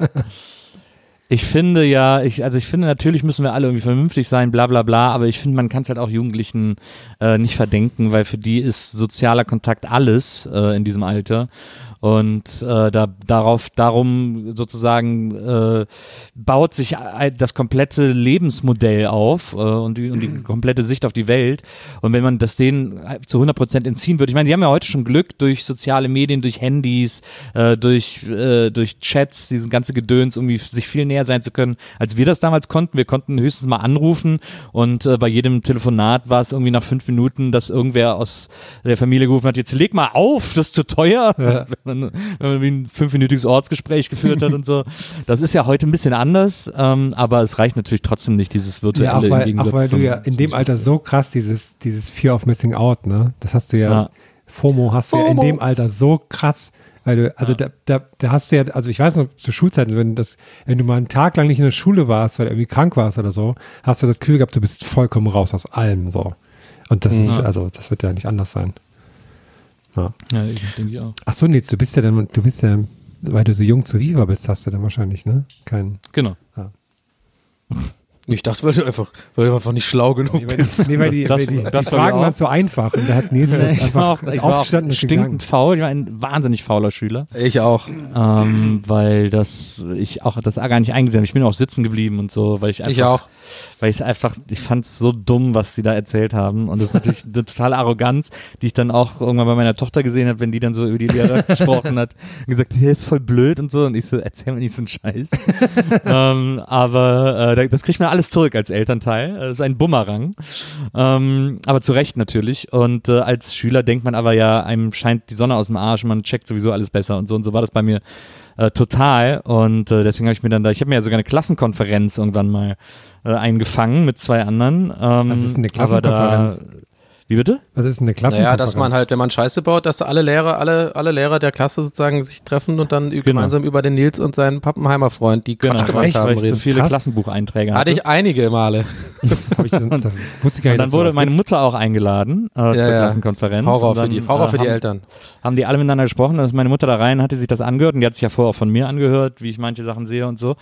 [SPEAKER 3] Ich finde ja, ich, also ich finde, natürlich müssen wir alle irgendwie vernünftig sein, bla bla bla, aber ich finde, man kann es halt auch Jugendlichen äh, nicht verdenken, weil für die ist sozialer Kontakt alles äh, in diesem Alter. Und äh, da, darauf, darum sozusagen äh, baut sich das komplette Lebensmodell auf äh, und, die, und die komplette Sicht auf die Welt. Und wenn man das denen zu hundert Prozent entziehen würde, ich meine, die haben ja heute schon Glück durch soziale Medien, durch Handys, äh, durch, äh, durch Chats, diesen ganze Gedöns, irgendwie sich viel näher sein zu können, als wir das damals konnten. Wir konnten höchstens mal anrufen und äh, bei jedem Telefonat war es irgendwie nach fünf Minuten, dass irgendwer aus der Familie gerufen hat, jetzt leg mal auf, das ist zu teuer. Ja. Wenn man wie ein fünfminütiges Ortsgespräch geführt hat und so. Das ist ja heute ein bisschen anders, ähm, aber es reicht natürlich trotzdem nicht, dieses virtuelle
[SPEAKER 1] ja, auch weil,
[SPEAKER 3] im Gegensatz
[SPEAKER 1] auch weil
[SPEAKER 3] zum,
[SPEAKER 1] du ja in dem Alter so krass dieses, dieses Fear of Missing Out, ne? Das hast du ja,
[SPEAKER 3] ja.
[SPEAKER 1] FOMO hast du ja in dem Alter so krass, weil du, also ja. da, da, da hast du ja, also ich weiß noch, zu Schulzeiten, wenn das, wenn du mal einen Tag lang nicht in der Schule warst, weil du irgendwie krank warst oder so, hast du das Gefühl gehabt, du bist vollkommen raus aus allem, so. Und das ja. ist, also, das wird ja nicht anders sein. Ja,
[SPEAKER 3] ja ich denke ich auch.
[SPEAKER 1] Ach so, Nils, du bist ja dann, du bist ja, weil du so jung zu Viva bist, hast du dann wahrscheinlich, ne? Kein.
[SPEAKER 3] Genau.
[SPEAKER 1] Ja.
[SPEAKER 2] Ich dachte, weil du einfach, weil du einfach nicht schlau genug
[SPEAKER 1] nee, weil
[SPEAKER 2] bist.
[SPEAKER 1] Die, nee, weil die,
[SPEAKER 3] das,
[SPEAKER 1] weil die,
[SPEAKER 3] das
[SPEAKER 1] die Fragen waren zu einfach und da hat Nils
[SPEAKER 3] nee, ich war auch,
[SPEAKER 1] einfach
[SPEAKER 3] ich war auch
[SPEAKER 1] aufgestanden und
[SPEAKER 3] stinkend
[SPEAKER 1] gegangen.
[SPEAKER 3] faul, ich war ein wahnsinnig fauler Schüler.
[SPEAKER 2] Ich auch.
[SPEAKER 3] Ähm, weil das, ich auch das gar nicht eingesehen habe. Ich bin auch sitzen geblieben und so, weil ich einfach.
[SPEAKER 2] Ich auch.
[SPEAKER 3] Weil ich es einfach, ich fand es so dumm, was sie da erzählt haben. Und das ist natürlich eine totale Arroganz, die ich dann auch irgendwann bei meiner Tochter gesehen habe, wenn die dann so über die Lehrer gesprochen hat und gesagt, der ist voll blöd und so. Und ich so, erzähl mir nicht so einen Scheiß. ähm, aber äh, das kriegt man alles zurück als Elternteil. Das ist ein Bumerang. Ähm, aber zu Recht natürlich. Und äh, als Schüler denkt man aber ja, einem scheint die Sonne aus dem Arsch, man checkt sowieso alles besser und so. Und so war das bei mir äh, total. Und äh, deswegen habe ich mir dann da, ich habe mir ja sogar eine Klassenkonferenz irgendwann mal äh, eingefangen mit zwei anderen. Ähm,
[SPEAKER 1] Was ist eine Klassenkonferenz?
[SPEAKER 3] Da, wie bitte?
[SPEAKER 1] Was ist eine Klassenkonferenz?
[SPEAKER 2] Naja, dass man halt, wenn man Scheiße baut, dass alle Lehrer, alle, alle Lehrer der Klasse sozusagen sich treffen und dann genau. gemeinsam über den Nils und seinen Pappenheimer Freund, die Quatsch
[SPEAKER 3] genau.
[SPEAKER 2] gemacht
[SPEAKER 3] Echt,
[SPEAKER 2] haben,
[SPEAKER 3] weil ich
[SPEAKER 2] reden.
[SPEAKER 3] so viele
[SPEAKER 1] Krass.
[SPEAKER 3] Klassenbucheinträge hatte.
[SPEAKER 2] Hatte ich einige Male.
[SPEAKER 1] Hab ich das, das wusste ich gar
[SPEAKER 3] Und
[SPEAKER 1] nicht,
[SPEAKER 3] dann wurde
[SPEAKER 1] dass
[SPEAKER 3] meine
[SPEAKER 1] sowas
[SPEAKER 3] Mutter auch eingeladen äh,
[SPEAKER 2] Ja,
[SPEAKER 3] zur
[SPEAKER 2] ja.
[SPEAKER 3] Klassenkonferenz.
[SPEAKER 2] Horror
[SPEAKER 3] Und dann,
[SPEAKER 2] für die, Horror für die
[SPEAKER 3] haben,
[SPEAKER 2] Eltern.
[SPEAKER 3] Haben die alle miteinander gesprochen, dann ist meine Mutter da rein, hatte sich das angehört und die hat sich ja vorher auch von mir angehört, wie ich manche Sachen sehe und so.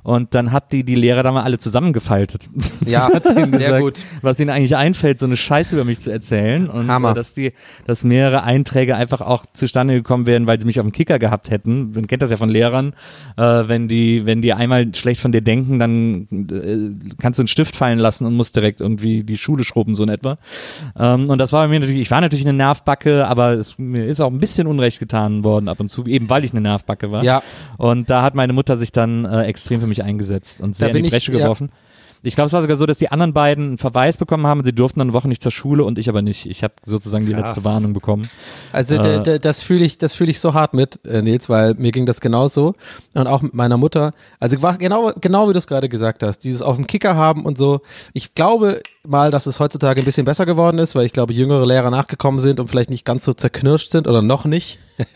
[SPEAKER 3] Und dann hat die die Lehrer da mal alle zusammengefaltet.
[SPEAKER 2] Ja,
[SPEAKER 3] hat denen
[SPEAKER 2] sehr
[SPEAKER 3] gesagt,
[SPEAKER 2] gut.
[SPEAKER 3] was ihnen eigentlich einfällt, so eine Scheiße über mich zu erzählen. Und
[SPEAKER 2] Hammer.
[SPEAKER 3] Äh, dass die, dass mehrere Einträge einfach auch zustande gekommen wären, weil sie mich auf dem Kicker gehabt hätten. Man kennt das ja von Lehrern. Äh, wenn die, wenn die einmal schlecht von dir denken, dann äh, kannst du einen Stift fallen lassen und musst direkt irgendwie die Schule schrubben, so in etwa. Ähm, und das war bei mir natürlich, ich war natürlich eine Nervbacke, aber es, mir ist auch ein bisschen Unrecht getan worden ab und zu, eben weil ich eine Nervbacke war.
[SPEAKER 2] Ja.
[SPEAKER 3] Und da hat meine Mutter sich dann äh, extrem für mich eingesetzt und sehr in
[SPEAKER 2] bin
[SPEAKER 3] die
[SPEAKER 2] ich-
[SPEAKER 3] Bresche
[SPEAKER 2] ja.
[SPEAKER 3] geworfen. Ich glaube, es war sogar so, dass die anderen beiden einen Verweis bekommen haben. Sie durften dann eine Woche nicht zur Schule und ich aber nicht. Ich habe sozusagen die letzte Warnung bekommen.
[SPEAKER 2] Also
[SPEAKER 3] Äh.
[SPEAKER 2] d- d- das fühle ich, das fühle ich so hart mit, äh, Nils, weil mir ging das genauso und auch mit meiner Mutter. Also war genau, genau wie du es gerade gesagt hast, dieses auf dem Kicker haben und so. Ich glaube mal, dass es heutzutage ein bisschen besser geworden ist, weil ich glaube, jüngere Lehrer nachgekommen sind und vielleicht nicht ganz so zerknirscht sind oder noch nicht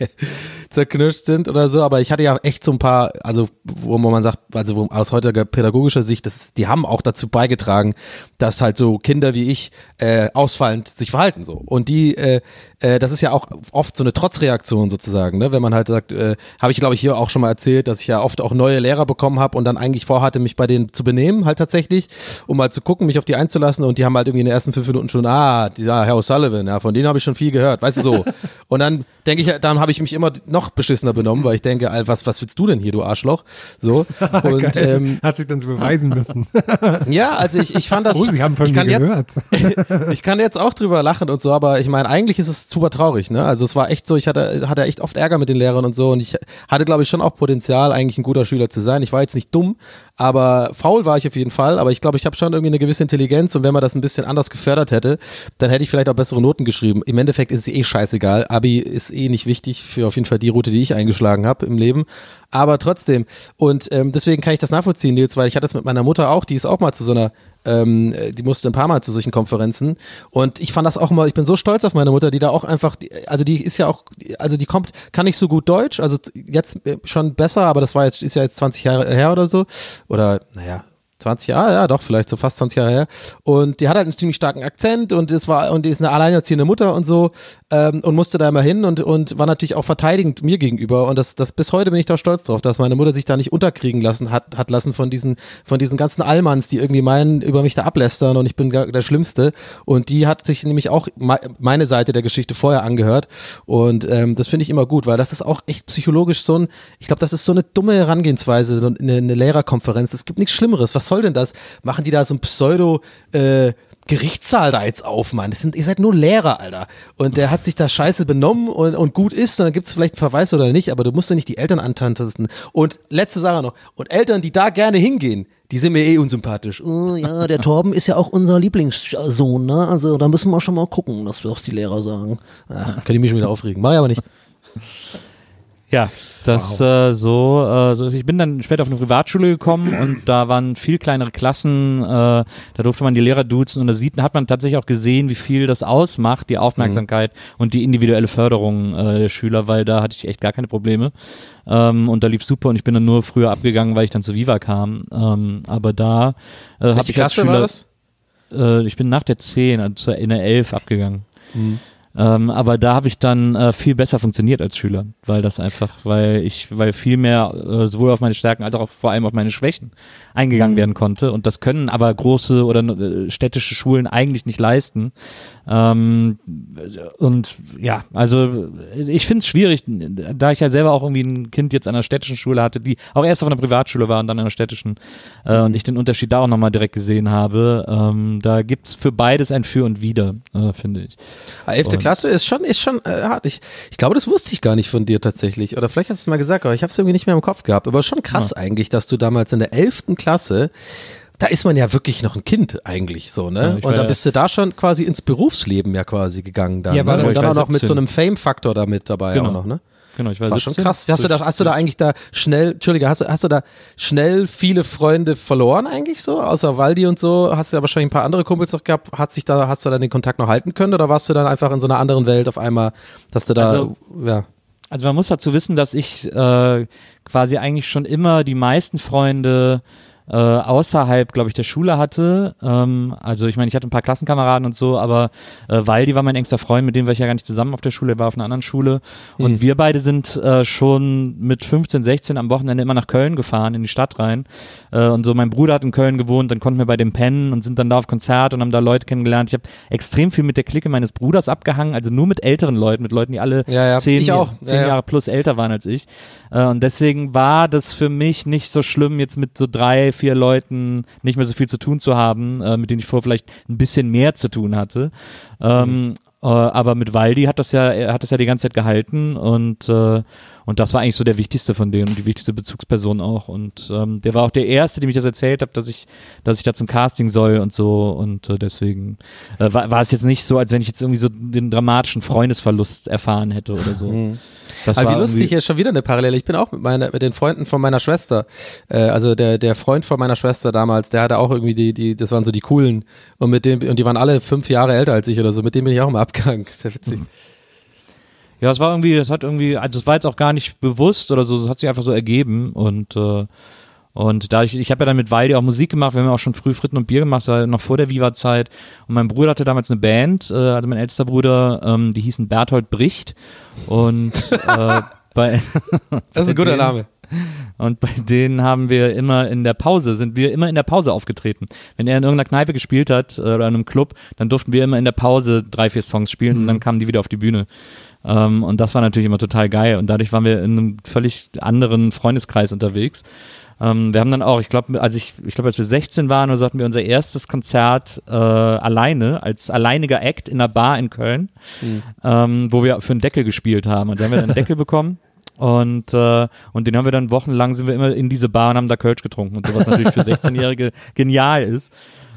[SPEAKER 2] zerknirscht sind oder so. Aber ich hatte ja echt so ein paar, also wo man sagt, also wo, aus heutiger pädagogischer Sicht, das, die haben auch dazu beigetragen, dass halt so Kinder wie ich äh, ausfallend sich verhalten so. Und die, äh, äh, das ist ja auch oft so eine Trotzreaktion sozusagen, ne? Wenn man halt sagt, äh, habe ich glaube ich hier auch schon mal erzählt, dass ich ja oft auch neue Lehrer bekommen habe und dann eigentlich vorhatte, mich bei denen zu benehmen halt tatsächlich, um mal zu gucken, mich auf die einzulassen und die haben halt irgendwie in den ersten fünf Minuten schon, ah, dieser Herr O'Sullivan, ja, von denen habe ich schon viel gehört, weißt du so. Und dann denke ich, dann habe ich mich immer noch beschissener benommen, weil ich denke, Alter, was, was willst du denn hier, du Arschloch? So. Und
[SPEAKER 1] Geil.
[SPEAKER 2] ähm,
[SPEAKER 1] Hat sich dann so beweisen müssen.
[SPEAKER 2] ja, also ich, ich fand das.
[SPEAKER 1] Oh, Sie haben von
[SPEAKER 2] ich
[SPEAKER 1] mir
[SPEAKER 2] kann jetzt,
[SPEAKER 1] gehört.
[SPEAKER 2] ich kann jetzt auch drüber lachen und so, aber ich meine, eigentlich ist es super traurig, ne? Also es war echt so, ich hatte, hatte echt oft Ärger mit den Lehrern und so und ich hatte, glaube ich, schon auch Potenzial, eigentlich ein guter Schüler zu sein. Ich war jetzt nicht dumm, aber faul war ich auf jeden Fall, aber ich glaube, ich habe schon irgendwie eine gewisse Intelligenz und wenn man das ein bisschen anders gefördert hätte, dann hätte ich vielleicht auch bessere Noten geschrieben. Im Endeffekt ist es eh scheißegal. Abi ist eh nicht wichtig für auf jeden Fall die Route, die ich eingeschlagen habe im Leben. Aber trotzdem. Und ähm, deswegen kann ich das nachvollziehen, Nils, weil ich hatte das mit meiner Mutter auch, die ist auch mal zu so einer Ähm, die musste ein paar Mal zu solchen Konferenzen und ich fand das auch immer, ich bin so stolz auf meine Mutter, die da auch einfach, also die ist ja auch, also die kommt, kann nicht so gut Deutsch, also jetzt schon besser, aber das war jetzt, ist ja jetzt zwanzig Jahre her oder so, oder naja, zwanzig Jahre, ja doch, vielleicht so fast zwanzig Jahre her. Und die hat halt einen ziemlich starken Akzent und es war, und die ist eine alleinerziehende Mutter und so, ähm, und musste da immer hin und, und war natürlich auch verteidigend mir gegenüber. Und das, das bis heute bin ich da stolz drauf, dass meine Mutter sich da nicht unterkriegen lassen hat, hat lassen von diesen, von diesen ganzen Allmanns, die irgendwie meinen, über mich da ablästern und ich bin der Schlimmste. Und die hat sich nämlich auch me- meine Seite der Geschichte vorher angehört. Und ähm, das finde ich immer gut, weil das ist auch echt psychologisch so ein, ich glaube, das ist so eine dumme Herangehensweise, so eine, eine Lehrerkonferenz. Es gibt nichts Schlimmeres. Was soll denn das? Machen die da so ein Pseudo, äh, Gerichtssaal da jetzt auf, Mann. Das sind, ihr seid nur Lehrer, Alter. Und der hat sich da scheiße benommen und, und gut ist, und dann gibt es vielleicht einen Verweis oder nicht, aber du musst ja nicht die Eltern antanzen. Und letzte Sache noch. Und Eltern, die da gerne hingehen, die sind mir eh unsympathisch.
[SPEAKER 5] Oh, ja, der Torben ist ja auch unser Lieblingssohn, ne? Also da müssen wir schon mal gucken, dass wir auch die Lehrer sagen.
[SPEAKER 2] Ah, kann ich mich schon wieder aufregen. Mach ich aber nicht.
[SPEAKER 3] Ja, das äh, so, äh, so. Ich bin dann später auf eine Privatschule gekommen und da waren viel kleinere Klassen, äh, da durfte man die Lehrer duzen und da sieht, hat man tatsächlich auch gesehen, wie viel das ausmacht, die Aufmerksamkeit mhm. und die individuelle Förderung äh, der Schüler, weil da hatte ich echt gar keine Probleme ähm, und da lief super und ich bin dann nur früher abgegangen, weil ich dann zu Viva kam, ähm, aber da äh, habe ich als
[SPEAKER 2] Klasse
[SPEAKER 3] Schüler,
[SPEAKER 2] war das?
[SPEAKER 3] Äh, ich bin nach der zehn, also in der elf abgegangen.
[SPEAKER 2] Mhm.
[SPEAKER 3] Ähm, aber da habe ich dann äh, viel besser funktioniert als Schüler, weil das einfach, weil ich, weil viel mehr äh, sowohl auf meine Stärken als auch vor allem auf meine Schwächen eingegangen mhm. werden konnte und das können aber große oder äh, städtische Schulen eigentlich nicht leisten. Ähm, und ja, also ich finde es schwierig, da ich ja selber auch irgendwie ein Kind jetzt an einer städtischen Schule hatte, die auch erst auf einer Privatschule war und dann an einer städtischen äh, und ich den Unterschied da auch nochmal direkt gesehen habe. Ähm, da gibt's für beides ein Für und Wider, äh, finde ich.
[SPEAKER 2] elfte Klasse ist schon, ist schon äh, hart. Ich, ich glaube, das wusste ich gar nicht von dir tatsächlich. Oder vielleicht hast du es mal gesagt, aber ich habe es irgendwie nicht mehr im Kopf gehabt. Aber schon krass ja. eigentlich, dass du damals in der elften Klasse, da ist man ja wirklich noch ein Kind eigentlich so, ne?
[SPEAKER 3] Ja,
[SPEAKER 2] und dann
[SPEAKER 3] ja.
[SPEAKER 2] bist du da schon quasi ins Berufsleben ja quasi gegangen dann.
[SPEAKER 1] Ja,
[SPEAKER 2] ne?
[SPEAKER 1] war das-
[SPEAKER 2] Und dann
[SPEAKER 3] ich
[SPEAKER 2] auch
[SPEAKER 3] war
[SPEAKER 2] noch mit so
[SPEAKER 3] siebzehn.
[SPEAKER 2] einem Fame-Faktor da mit dabei
[SPEAKER 3] Genau.
[SPEAKER 2] auch noch, ne?
[SPEAKER 3] Genau, ich war,
[SPEAKER 2] Das war schon
[SPEAKER 3] siebzehn.
[SPEAKER 2] krass. Hast du da, hast du da eigentlich da schnell, Entschuldige, hast du, hast du da schnell viele Freunde verloren eigentlich so? Außer Waldi und so, hast du ja wahrscheinlich ein paar andere Kumpels noch gehabt. Hat sich da, hast du dann den Kontakt noch halten können oder warst du dann einfach in so einer anderen Welt auf einmal, dass du da,
[SPEAKER 3] Also-
[SPEAKER 2] ja.
[SPEAKER 3] Also man muss dazu wissen, dass ich äh, quasi eigentlich schon immer die meisten Freunde äh, außerhalb, glaube ich, der Schule hatte. Ähm, also ich meine, ich hatte ein paar Klassenkameraden und so, aber äh, Waldi war mein engster Freund, mit dem war ich ja gar nicht zusammen auf der Schule, er war auf einer anderen Schule. Und mhm. wir beide sind äh, schon mit fünfzehn, sechzehn am Wochenende immer nach Köln gefahren, in die Stadt rein. Äh, und so mein Bruder hat in Köln gewohnt, dann konnten wir bei dem pennen und sind dann da auf Konzert und haben da Leute kennengelernt. Ich habe extrem viel mit der Clique meines Bruders abgehangen, also nur mit älteren Leuten, mit Leuten, die alle
[SPEAKER 2] ja, ja.
[SPEAKER 3] zehn,
[SPEAKER 2] ich auch.
[SPEAKER 3] zehn
[SPEAKER 2] ja, ja.
[SPEAKER 3] Jahre plus älter waren als ich. Äh, und deswegen war das für mich nicht so schlimm, jetzt mit so drei, vier Leuten nicht mehr so viel zu tun zu haben, äh, mit denen ich vorher vielleicht ein bisschen mehr zu tun hatte. Ähm, mhm. äh, aber mit Waldi hat das ja, er hat das ja die ganze Zeit gehalten und äh, und das war eigentlich so der wichtigste von denen, die wichtigste Bezugsperson auch. Und ähm, der war auch der Erste, dem ich das erzählt habe, dass ich, dass ich da zum Casting soll und so. Und äh, deswegen äh, war, war es jetzt nicht so, als wenn ich jetzt irgendwie so den dramatischen Freundesverlust erfahren hätte oder so.
[SPEAKER 2] Mhm.
[SPEAKER 3] Das
[SPEAKER 2] Aber
[SPEAKER 3] war
[SPEAKER 2] wie lustig, ist schon wieder eine Parallele. Ich bin auch mit meiner, mit den Freunden von meiner Schwester, äh, also der, der Freund von meiner Schwester damals, der hatte auch irgendwie die, die, das waren so die coolen und mit dem, und die waren alle fünf Jahre älter als ich oder so, mit dem bin ich auch immer abgegangen. Sehr witzig.
[SPEAKER 3] Ja, es war irgendwie, es hat irgendwie, also es war jetzt auch gar nicht bewusst oder so, es hat sich einfach so ergeben und äh, und da ich, ich habe ja dann mit Waldi auch Musik gemacht, wir haben ja auch schon früh Fritten und Bier gemacht, das war noch vor der Viva-Zeit und mein Bruder hatte damals eine Band, äh, also mein ältester Bruder, ähm, die hießen Berthold Bricht und äh, bei
[SPEAKER 2] das ist ein guter Name.
[SPEAKER 3] Und bei denen haben wir immer in der Pause, sind wir immer in der Pause aufgetreten. Wenn er in irgendeiner Kneipe gespielt hat oder in einem Club, dann durften wir immer in der Pause drei, vier Songs spielen mhm. und dann kamen die wieder auf die Bühne. Um, und das war natürlich immer total geil und dadurch waren wir in einem völlig anderen Freundeskreis unterwegs. Um, wir haben dann auch, ich glaube, als ich, ich glaube, als wir sechzehn waren, oder so hatten wir unser erstes Konzert äh, alleine, als alleiniger Act in einer Bar in Köln, mhm. um, wo wir für einen Deckel gespielt haben. Und da haben wir dann einen Deckel bekommen. Und, äh, und den haben wir dann wochenlang, sind wir immer in diese Bar und haben da Kölsch getrunken und so, was natürlich für sechzehnjährige genial ist.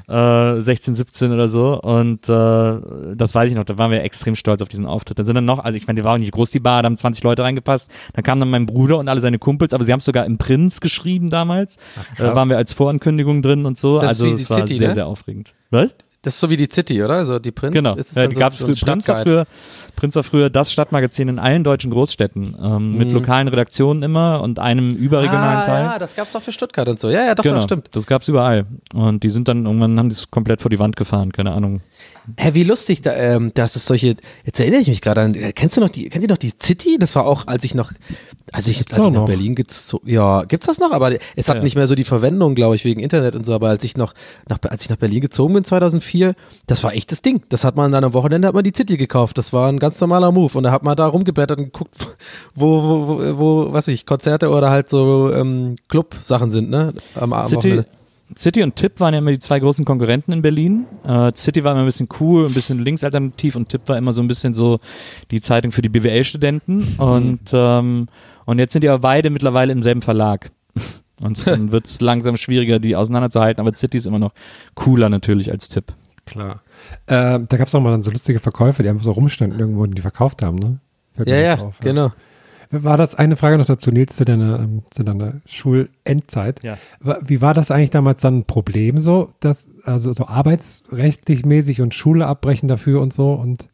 [SPEAKER 3] Äh, sechzehn, siebzehn oder so und äh, das weiß ich noch, da waren wir extrem stolz auf diesen Auftritt. Da sind dann noch, also ich meine, die war auch nicht groß, die Bar, da haben zwanzig Leute reingepasst, dann kam dann mein Bruder und alle seine Kumpels, aber sie haben es sogar im Prinz geschrieben damals, da äh, waren wir als Vorankündigung drin und so,
[SPEAKER 2] das
[SPEAKER 3] also es war
[SPEAKER 2] City,
[SPEAKER 3] sehr,
[SPEAKER 2] ne?
[SPEAKER 3] sehr aufregend. Was?
[SPEAKER 2] Das ist so wie die City, oder? Also die Prinz?
[SPEAKER 3] Genau,
[SPEAKER 2] ist es
[SPEAKER 3] ja,
[SPEAKER 2] dann
[SPEAKER 3] die
[SPEAKER 2] so,
[SPEAKER 3] gab es
[SPEAKER 2] so
[SPEAKER 3] früher, Prinz war früher, Prinz war früher das Stadtmagazin in allen deutschen Großstädten, ähm, mhm. mit lokalen Redaktionen immer und einem überregionalen
[SPEAKER 2] ah,
[SPEAKER 3] Teil.
[SPEAKER 2] Ja, das gab es auch für Stuttgart und so. Ja, ja, doch,
[SPEAKER 3] genau,
[SPEAKER 2] das stimmt.
[SPEAKER 3] Das gab es überall. Und die sind dann irgendwann, haben das komplett vor die Wand gefahren, keine Ahnung.
[SPEAKER 2] Hä, wie lustig, da, ähm, dass es solche, jetzt erinnere ich mich gerade an, äh, kennst du noch die, kennt ihr noch die City? Das war auch, als ich noch, als ich, als ich nach Berlin gezogen, ja, gibt's das noch? Aber es hat ja. nicht mehr so die Verwendung, glaube ich, wegen Internet und so, aber als ich noch, nach, als ich nach Berlin gezogen bin, zweitausendvier, das war echt das Ding. Das hat man dann am Wochenende, hat man die City gekauft. Das war ein ganz normaler Move und da hat man da rumgeblättert und geguckt, wo, wo, wo, wo was weiß ich, Konzerte oder halt so ähm, Club-Sachen sind, ne? Am, am
[SPEAKER 3] City,
[SPEAKER 2] Wochenende.
[SPEAKER 3] City und Tipp waren ja immer die zwei großen Konkurrenten in Berlin. Äh, City war immer ein bisschen cool, ein bisschen linksalternativ und Tipp war immer so ein bisschen so die Zeitung für die B W L-Studenten. Und, ähm, und jetzt sind die aber beide mittlerweile im selben Verlag. Und dann wird es langsam schwieriger, die auseinanderzuhalten. Aber City ist immer noch cooler natürlich als Tipp.
[SPEAKER 1] Klar. Äh, da gab es auch mal so lustige Verkäufer, die einfach so rumstanden irgendwo und die verkauft haben, ne? Fällt
[SPEAKER 2] Ja,
[SPEAKER 1] mir
[SPEAKER 2] ja,
[SPEAKER 1] jetzt auf,
[SPEAKER 2] genau.
[SPEAKER 1] War das eine Frage noch dazu, Nils, zu deiner, ähm, zu deiner Schulendzeit?
[SPEAKER 3] Ja.
[SPEAKER 1] Wie war das eigentlich damals dann ein Problem so, dass, also so arbeitsrechtlich mäßig und Schule abbrechen dafür und so und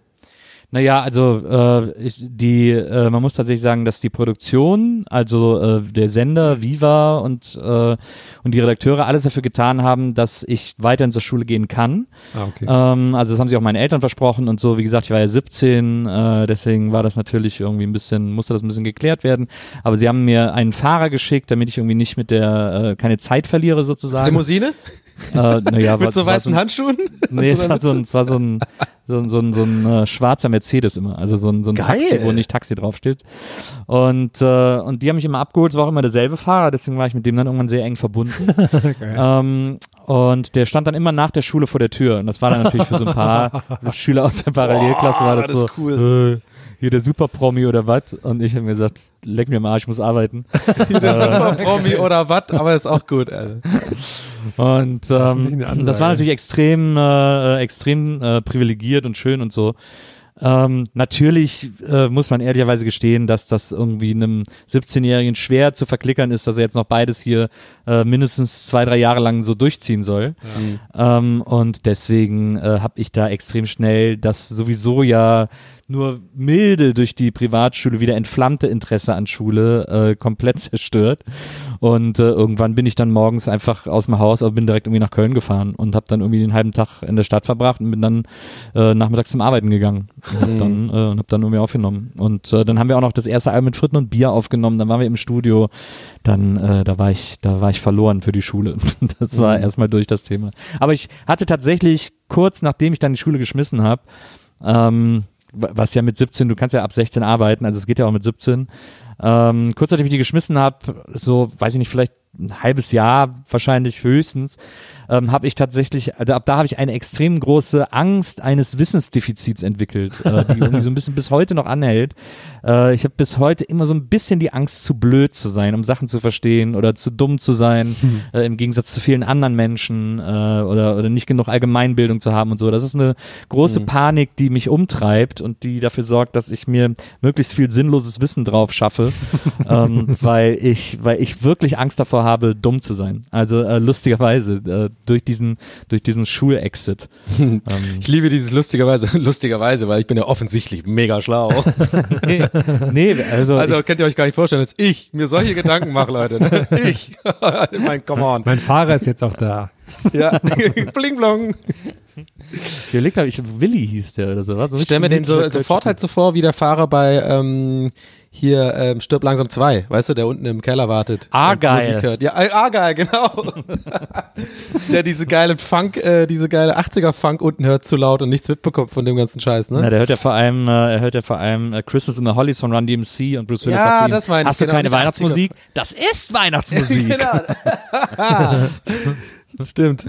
[SPEAKER 3] Naja, also äh, ich, die, äh, man muss tatsächlich sagen, dass die Produktion, also äh, der Sender, Viva und, äh, und die Redakteure alles dafür getan haben, dass ich weiterhin zur Schule gehen kann.
[SPEAKER 1] Ah, okay.
[SPEAKER 3] Ähm, also das haben sie auch meinen Eltern versprochen und so. Wie gesagt, ich war ja siebzehn, äh, deswegen war das natürlich irgendwie ein bisschen, musste das ein bisschen geklärt werden. Aber sie haben mir einen Fahrer geschickt, damit ich irgendwie nicht mit der, äh, keine Zeit verliere sozusagen.
[SPEAKER 2] Limousine?
[SPEAKER 3] Äh, naja,
[SPEAKER 2] Mit
[SPEAKER 3] was,
[SPEAKER 2] so weißen
[SPEAKER 3] so ein,
[SPEAKER 2] Handschuhen?
[SPEAKER 3] Nee, es war so ein, es war so ein, so ein, so ein, so ein äh, schwarzer Mercedes immer, also so ein, so ein Taxi, wo nicht Taxi draufsteht. Und, äh, und die haben mich immer abgeholt, es war auch immer derselbe Fahrer, deswegen war ich mit dem dann irgendwann sehr eng verbunden. ähm, und der stand dann immer nach der Schule vor der Tür und das war dann natürlich für so ein paar Schüler aus der Parallelklasse, war das, das so,
[SPEAKER 2] cool.
[SPEAKER 3] äh, hier der Superpromi oder was? Und ich habe mir gesagt, leck mir am Arsch, ich muss arbeiten.
[SPEAKER 2] Hier der Superpromi oder was? Aber ist auch gut, Alter.
[SPEAKER 3] Und ähm, das, das war natürlich extrem, äh, extrem äh, privilegiert und schön und so. Ähm, natürlich äh, muss man ehrlicherweise gestehen, dass das irgendwie einem siebzehnjährigen schwer zu verklickern ist, dass er jetzt noch beides hier äh, mindestens zwei, drei Jahre lang so durchziehen soll. Ja. Ähm, und deswegen äh, habe ich da extrem schnell das sowieso ja nur milde durch die Privatschule wieder entflammte Interesse an Schule äh, komplett zerstört. Und äh, irgendwann bin ich dann morgens einfach aus dem Haus, aber bin direkt irgendwie nach Köln gefahren und habe dann irgendwie den halben Tag in der Stadt verbracht und bin dann äh, nachmittags zum Arbeiten gegangen und habe dann, äh, hab dann irgendwie aufgenommen. Und äh, dann haben wir auch noch das erste Album mit Fritten und Bier aufgenommen, dann waren wir im Studio, dann äh, da war ich, da war ich verloren für die Schule. Das war mhm. erstmal durch das Thema. Aber ich hatte tatsächlich kurz nachdem ich dann die Schule geschmissen habe, ähm, was ja mit siebzehn, du kannst ja ab sechzehn arbeiten, also es geht ja auch mit siebzehn, ähm, kurz nachdem ich die geschmissen habe, so, weiß ich nicht, vielleicht ein halbes Jahr wahrscheinlich höchstens, ähm, habe ich tatsächlich, also ab da habe ich eine extrem große Angst eines Wissensdefizits entwickelt, äh, die irgendwie so ein bisschen bis heute noch anhält. Äh, ich habe bis heute immer so ein bisschen die Angst, zu blöd zu sein, um Sachen zu verstehen oder zu dumm zu sein, hm. äh, im Gegensatz zu vielen anderen Menschen äh, oder, oder nicht genug Allgemeinbildung zu haben und so. Das ist eine große hm. Panik, die mich umtreibt und die dafür sorgt, dass ich mir möglichst viel sinnloses Wissen drauf schaffe, ähm, weil ich, weil ich wirklich Angst davor habe, dumm zu sein. Also äh, lustigerweise äh, durch diesen durch diesen Schulexit. ähm.
[SPEAKER 2] Ich liebe dieses lustigerweise, lustigerweise, weil ich bin ja offensichtlich mega schlau.
[SPEAKER 3] nee, nee, also
[SPEAKER 2] also
[SPEAKER 3] ich,
[SPEAKER 2] könnt ihr euch gar nicht vorstellen, dass ich mir solche Gedanken mache, Leute. Ne? Ich, mein, come on.
[SPEAKER 1] Mein Fahrer ist jetzt auch da.
[SPEAKER 2] Ja, bling blong.
[SPEAKER 3] Ich überlegt habe, ich Willi hieß der oder so. Was?
[SPEAKER 2] Ich stelle mir den so, sofort halt so vor, wie der Fahrer bei ähm, hier ähm, Stirb langsam zwei, weißt du, der unten im Keller wartet.
[SPEAKER 3] Argyle.
[SPEAKER 2] Ja, Argyle, genau. Der diese geile Funk, äh, diese geile achtziger-Funk unten hört zu laut und nichts mitbekommt von dem ganzen Scheiß, ne?
[SPEAKER 3] Na, der hört ja vor allem, äh, er hört ja vor allem äh, Christmas in the Hollies von Run D M C und Bruce Willis
[SPEAKER 2] ja,
[SPEAKER 3] sagt zu ihm,
[SPEAKER 2] das meine ich,
[SPEAKER 3] hast du
[SPEAKER 2] genau,
[SPEAKER 3] keine
[SPEAKER 2] nicht
[SPEAKER 3] Weihnachtsmusik? Das ist Weihnachtsmusik.
[SPEAKER 2] Genau. Das stimmt.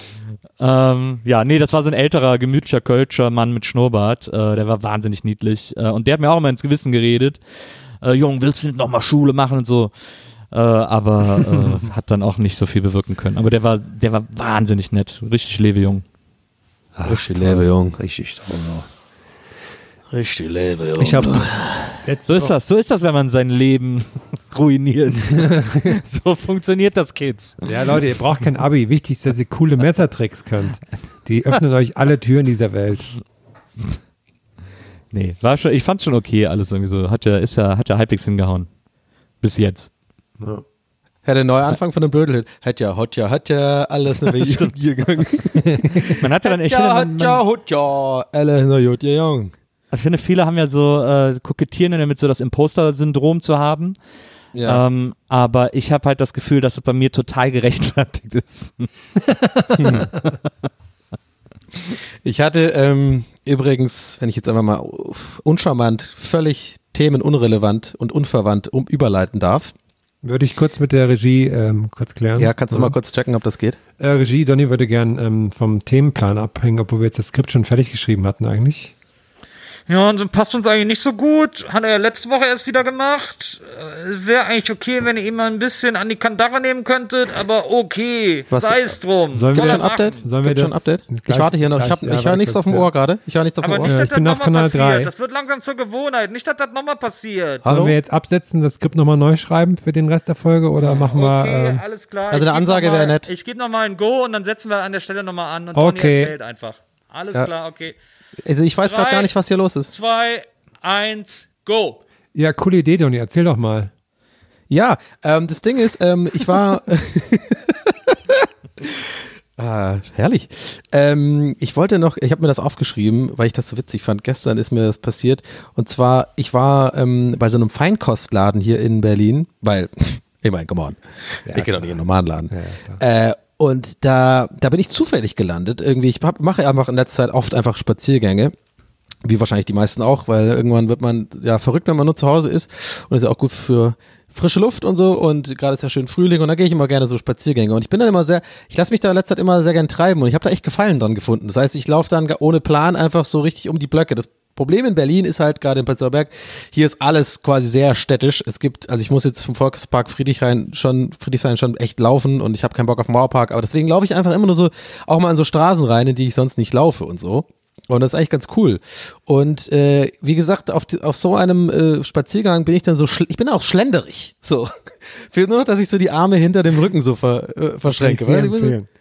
[SPEAKER 3] Ähm, ja, nee, das war so ein älterer, gemütlicher Kölscher Mann mit Schnurrbart. Äh, der war wahnsinnig niedlich. Äh, und der hat mir auch immer ins Gewissen geredet. Äh, Jung, willst du nicht nochmal Schule machen und so? Äh, aber äh, hat dann auch nicht so viel bewirken können. Aber der war, der war wahnsinnig nett. Richtig Levejung.
[SPEAKER 2] Richtig Levejung.
[SPEAKER 5] Richtig toll.
[SPEAKER 2] Richtig Levejung.
[SPEAKER 1] Ich habe
[SPEAKER 3] So ist das, so ist das, wenn man sein Leben ruiniert. So funktioniert das, Kids.
[SPEAKER 1] Ja, Leute, ihr braucht kein Abi. Wichtig ist, dass ihr coole Messertricks könnt. Die öffnen euch alle Türen dieser Welt.
[SPEAKER 3] Nee, war schon, ich fand's schon okay, alles irgendwie so. Hat ja, ist ja, hat ja halbwegs hingehauen. Bis jetzt.
[SPEAKER 2] Ja. Ja, der neue Anfang von dem Blödel hat ja, hat ja, hat ja, alles eine Wege gegangen.
[SPEAKER 3] Man hat ja dann, ich
[SPEAKER 2] ja,
[SPEAKER 3] finde, man,
[SPEAKER 2] hat
[SPEAKER 3] man,
[SPEAKER 2] ja, hat ja, alles na gut, ja, jung.
[SPEAKER 3] ich finde, viele haben ja so, äh, kokettieren damit, so das Imposter-Syndrom zu haben.
[SPEAKER 2] Ja.
[SPEAKER 3] Ähm, aber ich habe halt das Gefühl, dass es bei mir total gerechtfertigt ist.
[SPEAKER 2] Ich hatte ähm, übrigens, wenn ich jetzt einfach mal uncharmant, völlig themenunrelevant und unverwandt um überleiten darf.
[SPEAKER 1] Würde ich kurz mit der Regie ähm, kurz klären.
[SPEAKER 2] Ja, kannst du mal kurz checken, ob das geht?
[SPEAKER 1] Äh, Regie, Donny würde gern ähm, vom Themenplan abhängen, obwohl wir jetzt das Skript schon fertig geschrieben hatten eigentlich.
[SPEAKER 6] Ja, und so passt uns eigentlich nicht so gut. Hat er ja letzte Woche erst wieder gemacht. Äh, Wäre eigentlich okay, wenn ihr ihn mal ein bisschen an die Kandare nehmen könntet, aber okay,
[SPEAKER 2] Was-
[SPEAKER 6] sei es drum.
[SPEAKER 1] Sollen wir
[SPEAKER 2] Gibt
[SPEAKER 1] das-
[SPEAKER 2] schon ein Update?
[SPEAKER 1] Sollen wir
[SPEAKER 2] Gibt schon ein
[SPEAKER 1] das
[SPEAKER 2] Update?
[SPEAKER 1] gleich-
[SPEAKER 2] Ich warte hier noch. Ich, hab-
[SPEAKER 1] gleich-
[SPEAKER 2] ich
[SPEAKER 1] ja,
[SPEAKER 2] höre nichts
[SPEAKER 1] warte
[SPEAKER 2] auf dem
[SPEAKER 1] kurz,
[SPEAKER 2] Ohr gerade. Ich höre nichts auf dem
[SPEAKER 6] Aber
[SPEAKER 2] Ohr.
[SPEAKER 6] nicht,
[SPEAKER 1] Ja,
[SPEAKER 6] dass
[SPEAKER 1] ich bin
[SPEAKER 6] das
[SPEAKER 1] auf
[SPEAKER 6] nochmal
[SPEAKER 1] Kanal drei.
[SPEAKER 6] passiert. Das wird langsam zur Gewohnheit. Nicht, dass das nochmal passiert.
[SPEAKER 2] Hallo?
[SPEAKER 1] Sollen wir jetzt absetzen, das Skript nochmal neu schreiben für den Rest der Folge oder machen wir...
[SPEAKER 6] Okay,
[SPEAKER 1] ähm,
[SPEAKER 6] alles klar.
[SPEAKER 2] Also
[SPEAKER 6] Ich
[SPEAKER 2] eine
[SPEAKER 6] geb
[SPEAKER 2] Ansage
[SPEAKER 6] noch mal-
[SPEAKER 2] wäre nett.
[SPEAKER 6] Ich gebe nochmal ein Go und dann setzen wir an der Stelle nochmal an und
[SPEAKER 1] Okay.
[SPEAKER 6] Donny erzählt einfach. Alles
[SPEAKER 2] Ja.
[SPEAKER 6] klar, okay.
[SPEAKER 2] Also ich weiß gerade
[SPEAKER 6] Drei.
[SPEAKER 2] gar nicht, was hier los ist.
[SPEAKER 6] Zwei, eins, go.
[SPEAKER 1] ja, coole Idee, Donny, erzähl doch mal.
[SPEAKER 2] Ja, ähm, das Ding ist, ähm, ich war... ah, herrlich. Ähm, ich wollte noch, ich habe mir das aufgeschrieben, weil ich das so witzig fand. Gestern ist mir das passiert. Und zwar, ich war ähm, bei so einem Feinkostladen hier in Berlin, weil, ich meine, come on, ich gehe doch nicht in einen normalen Laden. äh, und da, da bin ich zufällig gelandet. Irgendwie, ich hab- mache einfach in letzter Zeit oft einfach Spaziergänge. Wie wahrscheinlich die meisten auch, weil irgendwann wird man ja verrückt, wenn man nur zu Hause ist. Und ist ja auch gut für frische Luft und so. Und gerade ist ja schön Frühling und da gehe ich immer gerne so Spaziergänge. Und ich bin dann immer sehr, ich lasse mich da in letzter Zeit immer sehr gern treiben und ich habe da echt Gefallen dran gefunden. Das heißt, ich laufe dann ga- ohne Plan einfach so richtig um die Blöcke. Das Problem in Berlin ist halt gerade in Prenzlauer Berg, hier ist alles quasi sehr städtisch. Es gibt, also ich muss jetzt vom Volkspark Friedrichshain schon, Friedrichshain schon echt laufen und ich habe keinen Bock auf den Mauerpark, aber deswegen laufe ich einfach immer nur so, auch mal in so Straßen rein, in die ich sonst nicht laufe und so. Und das ist eigentlich ganz cool. Und äh, wie gesagt, auf, die, auf so einem äh, Spaziergang bin ich dann so, schl- ich bin auch schlenderig. So. Fehlt nur noch, dass ich so die Arme hinter dem Rücken so ver, äh, verschränke.
[SPEAKER 1] Kann ich
[SPEAKER 2] Weißt
[SPEAKER 1] sehr
[SPEAKER 2] du, ich bin so,
[SPEAKER 1] empfehlen.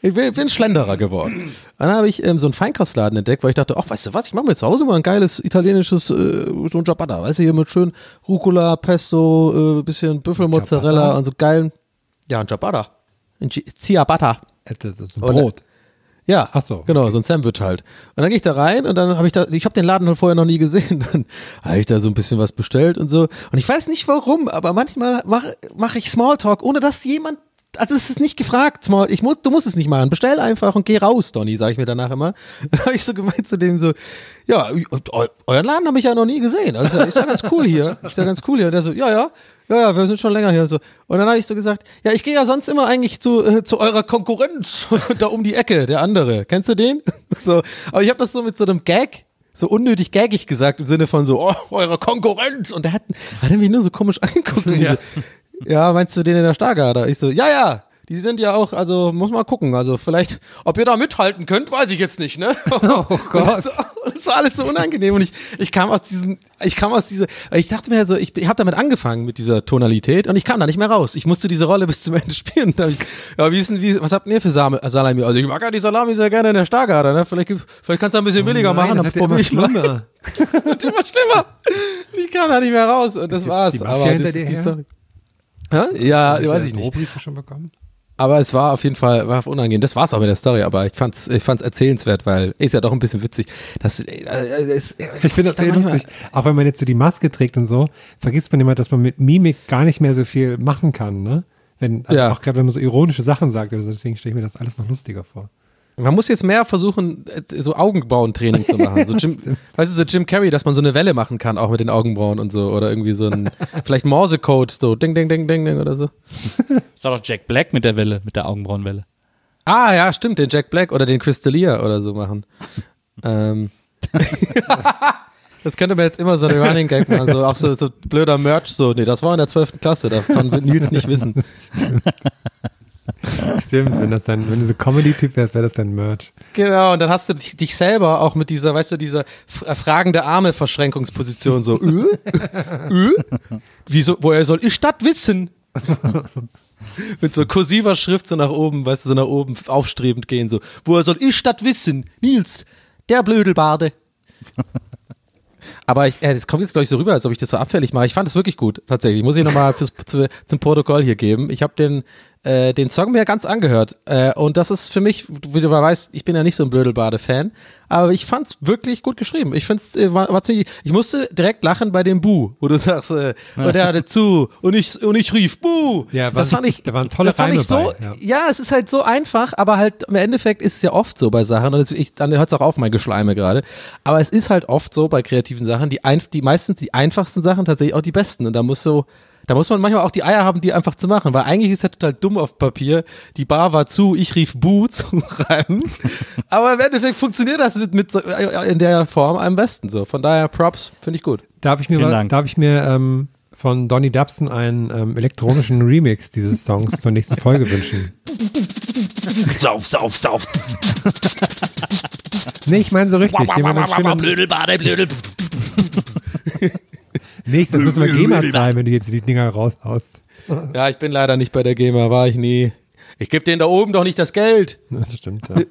[SPEAKER 7] Ich bin, bin Schlenderer geworden. Dann habe ich ähm, so einen Feinkostladen entdeckt, weil ich dachte, ach, weißt du was, ich mache mir zu Hause mal ein geiles italienisches, äh, so ein Ciabatta, weißt du, hier mit schön Rucola, Pesto, äh, bisschen Büffelmozzarella
[SPEAKER 1] Ciabatta?
[SPEAKER 7] und so geilen, ja, ein Ciabatta. Ein Ci- Ciabatta.
[SPEAKER 1] Das ist ein
[SPEAKER 7] Und-
[SPEAKER 1] Brot.
[SPEAKER 7] Ja,
[SPEAKER 1] Ach so,
[SPEAKER 7] genau, so ein Sandwich halt. Und dann gehe ich da rein und dann habe ich da, ich habe den Laden halt vorher noch nie gesehen. Dann habe ich da so ein bisschen was bestellt und so. Und ich weiß nicht warum, aber manchmal mache mach ich Smalltalk, ohne dass jemand, also es ist nicht gefragt, Small, ich muss, du musst es nicht machen. Bestell einfach und geh raus, Donny, sage ich mir danach immer. Dann habe ich so gemeint zu dem so, ja, und eu, euren Laden habe ich ja noch nie gesehen. Also ist ja ganz cool hier. Ist ja ganz cool hier. Und der so, ja, ja. Ja, ja, wir sind schon länger hier so. Und dann habe ich so gesagt, ja, ich gehe ja sonst immer eigentlich zu, äh, zu eurer Konkurrenz da um die Ecke, der andere. Kennst du den? So, aber ich habe das so mit so einem Gag, so unnötig gaggig gesagt, im Sinne von so, oh, eure Konkurrenz. Und der hat, hat er mich nur so komisch angeguckt. Und ja. So, ja, meinst du den in der Stargarder? Ich so, ja, ja. Die sind ja auch, also muss mal gucken, also vielleicht, ob ihr da mithalten könnt, weiß ich jetzt nicht, ne?
[SPEAKER 1] Oh Gott.
[SPEAKER 7] Das, das war alles so unangenehm und ich, ich kam aus diesem, ich kam aus dieser, ich dachte mir halt so, ich, ich habe damit angefangen mit dieser Tonalität und ich kam da nicht mehr raus. Ich musste diese Rolle bis zum Ende spielen. Da hab ich, ja, wie ist denn, wie, was habt ihr für Sam- Salami? Also ich mag ja die Salami sehr gerne in der Stargarder, ne? Vielleicht, gibt- vielleicht kannst du ein bisschen billiger
[SPEAKER 1] Oh Nein,
[SPEAKER 7] machen.
[SPEAKER 1] das
[SPEAKER 7] dann
[SPEAKER 1] wird ja immer
[SPEAKER 7] probier ich mal.
[SPEAKER 1] schlimmer.
[SPEAKER 7] Wird immer schlimmer. Ich kam da nicht mehr raus und das
[SPEAKER 1] Ist
[SPEAKER 7] war's.
[SPEAKER 1] jetzt die Mafia
[SPEAKER 7] Aber
[SPEAKER 1] hinter
[SPEAKER 7] das
[SPEAKER 1] dir
[SPEAKER 7] ist die
[SPEAKER 1] her?
[SPEAKER 7] Story. Hä? Ja, weiß ich nicht.
[SPEAKER 1] Drohbriefe schon bekommen?
[SPEAKER 7] Aber es war auf jeden Fall war unangenehm. Das war's auch mit der Story, aber ich fand's, ich fand's erzählenswert, weil ist ja doch ein bisschen witzig. Das, äh, äh, ist,
[SPEAKER 1] Ich finde das sehr lustig. Auch wenn man jetzt so die Maske trägt und so, vergisst man immer, dass man mit Mimik gar nicht mehr so viel machen kann, ne? Wenn, also
[SPEAKER 7] Ja.
[SPEAKER 1] auch gerade wenn man so ironische Sachen sagt, also deswegen stelle ich mir das alles noch lustiger vor.
[SPEAKER 7] Man muss jetzt mehr versuchen, äh, so Augenbrauentraining zu machen. So Jim, weißt du, so Jim Carrey, dass man so eine Welle machen kann, auch mit den Augenbrauen und so. Oder irgendwie so ein, vielleicht Morsecode, so ding, ding, ding, ding, ding oder so.
[SPEAKER 3] Das war doch Jack Black mit der Welle, mit der Augenbrauenwelle.
[SPEAKER 7] Ah, ja, stimmt, den Jack Black oder den Crystallier oder so machen. ähm. Das könnte man jetzt immer so eine Running Gag machen, so auch so, so blöder Merch, so, nee, das war in der zwölften Klasse, das kann Nils nicht wissen.
[SPEAKER 1] Stimmt, wenn das dann, wenn du so Comedy-Typ wärst, wäre das dein Merch.
[SPEAKER 7] Genau, und dann hast du dich, dich selber auch mit dieser, weißt du, dieser f- fragende Arme-Verschränkungsposition, so, äh, äh, wieso, woher soll ich das wissen? Mit so kursiver Schrift so nach oben, weißt du, so nach oben aufstrebend gehen, so, woher soll ich das wissen? Nils, der Blödelbade. Aber ich, äh, das kommt jetzt, glaube ich, so rüber, als ob ich das so abfällig mache. Ich fand es wirklich gut, tatsächlich. Muss ich nochmal zu, zum Protokoll hier geben. Ich habe den, äh, den Song mir ganz angehört. Äh, und das ist für mich, wie du mal weißt, ich bin ja nicht so ein Blödelbade-Fan, aber ich fand es wirklich gut geschrieben. Ich find's, äh, war, war ziemlich, ich musste direkt lachen bei dem Bu, wo du sagst, äh, und der hatte zu und ich, und ich rief Bu.
[SPEAKER 1] Ja,
[SPEAKER 7] das
[SPEAKER 1] waren-
[SPEAKER 7] fand ich,
[SPEAKER 1] da waren tolle
[SPEAKER 7] das fand
[SPEAKER 1] Reime
[SPEAKER 7] ich so,
[SPEAKER 1] bei, ja.
[SPEAKER 7] ja, es ist halt so einfach, aber halt im Endeffekt ist es ja oft so bei Sachen, und jetzt, ich, dann hört es auch auf, mein Geschleime gerade, aber es ist halt oft so bei kreativen Sachen, die, ein, die meistens die einfachsten Sachen tatsächlich auch die besten, und da muss so, da muss man manchmal auch die Eier haben, die einfach zu machen, weil eigentlich ist das total dumm auf Papier, die Bar war zu, ich rief Bu zu reimen, aber im Endeffekt funktioniert das mit, mit so, äh, in der Form am besten so, von daher Props, finde ich gut.
[SPEAKER 1] Darf ich mir,
[SPEAKER 3] Vielen
[SPEAKER 1] mal,
[SPEAKER 3] Dank.
[SPEAKER 1] darf ich mir ähm, von Donny Dabson einen ähm, elektronischen Remix dieses Songs zur nächsten Folge wünschen?
[SPEAKER 3] Sauf, sauf, sauf.
[SPEAKER 1] Nee, ich meine so richtig. Den man dann schön an,
[SPEAKER 3] Blödelbade, blödel.
[SPEAKER 1] nichts, das müssen wir GEMA zahlen, wenn du jetzt die Dinger raushaust.
[SPEAKER 7] Ja, ich bin leider nicht bei der GEMA, war ich nie. Ich gebe denen da oben doch nicht das Geld.
[SPEAKER 1] Das stimmt, ja.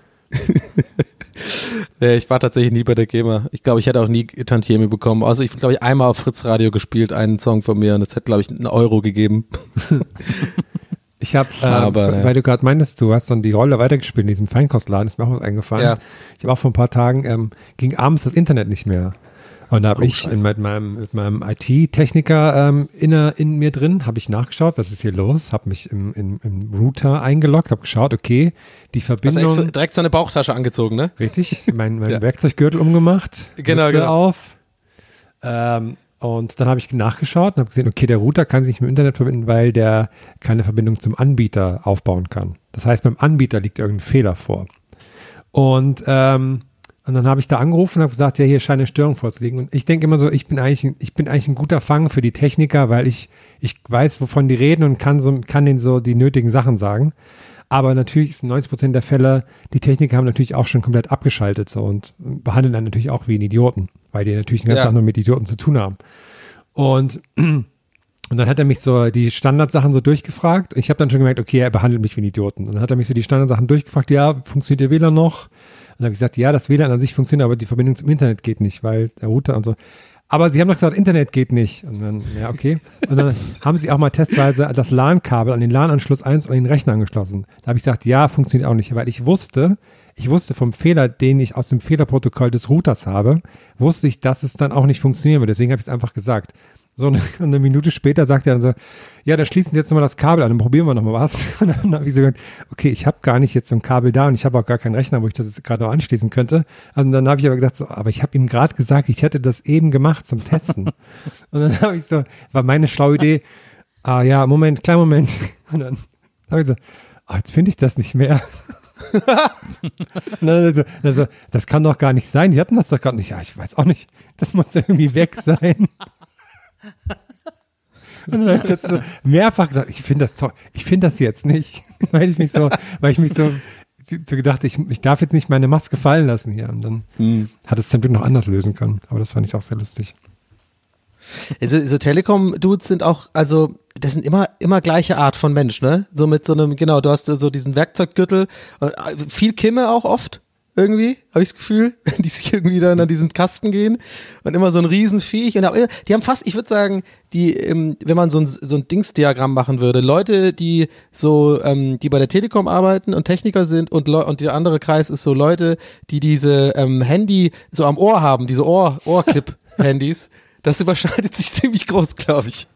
[SPEAKER 7] Nee, ich war tatsächlich nie bei der GEMA. Ich glaube, ich hätte auch nie Tantieme bekommen. Also ich glaube, ich einmal auf Fritz Radio gespielt, einen Song von mir, und es hätte, glaube ich, einen Euro gegeben.
[SPEAKER 1] Ich habe, äh,
[SPEAKER 7] Aber, ja.
[SPEAKER 1] weil du gerade meintest, du hast dann die Rolle weitergespielt in diesem Feinkostladen, ist mir auch was eingefallen.
[SPEAKER 7] Ja.
[SPEAKER 1] Ich habe auch vor ein paar Tagen, ähm, ging abends das Internet nicht mehr. Und da habe
[SPEAKER 7] Oh,
[SPEAKER 1] ich in, mit meinem, mit meinem I T-Techniker ähm, in, in mir drin, habe ich nachgeschaut, was ist hier los, habe mich im, im, im Router eingeloggt, habe geschaut, okay, die
[SPEAKER 7] Hast du
[SPEAKER 1] Verbindung,
[SPEAKER 7] echt so, direkt so eine Bauchtasche angezogen, ne?
[SPEAKER 1] richtig, mein, mein
[SPEAKER 7] Ja.
[SPEAKER 1] Werkzeuggürtel umgemacht,
[SPEAKER 7] Genau,
[SPEAKER 1] Mütze
[SPEAKER 7] genau.
[SPEAKER 1] auf. Ähm, und dann habe ich nachgeschaut und habe gesehen, okay, der Router kann sich nicht mit dem Internet verbinden, weil der keine Verbindung zum Anbieter aufbauen kann. Das heißt, beim Anbieter liegt irgendein Fehler vor. Und, ähm, und dann habe ich da angerufen und habe gesagt, ja, hier scheint eine Störung vorzuliegen. Und ich denke immer so, ich bin eigentlich, ein- ich bin eigentlich ein guter Fang für die Techniker, weil ich, ich weiß, wovon die reden und kann so, kann denen so die nötigen Sachen sagen. Aber natürlich ist in neunzig Prozent der Fälle, die Techniker haben natürlich auch schon komplett abgeschaltet so und behandeln dann natürlich auch wie ein Idioten, weil die natürlich den ganzen
[SPEAKER 7] Ja.
[SPEAKER 1] Tag nur mit Idioten zu tun haben. Und Und dann hat er mich so die Standardsachen so durchgefragt. Ich habe dann schon gemerkt, okay, er behandelt mich wie einen Idioten. Und dann hat er mich so die Standardsachen durchgefragt, ja, funktioniert der W L A N noch? Und dann habe ich gesagt, ja, das W L A N an sich funktioniert, aber die Verbindung zum Internet geht nicht, weil der Router und so. Aber sie haben doch gesagt, Internet geht nicht. Und dann, ja, okay. Und dann haben sie auch mal testweise das LAN-Kabel an den LAN-Anschluss eins und den Rechner angeschlossen. Da habe ich gesagt, ja, funktioniert auch nicht, weil ich wusste, ich wusste vom Fehler, den ich aus dem Fehlerprotokoll des Routers habe, wusste ich, dass es dann auch nicht funktionieren wird. Deswegen habe ich es einfach gesagt. So eine, eine Minute später sagt er dann so, ja, da schließen Sie jetzt nochmal das Kabel an, dann probieren wir nochmal was. Und dann habe ich so gesagt, okay, ich habe gar nicht jetzt so ein Kabel da und ich habe auch gar keinen Rechner, wo ich das jetzt gerade noch anschließen könnte. Und dann habe ich aber gesagt, so, aber ich habe ihm gerade gesagt, ich hätte das eben gemacht zum Testen. Und dann habe ich so, war meine schlaue Idee, ah ja, Moment, kleinen Moment. Und dann habe ich so, ah, jetzt finde ich das nicht mehr. Und dann also, also, das kann doch gar nicht sein, die hatten das doch gar nicht. Ja, ich weiß auch nicht, das muss irgendwie weg sein. Und dann habe ich jetzt so mehrfach gesagt, ich finde das toll, ich finde das jetzt nicht, weil ich mich so, weil ich mich so, so gedacht, ich, ich darf jetzt nicht meine Maske fallen lassen hier. Und dann hm. hat es zum Glück noch anders lösen können. Aber das fand ich auch sehr lustig.
[SPEAKER 7] Also, so Telekom-Dudes sind auch, also das sind immer immer gleiche Art von Mensch, ne? So mit so einem, genau, du hast so diesen Werkzeuggürtel, viel Kimme auch oft. Irgendwie, habe ich das Gefühl, die sich irgendwie dann an diesen Kasten gehen und immer so ein Riesenviech. Und die haben fast, ich würde sagen, die, wenn man so ein, so ein Dingsdiagramm machen würde, Leute, die so, ähm, die bei der Telekom arbeiten und Techniker sind und, Le- und der andere Kreis ist so Leute, die diese ähm, Handy so am Ohr haben, diese Ohr, Ohrclip-Handys. Das überschneidet sich ziemlich groß, glaube ich.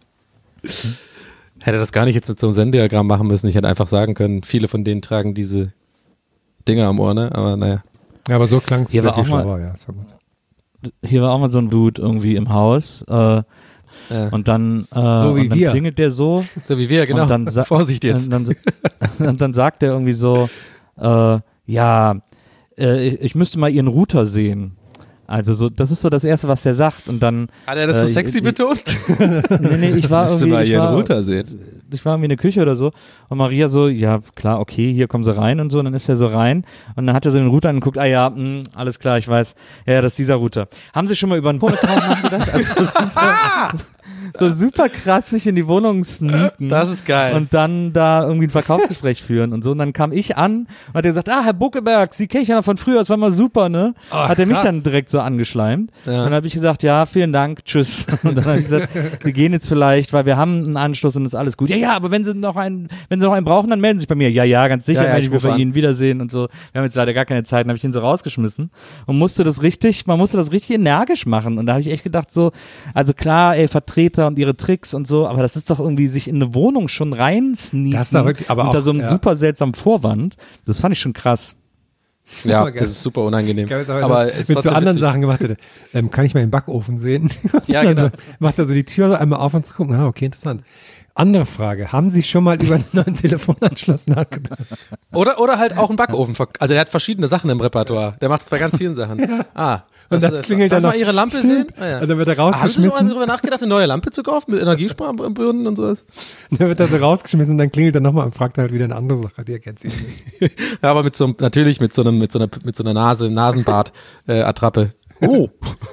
[SPEAKER 7] Hätte das gar nicht jetzt mit so einem Senndiagramm machen müssen. Ich hätte einfach sagen können, viele von denen tragen diese Dinger am Ohr, ne? Aber naja.
[SPEAKER 1] Ja, aber so klang es
[SPEAKER 3] Hier
[SPEAKER 1] sehr
[SPEAKER 3] war
[SPEAKER 1] viel
[SPEAKER 3] auch mal-
[SPEAKER 1] schlauer, ja. Ist ja gut.
[SPEAKER 3] Hier war auch mal so ein Dude irgendwie im Haus äh,
[SPEAKER 7] Ja.
[SPEAKER 3] und dann, äh,
[SPEAKER 1] So wie
[SPEAKER 3] und dann
[SPEAKER 1] wir.
[SPEAKER 3] klingelt der so.
[SPEAKER 7] So wie wir, genau.
[SPEAKER 3] Und dann sa-
[SPEAKER 7] Vorsicht jetzt.
[SPEAKER 3] Und dann, und dann sagt er irgendwie so, äh, ja, äh, ich müsste mal ihren Router sehen. Also so, das ist so das Erste, was der sagt. Und dann
[SPEAKER 7] Hat er das so
[SPEAKER 3] äh,
[SPEAKER 7] sexy
[SPEAKER 3] ich-
[SPEAKER 7] betont?
[SPEAKER 3] Nee, nee, ich war
[SPEAKER 7] Müsste
[SPEAKER 3] irgendwie,
[SPEAKER 7] mal
[SPEAKER 3] ich
[SPEAKER 7] ihren
[SPEAKER 3] war,
[SPEAKER 7] Router sehen.
[SPEAKER 3] ich war irgendwie in der Küche oder so und Maria so, ja klar, okay, hier kommen sie rein und so, und dann ist er so rein und dann hat er so den Router angeguckt, ah ja, mh, alles klar, ich weiß, ja, ja, das ist dieser Router. Haben Sie schon mal über einen Wohnaccount nachgedacht? Also so, super, so super krass sich in die Wohnung sneaken.
[SPEAKER 7] Das ist geil.
[SPEAKER 3] Und dann da irgendwie ein Verkaufsgespräch führen und so, und dann kam ich an und hat er gesagt, ah, Herr Buckeberg, Sie kenne ich ja noch von früher, das war mal super, ne?
[SPEAKER 1] Ach,
[SPEAKER 3] hat er mich
[SPEAKER 1] krass.
[SPEAKER 3] dann direkt so angeschleimt.
[SPEAKER 7] Ja.
[SPEAKER 3] Und dann habe ich gesagt, ja, vielen Dank, tschüss. Und dann habe ich gesagt, Sie gehen jetzt vielleicht, weil wir haben einen Anschluss und ist alles gut. Ja, ja, aber wenn Sie noch einen, wenn Sie noch einen brauchen, dann melden Sie sich bei mir. Ja, ja, ganz sicher,
[SPEAKER 7] Ja, ja,
[SPEAKER 3] wenn
[SPEAKER 7] ich
[SPEAKER 3] ich mich
[SPEAKER 7] rufe
[SPEAKER 3] bei
[SPEAKER 7] an.
[SPEAKER 3] Ihnen wiedersehen und so. Wir haben jetzt leider gar keine Zeit. Dann habe ich ihn so rausgeschmissen und musste das richtig, man musste das richtig energisch machen. Und da habe ich echt gedacht so, also klar, ey, Vertreter und ihre Tricks und so, aber das ist doch irgendwie sich in eine Wohnung schon reinsneaken
[SPEAKER 1] Das ist doch wirklich- aber
[SPEAKER 3] unter
[SPEAKER 1] auch,
[SPEAKER 3] so einem
[SPEAKER 1] ja.
[SPEAKER 3] super seltsamen Vorwand. Das fand ich schon krass.
[SPEAKER 7] Ja,
[SPEAKER 1] Aber geil.
[SPEAKER 7] das ist super unangenehm.
[SPEAKER 1] Ich habe jetzt
[SPEAKER 7] Aber
[SPEAKER 1] aber
[SPEAKER 7] es ist
[SPEAKER 1] mit so
[SPEAKER 7] trotzdem
[SPEAKER 1] anderen
[SPEAKER 7] witzig.
[SPEAKER 1] Sachen gemacht hätte. Ähm, kann ich mal den Backofen sehen?
[SPEAKER 7] Ja,
[SPEAKER 1] Und dann
[SPEAKER 7] genau.
[SPEAKER 1] so, macht er so die Tür einmal auf und zu gucken. Ah, okay, interessant. Andere Frage. Haben Sie schon mal über einen neuen Telefonanschluss nachgedacht?
[SPEAKER 7] Oder, oder halt auch ein Backofen. Also der hat verschiedene Sachen im Repertoire. Der macht es bei ganz vielen Sachen. Ah.
[SPEAKER 1] Und
[SPEAKER 7] das-
[SPEAKER 1] dann klingelt
[SPEAKER 7] darf
[SPEAKER 1] er noch.
[SPEAKER 7] mal Ihre Lampe
[SPEAKER 1] Stimmt.
[SPEAKER 7] sehen? Ah, ja.
[SPEAKER 1] Und dann wird er
[SPEAKER 7] Ah, haben Sie schon mal
[SPEAKER 1] rausgeschmissen.
[SPEAKER 7] darüber nachgedacht, eine neue Lampe zu kaufen mit Energiesparburnen und sowas?
[SPEAKER 1] Dann wird er so rausgeschmissen und dann klingelt er nochmal und fragt halt wieder eine andere Sache. Die erkennt sie nicht.
[SPEAKER 7] Ja, aber mit so einem, natürlich mit so einem, mit so einer, mit so einer Nase, Nasenbart, äh, Attrappe. Oh.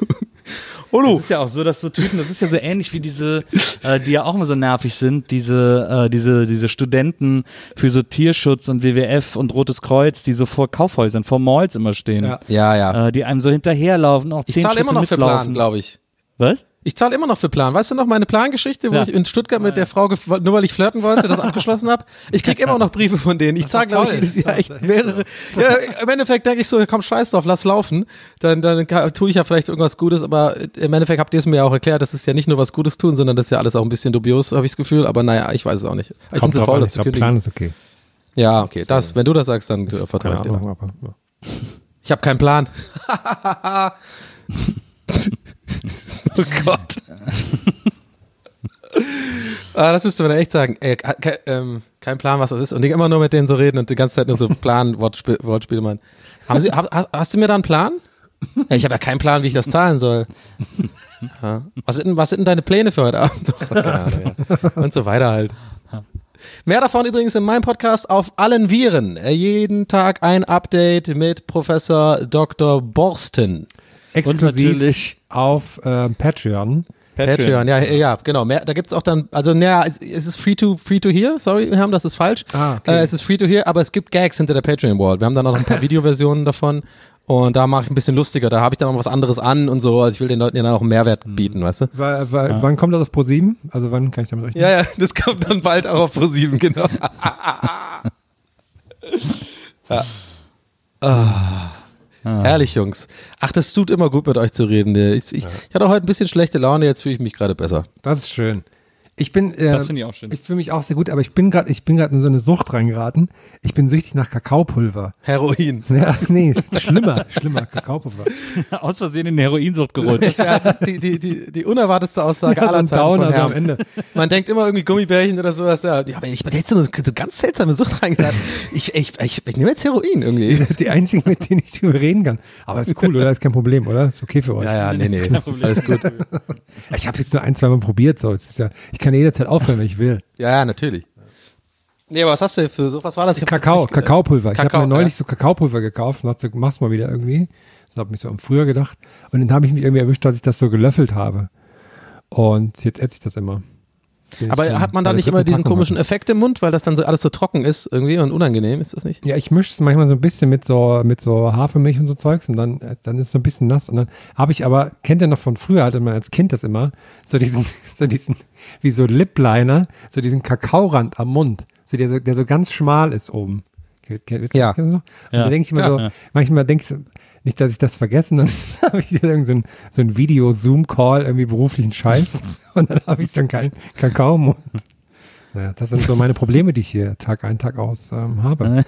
[SPEAKER 3] Das ist ja auch so, dass so Typen, das ist ja so ähnlich wie diese, äh, die ja auch immer so nervig sind, diese, äh, diese, diese Studenten für so Tierschutz und W W F und Rotes Kreuz, die so vor Kaufhäusern, vor Malls immer stehen,
[SPEAKER 1] Ja.
[SPEAKER 7] Ja, ja.
[SPEAKER 3] äh, die einem so hinterherlaufen, auch
[SPEAKER 7] Ich
[SPEAKER 3] zehn
[SPEAKER 7] zahle
[SPEAKER 3] Schritte
[SPEAKER 7] immer noch für
[SPEAKER 3] mitlaufen.
[SPEAKER 7] Plan, glaube ich.
[SPEAKER 3] Was?
[SPEAKER 7] Ich zahle immer noch für Plan. Weißt du noch meine Plangeschichte, wo
[SPEAKER 3] Ja.
[SPEAKER 7] ich in Stuttgart mit der Frau, gef- nur weil ich flirten wollte, das abgeschlossen habe? Ich krieg immer noch Briefe von denen. Ich zahle, glaube ich,
[SPEAKER 1] toll.
[SPEAKER 7] jedes Jahr echt mehrere. Ja, im Endeffekt denke ich so, komm, scheiß drauf, lass laufen. Dann, dann ka- tue ich ja vielleicht irgendwas Gutes, aber im Endeffekt habt ihr es mir ja auch erklärt, das ist ja nicht nur was Gutes tun, sondern das ist ja alles auch ein bisschen dubios, habe ich das Gefühl. Aber naja, ich weiß es auch nicht. Ich bin zu
[SPEAKER 1] drauf
[SPEAKER 7] faul,
[SPEAKER 1] an.
[SPEAKER 7] das
[SPEAKER 1] Ich
[SPEAKER 7] zu
[SPEAKER 1] glaube,
[SPEAKER 7] kündigen.
[SPEAKER 1] Plan ist okay.
[SPEAKER 7] Ja, okay. Das, wenn du das sagst, dann äh, vertraue
[SPEAKER 1] Keine
[SPEAKER 7] ich dir.
[SPEAKER 1] Ahnung, aber, ja.
[SPEAKER 7] Ich habe keinen Plan. Oh Gott. Ah, das müsste man echt sagen. Ey, ke ähm, kein Plan, was das ist. Und die immer nur mit denen so reden und die ganze Zeit nur so Plan, Wortspiel, Wortspiele meinen. Haben Sie, hab, hast du mir da einen Plan? Ja, ich habe ja keinen Plan, wie ich das zahlen soll. Ja. Was, sind, denn- was sind denn deine Pläne für heute Abend? Oh, keine Ahnung, ja. Und so weiter halt. Mehr davon übrigens in meinem Podcast auf allen Viren. Äh, Jeden Tag ein Update mit Professor Doktor Borsten.
[SPEAKER 1] Exklusiv
[SPEAKER 3] natürlich-
[SPEAKER 1] auf äh, Patreon.
[SPEAKER 7] Patreon, ja, ja, genau. Mehr, da gibt's auch dann, also naja, es ist free to free to hear, sorry, Herm, das ist falsch.
[SPEAKER 1] Ah, okay.
[SPEAKER 7] Äh, es ist free to hear, aber es gibt Gags hinter der Patreon-Wall. Wir haben dann auch noch ein paar Videoversionen davon und da mache ich ein bisschen lustiger, da habe ich dann auch was anderes an und so, also ich will den Leuten ja dann auch einen Mehrwert bieten, weißt du?
[SPEAKER 1] Weil, weil, ja. Wann kommt das auf ProSieben? Also wann kann ich damit rechnen?
[SPEAKER 7] Ja, ja, das kommt dann bald auch auf ProSieben, genau. ja. Ah. Ah. Herrlich, Jungs. Ach, das tut immer gut, mit euch zu reden. Ich, ich, ja. ich hatte heute ein bisschen schlechte Laune, jetzt fühle ich mich gerade besser.
[SPEAKER 1] Das ist schön. Ich bin, äh,
[SPEAKER 3] das finde ich auch schön.
[SPEAKER 1] Ich fühle mich auch sehr gut, aber ich bin gerade, ich bin gerade in so eine Sucht reingeraten. Ich bin süchtig nach Kakaopulver.
[SPEAKER 7] Heroin.
[SPEAKER 1] Ja, nee, schlimmer, schlimmer, Kakaopulver.
[SPEAKER 3] Aus Versehen in eine Heroinsucht gerutscht.
[SPEAKER 7] Das wäre das die, die, die, die unerwartetste Aussage
[SPEAKER 1] ja,
[SPEAKER 7] aller
[SPEAKER 1] so Zeiten von
[SPEAKER 7] Herrn.
[SPEAKER 1] Am Ende.
[SPEAKER 7] Man denkt immer irgendwie Gummibärchen oder sowas. Ja, aber ich bin jetzt so eine so ganz seltsame Sucht reingeraten. Ich, ich, ich, ich nehme jetzt Heroin irgendwie.
[SPEAKER 1] Die einzigen, mit denen ich drüber reden kann. Aber ist cool, oder? Ist kein Problem, oder? Ist okay für euch.
[SPEAKER 7] Ja, ja, nee, nee. Alles gut.
[SPEAKER 1] Ich habe jetzt nur ein, zwei Mal probiert. So. Es ist ja, ich kann jederzeit aufhören, wenn ich will.
[SPEAKER 7] Ja, ja, natürlich. Nee, aber was hast du für so, was war das? Ich
[SPEAKER 1] Kakao, Kakaopulver.
[SPEAKER 7] Kakao,
[SPEAKER 1] ich habe mir neulich
[SPEAKER 7] ja.
[SPEAKER 1] so Kakaopulver gekauft und dachte, mach's mal wieder irgendwie. Das habe ich so am Frühjahr gedacht. Und dann habe ich mich irgendwie erwischt, dass ich das so gelöffelt habe. Und jetzt esse ich das immer.
[SPEAKER 7] Aber
[SPEAKER 1] ich
[SPEAKER 7] hat man da nicht immer diesen komischen hatte. Effekt im Mund, weil das dann so alles so trocken ist irgendwie und unangenehm, ist das nicht?
[SPEAKER 1] Ja, ich mische es manchmal so ein bisschen mit so, mit so Hafermilch und so Zeugs und dann, dann ist es so ein bisschen nass und dann habe ich aber, kennt ihr noch von früher, hatte man als Kind das immer, so diesen, so diesen, wie so Lip-Liner, so diesen Kakaorand am Mund, so der so, der so ganz schmal ist oben.
[SPEAKER 7] Ja.
[SPEAKER 1] Und ja. da denke ich immer
[SPEAKER 3] ja,
[SPEAKER 1] so,
[SPEAKER 3] ja.
[SPEAKER 1] manchmal denke ich so, nicht, dass ich das vergesse, dann habe ich irgend so ein, so ein Video-Zoom-Call, irgendwie beruflichen Scheiß und dann habe ich so einen kleinen Kakao im Mund. Naja, das sind so meine Probleme, die ich hier Tag ein, Tag aus ähm, habe.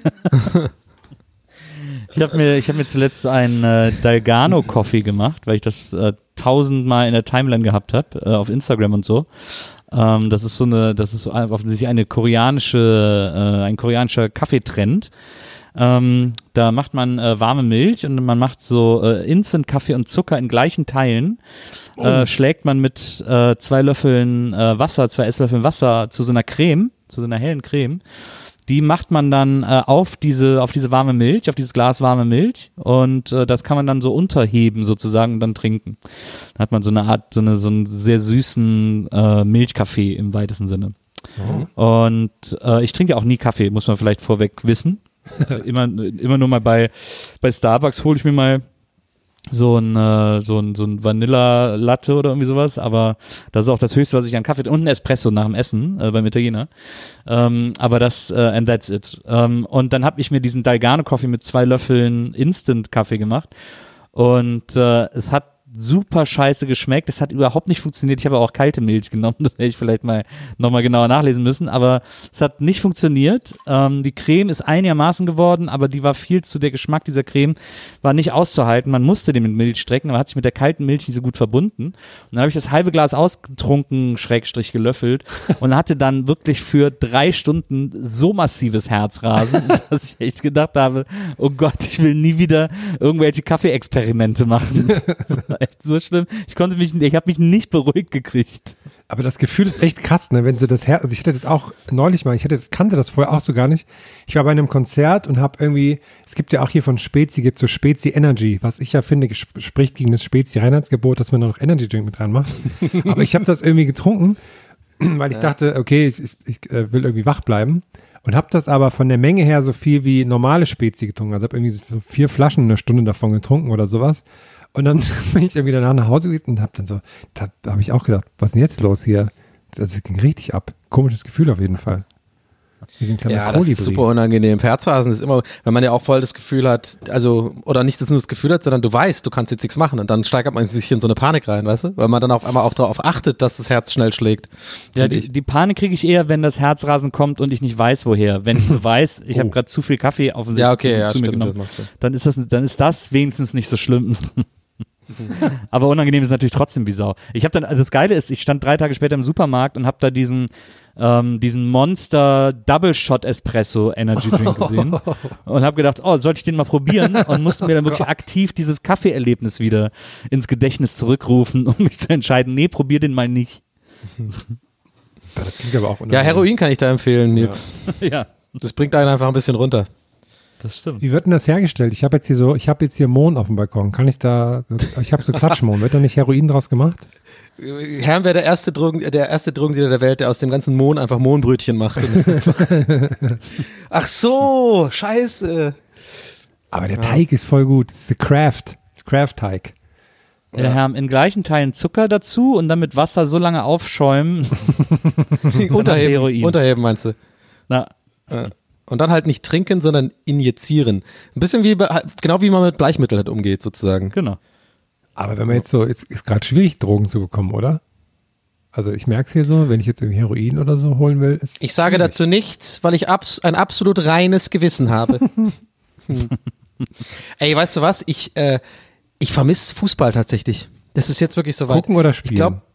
[SPEAKER 3] Ich habe mir, ich hab mir zuletzt einen äh, Dalgano-Coffee gemacht, weil ich das äh, tausendmal in der Timeline gehabt habe, äh, auf Instagram und so. Ähm, das ist so eine, das ist so offensichtlich eine koreanische, äh, ein koreanischer Kaffeetrend. Ähm, da macht man äh, warme Milch und man macht so äh, Instant-Kaffee und Zucker in gleichen Teilen. Oh. Äh, schlägt man mit äh, zwei Löffeln äh, Wasser, zwei Esslöffeln Wasser zu so einer Creme, zu so einer hellen Creme. Die macht man dann äh, auf diese auf diese warme Milch, auf dieses Glas warme Milch und äh, das kann man dann so unterheben sozusagen und dann trinken. Dann hat man so eine Art, so, eine, so einen sehr süßen äh, Milchkaffee im weitesten Sinne. Oh. Und äh, ich trinke auch nie Kaffee, muss man vielleicht vorweg wissen. immer, immer nur mal bei, bei Starbucks hole ich mir mal so ein, äh, so ein, so ein Vanilla-Latte oder irgendwie sowas, aber das ist auch das Höchste, was ich an Kaffee, und ein Espresso nach dem Essen äh, beim Italiener, ähm, aber das, äh, and that's it. Ähm, und dann habe ich mir diesen Dalgano-Coffee mit zwei Löffeln Instant-Kaffee gemacht und äh, es hat super scheiße geschmeckt. Das hat überhaupt nicht funktioniert. Ich habe auch kalte Milch genommen. Das hätte ich vielleicht mal nochmal genauer nachlesen müssen. Aber es hat nicht funktioniert. Ähm, die Creme ist einigermaßen geworden, aber die war viel zu, der Geschmack dieser Creme war nicht auszuhalten. Man musste den mit Milch strecken, aber hat sich mit der kalten Milch nicht so gut verbunden. Und dann habe ich das halbe Glas ausgetrunken, Schrägstrich gelöffelt und hatte dann wirklich für drei Stunden so massives Herzrasen, dass ich echt gedacht habe, oh Gott, ich will nie wieder irgendwelche Kaffee-Experimente machen. Echt so schlimm. Ich konnte mich, ich habe mich nicht beruhigt gekriegt.
[SPEAKER 1] Aber das Gefühl ist echt krass, ne? Wenn so das Herz, also ich hatte das auch neulich mal, ich hatte das, kannte das vorher auch so gar nicht. Ich war bei einem Konzert und habe irgendwie, es gibt ja auch hier von Spezi, gibt so Spezi Energy, was ich ja finde, spricht gegen das Spezi-Reinheitsgebot, dass man da noch Energy Drink mit reinmacht. Aber ich habe das irgendwie getrunken, weil ich ja. dachte, okay, ich, ich, ich äh, will irgendwie wach bleiben. Und habe das aber von der Menge her so viel wie normale Spezi getrunken. Also habe irgendwie so vier Flaschen eine Stunde davon getrunken oder sowas. Und dann bin ich irgendwie danach nach Hause gewesen und habe dann so, da habe ich auch gedacht, was ist denn jetzt los hier? Das ging richtig ab. Komisches Gefühl auf jeden Fall.
[SPEAKER 7] Ja, das ist super unangenehm. Herzrasen ist immer, wenn man ja auch voll das Gefühl hat, also, oder nicht das nur das Gefühl hat, sondern du weißt, du kannst jetzt nichts machen und dann steigert man sich in so eine Panik rein, weißt du? Weil man dann auf einmal auch darauf achtet, dass das Herz schnell schlägt.
[SPEAKER 3] Ja, die, die Panik kriege ich eher, wenn das Herzrasen kommt und ich nicht weiß, woher. Wenn ich so weiß, ich oh. habe gerade zu viel Kaffee offensichtlich
[SPEAKER 7] ja, okay,
[SPEAKER 3] zu,
[SPEAKER 7] ja,
[SPEAKER 3] zu mir
[SPEAKER 7] stimmt,
[SPEAKER 3] genommen, dann ist das, dann ist das wenigstens nicht so schlimm. Aber unangenehm ist natürlich trotzdem wie Sau. Ich habe dann, also das Geile ist, ich stand drei Tage später im Supermarkt und habe da diesen ähm, diesen Monster Double Shot Espresso Energy Drink gesehen und habe gedacht, oh, sollte ich den mal probieren, und musste mir dann wirklich aktiv dieses Kaffeeerlebnis wieder ins Gedächtnis zurückrufen, um mich zu entscheiden, nee, probier den mal nicht.
[SPEAKER 1] Das klingt aber auch
[SPEAKER 7] ja, Heroin kann ich da empfehlen, Nils.
[SPEAKER 3] Ja. ja.
[SPEAKER 7] Das bringt einen einfach ein bisschen runter.
[SPEAKER 3] Das stimmt.
[SPEAKER 1] Wie wird denn das hergestellt? Ich habe jetzt hier so, ich habe jetzt hier Mohn auf dem Balkon. Kann ich da, ich habe so Klatschmohn. Wird da nicht Heroin draus gemacht?
[SPEAKER 7] Herrn wäre der erste Drogen, der erste Drogendealer der Welt, der aus dem ganzen Mohn einfach Mohnbrötchen macht. Ach so, scheiße.
[SPEAKER 1] Aber der Teig ist voll gut. Das ist der Kraft. Das ist Kraft-Teig.
[SPEAKER 3] Ja, wir haben in gleichen Teilen Zucker dazu und dann mit Wasser so lange aufschäumen.
[SPEAKER 7] Unterheben,
[SPEAKER 3] Heroin.
[SPEAKER 7] unterheben meinst du?
[SPEAKER 3] Na,
[SPEAKER 7] Ja. Und dann halt nicht trinken, sondern injizieren. Ein bisschen wie, bei- genau wie man mit Bleichmittel halt umgeht, sozusagen.
[SPEAKER 3] genau.
[SPEAKER 1] Aber wenn man jetzt so, es ist gerade schwierig, Drogen zu bekommen, oder? Also ich merke es hier so, wenn ich jetzt irgendwie Heroin oder so holen will, ist
[SPEAKER 7] Ich sage
[SPEAKER 1] schwierig.
[SPEAKER 7] dazu nichts, weil ich abs- ein absolut reines Gewissen habe. hm. Ey, weißt du was? Ich, äh, ich vermisse Fußball tatsächlich. Das ist jetzt wirklich soweit.
[SPEAKER 1] Gucken oder
[SPEAKER 7] Ich
[SPEAKER 1] spielen?
[SPEAKER 7] glaube,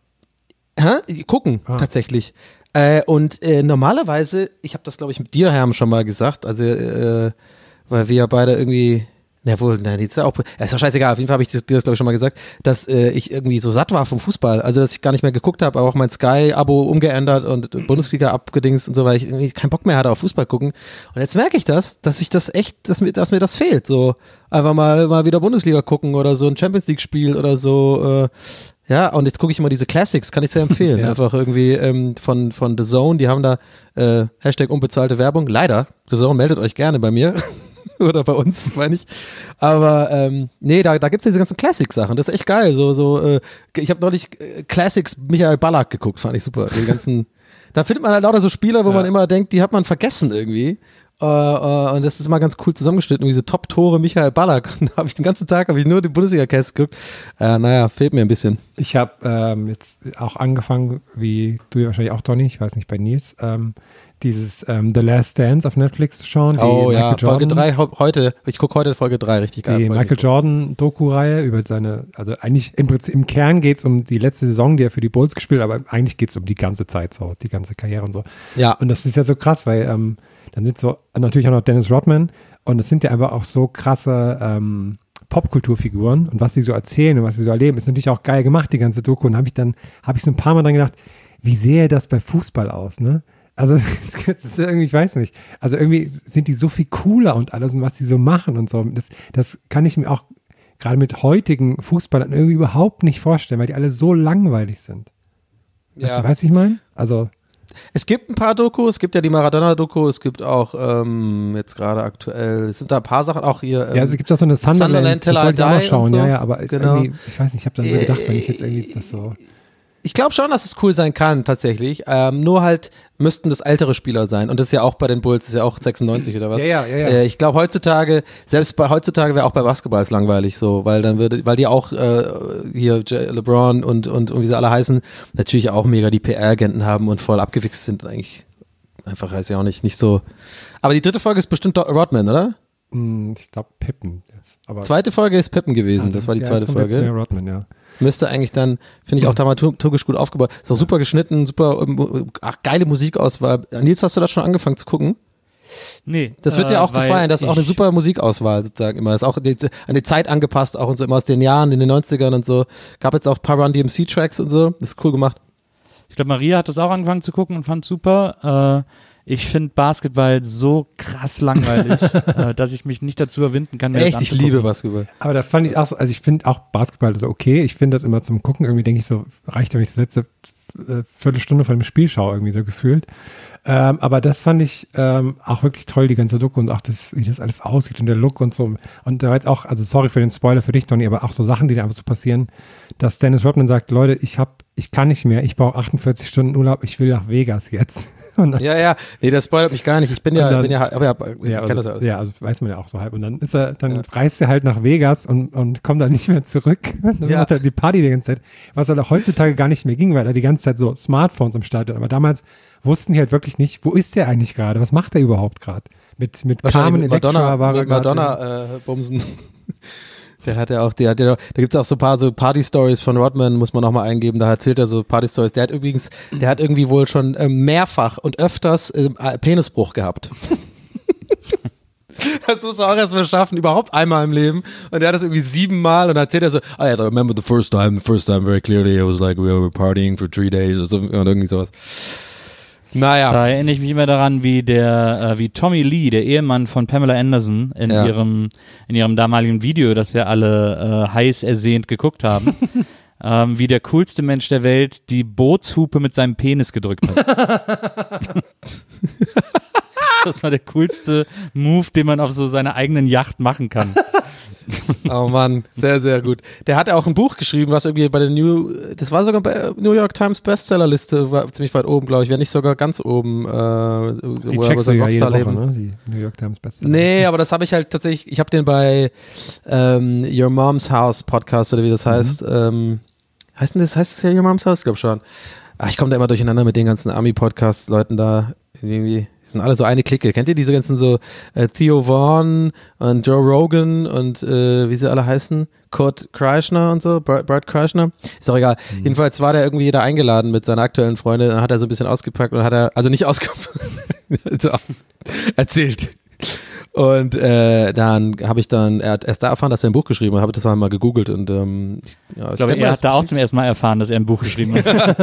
[SPEAKER 7] hä? Gucken
[SPEAKER 1] Ah.
[SPEAKER 7] tatsächlich. Äh, und äh, normalerweise, ich habe das glaube ich mit dir, Herm, schon mal gesagt, also äh, weil wir ja beide irgendwie, na wohl, nein, die ist ja auch, ja, ist doch scheißegal, auf jeden Fall habe ich dir das glaube ich schon mal gesagt, dass äh, ich irgendwie so satt war vom Fußball, also dass ich gar nicht mehr geguckt habe, aber auch mein Sky-Abo umgeändert und Bundesliga abgedingst und so, weil ich irgendwie keinen Bock mehr hatte auf Fußball gucken. Und jetzt merke ich das, dass ich das echt, dass mir, dass mir das fehlt, so einfach mal mal wieder Bundesliga gucken oder so ein Champions League Spiel oder so. Äh, ja, und jetzt gucke ich immer diese Classics, kann ich sehr empfehlen.
[SPEAKER 1] Ja.
[SPEAKER 7] Einfach irgendwie ähm, von, von The Zone, die haben da äh, Hashtag unbezahlte Werbung. Leider, The Zone meldet euch gerne bei mir. Oder bei uns, meine ich. Aber ähm, nee, da, da gibt es diese ganzen Classic-Sachen. Das ist echt geil. So, so, äh, ich habe neulich äh, Classics Michael Ballack geguckt, fand ich super. Die ganzen, da findet man halt lauter so Spieler, wo
[SPEAKER 1] Ja.
[SPEAKER 7] man immer denkt, die hat man vergessen irgendwie. Uh, uh, und das ist mal ganz cool zusammengeschnitten, diese Top-Tore Michael Ballack. Da habe ich den ganzen Tag habe ich nur die Bundesliga-Cast geguckt. Uh, naja, fehlt mir ein bisschen.
[SPEAKER 1] Ich habe ähm, jetzt auch angefangen, wie du ja wahrscheinlich auch, Donny, ich weiß nicht, bei Nils, ähm, dieses ähm, The Last Dance auf Netflix zu schauen. Die
[SPEAKER 7] Oh ja,
[SPEAKER 1] Michael
[SPEAKER 7] Folge
[SPEAKER 1] Jordan-
[SPEAKER 7] drei heute. Ich gucke heute Folge drei, richtig geil.
[SPEAKER 1] Die
[SPEAKER 7] Folge.
[SPEAKER 1] Michael Jordan Doku-Reihe über seine, also eigentlich im Prinzip im Kern geht es um die letzte Saison, die er für die Bulls gespielt hat, aber eigentlich geht es um die ganze Zeit so, die ganze Karriere und so.
[SPEAKER 7] Ja.
[SPEAKER 1] Und das ist ja so krass, weil ähm, dann sind so, natürlich auch noch Dennis Rodman und es sind ja einfach auch so krasse ähm, Popkulturfiguren und was sie so erzählen und was sie so erleben, ist natürlich auch geil gemacht, die ganze Doku. Und habe ich dann, habe ich so ein paar Mal dran gedacht, wie sähe das bei Fußball aus, ne? Also das ist irgendwie, ich weiß nicht, also irgendwie sind die so viel cooler und alles und was die so machen und so. Das, das kann ich mir auch gerade mit heutigen Fußballern irgendwie überhaupt nicht vorstellen, weil die alle so langweilig sind. Weißt du, weißt du, ich meine? Also
[SPEAKER 7] Es gibt ein paar Dokus, es gibt ja die Maradona-Doku, es gibt auch ähm, jetzt gerade aktuell, es sind da ein paar Sachen, auch hier. Ähm,
[SPEAKER 1] ja, also es gibt auch so eine Sunderland,
[SPEAKER 7] Sunderland Till
[SPEAKER 1] das
[SPEAKER 7] I
[SPEAKER 1] wollte ich auch noch
[SPEAKER 7] Die
[SPEAKER 1] schauen,
[SPEAKER 7] und so.
[SPEAKER 1] ja, ja, aber
[SPEAKER 7] Genau.
[SPEAKER 1] irgendwie, ich weiß nicht, ich habe dann so gedacht, wenn ich jetzt irgendwie das so,
[SPEAKER 7] Ich glaube schon, dass es cool sein kann, tatsächlich. Ähm, nur halt müssten das ältere Spieler sein. Und das ist ja auch bei den Bulls, das ist ja auch sechsundneunzig oder was?
[SPEAKER 1] Ja, ja, ja, ja.
[SPEAKER 7] Äh, ich glaube heutzutage, selbst bei heutzutage wäre auch bei Basketball es langweilig so, weil dann würde, weil die auch äh, hier J- LeBron und, und, und wie sie alle heißen, natürlich auch mega die P R-Agenten haben und voll abgewichst sind eigentlich. Einfach weiß ich auch nicht, nicht so. Aber die dritte Folge ist bestimmt Do- Rodman, oder?
[SPEAKER 1] mh, ich glaube Pippen jetzt. Aber
[SPEAKER 7] Zweite Folge ist Pippen gewesen, das war die
[SPEAKER 1] ja,
[SPEAKER 7] zweite
[SPEAKER 1] jetzt kommt jetzt
[SPEAKER 7] Folge.
[SPEAKER 1] mehr Rodman, ja.
[SPEAKER 7] Müsste eigentlich dann, finde ich auch dramaturgisch gut aufgebaut. Ist auch super geschnitten, super, ähm, ach, geile Musikauswahl. Nils, hast du das schon angefangen zu gucken?
[SPEAKER 3] Nee.
[SPEAKER 7] Das wird
[SPEAKER 3] äh,
[SPEAKER 7] dir auch
[SPEAKER 3] weil
[SPEAKER 7] gefallen, das ist auch eine
[SPEAKER 3] ich-
[SPEAKER 7] super Musikauswahl sozusagen immer. Ist auch die, an die Zeit angepasst, auch und so immer aus den Jahren, in den neunzigern und so. Gab jetzt auch ein paar Run D M C-Tracks und so. Das ist cool gemacht.
[SPEAKER 3] Ich glaube, Maria hat das auch angefangen zu gucken und fand super. Äh, ich finde Basketball so krass langweilig, äh, dass ich mich nicht dazu überwinden kann, mir das
[SPEAKER 7] Echt, ich
[SPEAKER 3] anzugucken.
[SPEAKER 7] liebe Basketball.
[SPEAKER 1] Aber da fand ich auch so, also ich finde auch Basketball so okay. Ich finde das immer zum Gucken, irgendwie denke ich so, reicht, wenn ich das letzte äh, Viertelstunde von dem Spiel schaue, irgendwie so gefühlt. Ähm, aber das fand ich ähm, auch wirklich toll, die ganze Doku und auch das, wie das alles aussieht und der Look und so. Und da war jetzt auch, also sorry für den Spoiler für dich, Donny, aber auch so Sachen, die da einfach so passieren, dass Dennis Rodman sagt, Leute, ich hab, ich kann nicht mehr, ich brauche achtundvierzig Stunden Urlaub, ich will nach Vegas jetzt. Und dann,
[SPEAKER 7] Ja, ja, nee, das spoilert mich gar nicht. Ich bin ja,
[SPEAKER 1] Und dann-
[SPEAKER 7] bin ja, aber ja, ich
[SPEAKER 1] ja,
[SPEAKER 7] kenn
[SPEAKER 1] also,
[SPEAKER 7] das alles.
[SPEAKER 1] ja, also weiß man ja auch so halb. Und dann ist er, dann reist er halt nach Vegas und, und kommt dann nicht mehr zurück. Und dann
[SPEAKER 7] Ja.
[SPEAKER 1] macht er die Party die ganze Zeit, was halt auch heutzutage gar nicht mehr ging, weil er die ganze Zeit so Smartphones im Stadion. Aber damals wussten die halt wirklich nicht, wo ist der eigentlich gerade? Was macht er überhaupt gerade? Mit, mit Carmen
[SPEAKER 7] Wahrscheinlich mit
[SPEAKER 1] Electra
[SPEAKER 7] Madonna,
[SPEAKER 1] war er
[SPEAKER 7] mit
[SPEAKER 1] gerade.
[SPEAKER 7] Madonna äh, bumsen. Der hat ja auch, der hat ja, da gibt's auch so ein paar so Party-Stories von Rodman, muss man auch mal eingeben, da erzählt er so Party-Stories. Der hat übrigens, der hat irgendwie wohl schon ähm, mehrfach und öfters ähm, äh, Penisbruch gehabt. Das muss er auch erstmal schaffen, überhaupt einmal im Leben. Und er hat das irgendwie siebenmal und dann erzählt er so, oh yeah, I remember the first time, the first time very clearly, it was like we were partying for three days or so, und irgendwie sowas. Naja.
[SPEAKER 3] Da erinnere ich mich immer daran, wie der, äh, wie Tommy Lee, der Ehemann von Pamela Anderson, in
[SPEAKER 7] Ja.
[SPEAKER 3] ihrem, in ihrem damaligen Video, das wir alle äh, heiß ersehnt geguckt haben, ähm, wie der coolste Mensch der Welt die Bootshupe mit seinem Penis gedrückt hat. Das war der coolste Move, den man auf so seiner eigenen Yacht machen kann.
[SPEAKER 7] Oh Mann, sehr, sehr gut. Der hat auch ein Buch geschrieben, was irgendwie bei der New, das war sogar bei New York Times Bestsellerliste, war ziemlich weit oben, glaube ich, wenn nicht sogar ganz oben. Äh,
[SPEAKER 1] Die
[SPEAKER 7] wo er
[SPEAKER 1] checkst
[SPEAKER 7] so
[SPEAKER 1] du
[SPEAKER 7] ein
[SPEAKER 1] ja jede Woche,
[SPEAKER 7] Rockstar-Leben.
[SPEAKER 1] ne? Die New York Times Bestseller.
[SPEAKER 7] Nee, aber das habe ich halt tatsächlich, ich habe den bei ähm, Your Mom's House Podcast oder wie das heißt. Mhm. Ähm, heißt denn das, heißt das ja Your Mom's House? Ich glaube schon. Ach, ich komme da immer durcheinander mit den ganzen Army-Podcast-Leuten da. Irgendwie sind alle so eine Clique. Kennt ihr diese ganzen so äh, Theo Vaughn und Joe Rogan und äh, wie sie alle heißen? Kurt Kreischer und so, Brad, Brad Kreischer. Ist auch egal. Mhm. Jedenfalls war der irgendwie da eingeladen mit seiner aktuellen Freundin, dann hat er so ein bisschen ausgepackt und hat er, also nicht ausgepackt, also erzählt. Und äh, dann habe ich dann er hat erst da erfahren, dass er ein Buch geschrieben hat, habe das mal gegoogelt und ähm, ja,
[SPEAKER 3] ich glaube, er hat da auch zum ersten Mal erfahren, dass er ein Buch geschrieben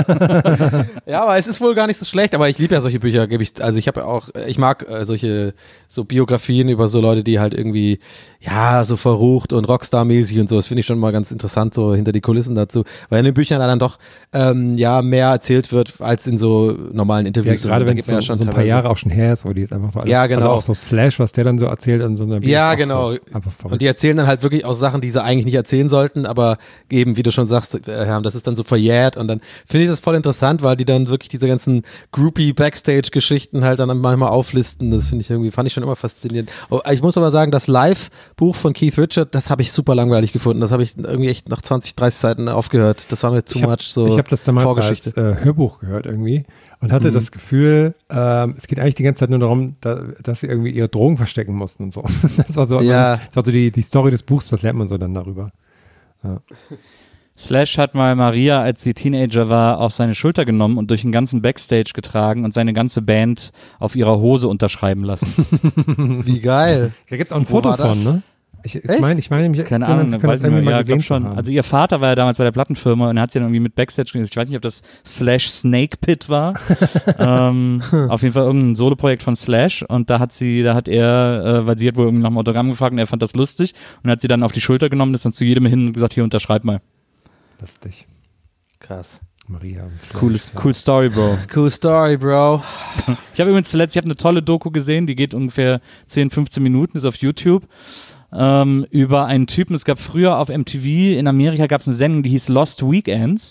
[SPEAKER 3] hat.
[SPEAKER 7] Ja, aber es ist wohl gar nicht so schlecht, aber ich liebe ja solche Bücher, gebe ich, also ich habe ja auch, ich mag äh, solche so Biografien über so Leute, die halt irgendwie, ja, so verrucht und Rockstar-mäßig und so, das finde ich schon mal ganz interessant, so hinter die Kulissen dazu, weil in den Büchern dann doch, ähm, ja, mehr erzählt wird, als in so normalen Interviews.
[SPEAKER 1] Ja, gerade wenn es so, ja so ein paar Jahre auch schon her ist, wo die jetzt einfach so alles,
[SPEAKER 7] ja, genau.
[SPEAKER 1] also auch so Slash, was der dann so erzählt an so einer
[SPEAKER 7] Ja, genau.
[SPEAKER 1] So
[SPEAKER 7] und die erzählen dann halt wirklich auch Sachen, die sie eigentlich nicht erzählen sollten, aber eben, wie du schon sagst, äh, das ist dann so verjährt und dann finde ich das voll interessant, weil die dann wirklich diese ganzen Groupie-Backstage-Geschichten halt dann manchmal auflisten. Das finde ich irgendwie, fand ich schon immer faszinierend. Oh, ich muss aber sagen, das Live-Buch von Keith Richards, das habe ich super langweilig gefunden. Das habe ich irgendwie echt nach zwanzig, dreißig Seiten aufgehört. Das war mir too
[SPEAKER 1] ich hab,
[SPEAKER 7] much so
[SPEAKER 1] Ich habe das damals
[SPEAKER 7] Vorgeschichte.
[SPEAKER 1] als äh, Hörbuch gehört irgendwie und hatte
[SPEAKER 7] Mhm.
[SPEAKER 1] das Gefühl, ähm, es geht eigentlich die ganze Zeit nur darum, da, dass sie irgendwie ihre Drogen verstecken mussten und so. Das war so,
[SPEAKER 7] Ja.
[SPEAKER 1] das war so die, die Story des Buchs, das lernt man so dann darüber. Ja.
[SPEAKER 3] Slash hat mal Maria, als sie Teenager war, auf seine Schulter genommen und durch den ganzen Backstage getragen und seine ganze Band auf ihrer Hose unterschreiben lassen.
[SPEAKER 7] Wie geil.
[SPEAKER 1] Da gibt es auch ein
[SPEAKER 7] Wo
[SPEAKER 1] Foto
[SPEAKER 7] war das?
[SPEAKER 1] von, ne? Ich, ich meine, ich meine, mich
[SPEAKER 3] Keine
[SPEAKER 1] so,
[SPEAKER 3] Ahnung,
[SPEAKER 1] man kann
[SPEAKER 3] weiß
[SPEAKER 1] das
[SPEAKER 3] ich
[SPEAKER 1] irgendwie
[SPEAKER 3] mal,
[SPEAKER 1] mal
[SPEAKER 3] ja,
[SPEAKER 1] gesehen
[SPEAKER 3] glaub schon.
[SPEAKER 1] zu haben.
[SPEAKER 3] Also ihr Vater war ja damals bei der Plattenfirma und er hat sie dann irgendwie mit Backstage gesehen. Ich weiß nicht, ob das Slash Snake Pit war. ähm, auf jeden Fall irgendein Soloprojekt von Slash und da hat sie, da hat er, äh, weil sie hat wohl irgendwie nach dem Autogramm gefragt und er fand das lustig und hat sie dann auf die Schulter genommen, ist dann zu jedem hin und gesagt, hier unterschreib mal.
[SPEAKER 1] Lustig.
[SPEAKER 7] Krass.
[SPEAKER 1] Maria. und Slash.
[SPEAKER 3] Cooles, cool Story, Bro.
[SPEAKER 7] Cool Story, Bro.
[SPEAKER 3] Ich habe übrigens zuletzt, ich habe eine tolle Doku gesehen, die geht ungefähr zehn, fünfzehn Minuten, ist auf YouTube, ähm, über einen Typen, es gab früher auf M T V, in Amerika gab es eine Sendung, die hieß Lost Weekends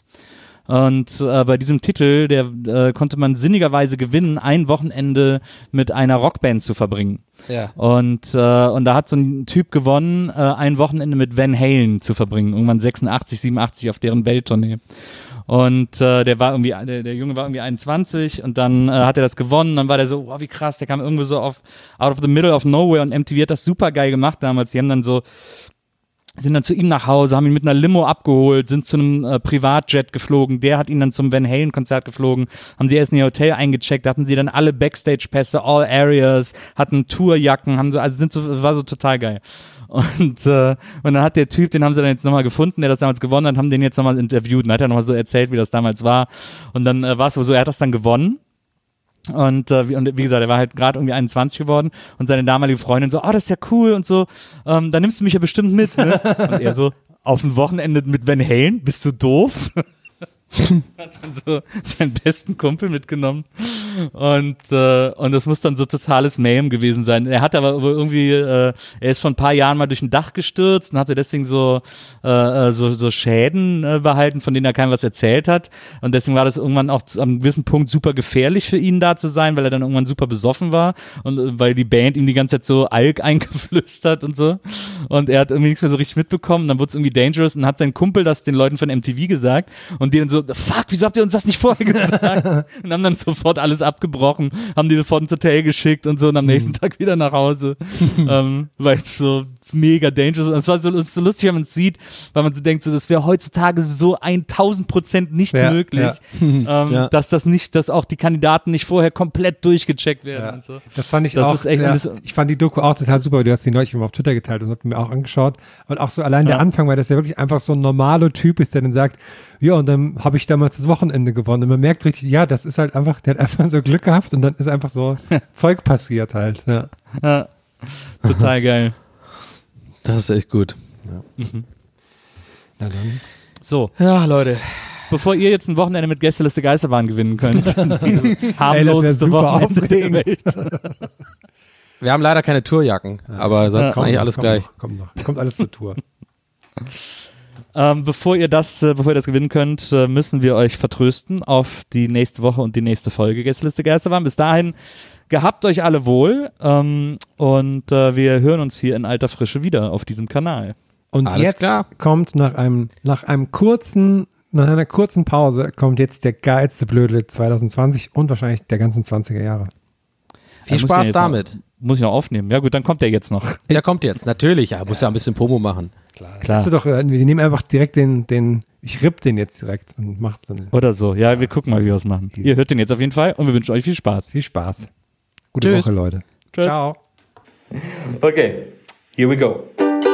[SPEAKER 3] und äh, bei diesem Titel, der äh, konnte man sinnigerweise gewinnen, ein Wochenende mit einer Rockband zu verbringen.
[SPEAKER 7] Ja.
[SPEAKER 3] Und, äh, und da hat so ein Typ gewonnen, äh, ein Wochenende mit Van Halen zu verbringen, irgendwann sechsundachtzig, siebenundachtzig auf deren Welttournee. Und äh, der war irgendwie, der, der Junge war irgendwie einundzwanzig und dann äh, hat er das gewonnen, dann war der so, wow, wie krass, der kam irgendwo so auf out of the middle of nowhere und M T V hat das super geil gemacht damals. Die haben dann so, sind dann zu ihm nach Hause, haben ihn mit einer Limo abgeholt, sind zu einem äh, Privatjet geflogen, der hat ihn dann zum Van Halen Konzert geflogen, haben sie erst in ihr Hotel eingecheckt, hatten sie dann alle Backstage-Pässe, all areas, hatten Tourjacken, haben so, also sind so, war so total geil. Und, äh, und dann hat der Typ, den haben sie dann jetzt nochmal gefunden, der das damals gewonnen hat, haben den jetzt nochmal interviewt und hat er nochmal so erzählt, wie das damals war. Und dann äh, war es wohl so, er hat das dann gewonnen. Und, äh, wie, und wie gesagt, er war halt gerade irgendwie einundzwanzig geworden und seine damalige Freundin so, oh, das ist ja cool und so, ähm, da nimmst du mich ja bestimmt mit, ne? Und er so, auf ein Wochenende mit Van Halen, bist du doof? Hat dann so seinen besten Kumpel mitgenommen und äh, und das muss dann so totales Mayhem gewesen sein. Er hat aber irgendwie, äh, er ist vor ein paar Jahren mal durch ein Dach gestürzt und hatte deswegen so äh, so, so Schäden äh, behalten, von denen er keinem was erzählt hat und deswegen war das irgendwann auch zu einem gewissen Punkt super gefährlich für ihn da zu sein, weil er dann irgendwann super besoffen war und äh, weil die Band ihm die ganze Zeit so Alk eingeflüstert und so und er hat irgendwie nichts mehr so richtig mitbekommen, dann wurde es irgendwie dangerous und hat sein Kumpel das den Leuten von M T V gesagt und die dann so, fuck, wieso habt ihr uns das nicht vorher gesagt? Und haben dann sofort alles abgebrochen, haben die sofort ins Hotel geschickt und so und am nächsten Tag wieder nach Hause, ähm, weil es so mega dangerous. Und es war so, so lustig, wenn man es sieht, weil man so denkt, so, das wäre heutzutage so tausend Prozent nicht
[SPEAKER 1] Ja,
[SPEAKER 3] möglich,
[SPEAKER 1] ja.
[SPEAKER 3] Ähm,
[SPEAKER 7] Ja.
[SPEAKER 3] dass das nicht, dass auch die Kandidaten nicht vorher komplett durchgecheckt werden
[SPEAKER 1] Ja.
[SPEAKER 3] und so.
[SPEAKER 1] Das fand ich
[SPEAKER 3] Das
[SPEAKER 1] auch.
[SPEAKER 3] ist echt-
[SPEAKER 1] ja,
[SPEAKER 3] das-
[SPEAKER 1] ich fand die Doku auch total super. Du hast die neulich immer auf Twitter geteilt und hab mir auch angeschaut. Und auch so allein der
[SPEAKER 3] Ja.
[SPEAKER 1] Anfang, weil das ja wirklich einfach so ein normaler Typ ist, der dann sagt, ja, und dann habe ich damals das Wochenende gewonnen. Und man merkt richtig, ja, das ist halt einfach, der hat einfach so Glück gehabt und dann ist einfach so Zeug passiert halt. Ja.
[SPEAKER 3] Ja. Total geil.
[SPEAKER 7] Das ist echt gut.
[SPEAKER 1] Na dann.
[SPEAKER 3] So,
[SPEAKER 7] Ja, Leute.
[SPEAKER 3] bevor ihr jetzt ein Wochenende mit Gästeliste Geisterbahn gewinnen könnt, dieses harmloseste
[SPEAKER 1] super
[SPEAKER 3] Wochenende der Welt.
[SPEAKER 7] Wir haben leider keine Tourjacken, aber sonst ist
[SPEAKER 3] Ja.
[SPEAKER 7] eigentlich alles
[SPEAKER 1] kommt
[SPEAKER 7] gleich.
[SPEAKER 1] Noch, kommt noch. Kommt alles zur Tour.
[SPEAKER 3] Ähm, bevor ihr das, äh, bevor ihr das gewinnen könnt, äh, müssen wir euch vertrösten auf die nächste Woche und die nächste Folge Gästeliste Geisterbahn. Bis dahin gehabt euch alle wohl ähm, und äh, wir hören uns hier in alter Frische wieder auf diesem Kanal.
[SPEAKER 1] Und
[SPEAKER 7] Alles
[SPEAKER 1] jetzt
[SPEAKER 7] klar.
[SPEAKER 1] kommt nach einem, nach einem kurzen, nach einer kurzen Pause kommt jetzt der geilste Blödel zwanzig zwanzig und wahrscheinlich der ganzen zwanziger Jahre.
[SPEAKER 7] Viel
[SPEAKER 3] muss ich
[SPEAKER 7] Spaß
[SPEAKER 3] jetzt
[SPEAKER 7] damit.
[SPEAKER 3] Noch, muss ich noch aufnehmen. Ja gut, dann kommt der jetzt noch.
[SPEAKER 7] Der kommt jetzt, natürlich. Ja, muss ja ein bisschen Promo machen.
[SPEAKER 3] Klar.
[SPEAKER 1] Weißt du doch, äh, wir nehmen einfach direkt den, den, ich ripp den jetzt direkt und mach dann
[SPEAKER 3] Oder so. Ja, wir gucken mal, wie wir es machen. Ihr hört den jetzt auf jeden Fall und wir wünschen euch viel Spaß.
[SPEAKER 1] viel Spaß. Gute
[SPEAKER 7] Tschüss.
[SPEAKER 1] Woche, Leute.
[SPEAKER 3] Tschüss.
[SPEAKER 1] Ciao.
[SPEAKER 8] Okay, here we go.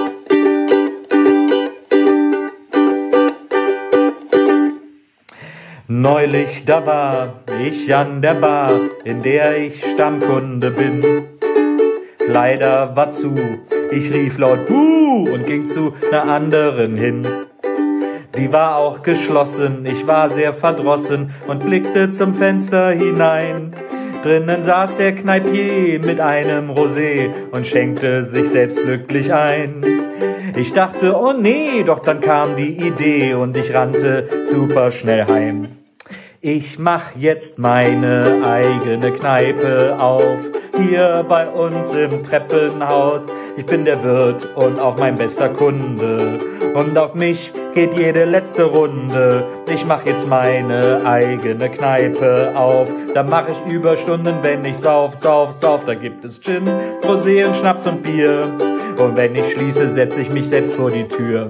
[SPEAKER 8] Neulich, da war ich an der Bar, in der ich Stammkunde bin. Leider war zu, ich rief laut Buh und ging zu einer anderen hin. Die war auch geschlossen, ich war sehr verdrossen und blickte zum Fenster hinein. Drinnen saß der Kneipier mit einem Rosé und schenkte sich selbst glücklich ein. Ich dachte, oh nee, doch dann kam die Idee und ich rannte super schnell heim. Ich mach jetzt meine eigene Kneipe auf, hier bei uns im Treppenhaus. Ich bin der Wirt und auch mein bester Kunde und auf mich geht jede letzte Runde. Ich mach jetzt meine eigene Kneipe auf, da mach ich Überstunden, wenn ich sauf, sauf, sauf. Da gibt es Gin, Rosé und Schnaps und Bier und wenn ich schließe, setz ich mich selbst vor die Tür.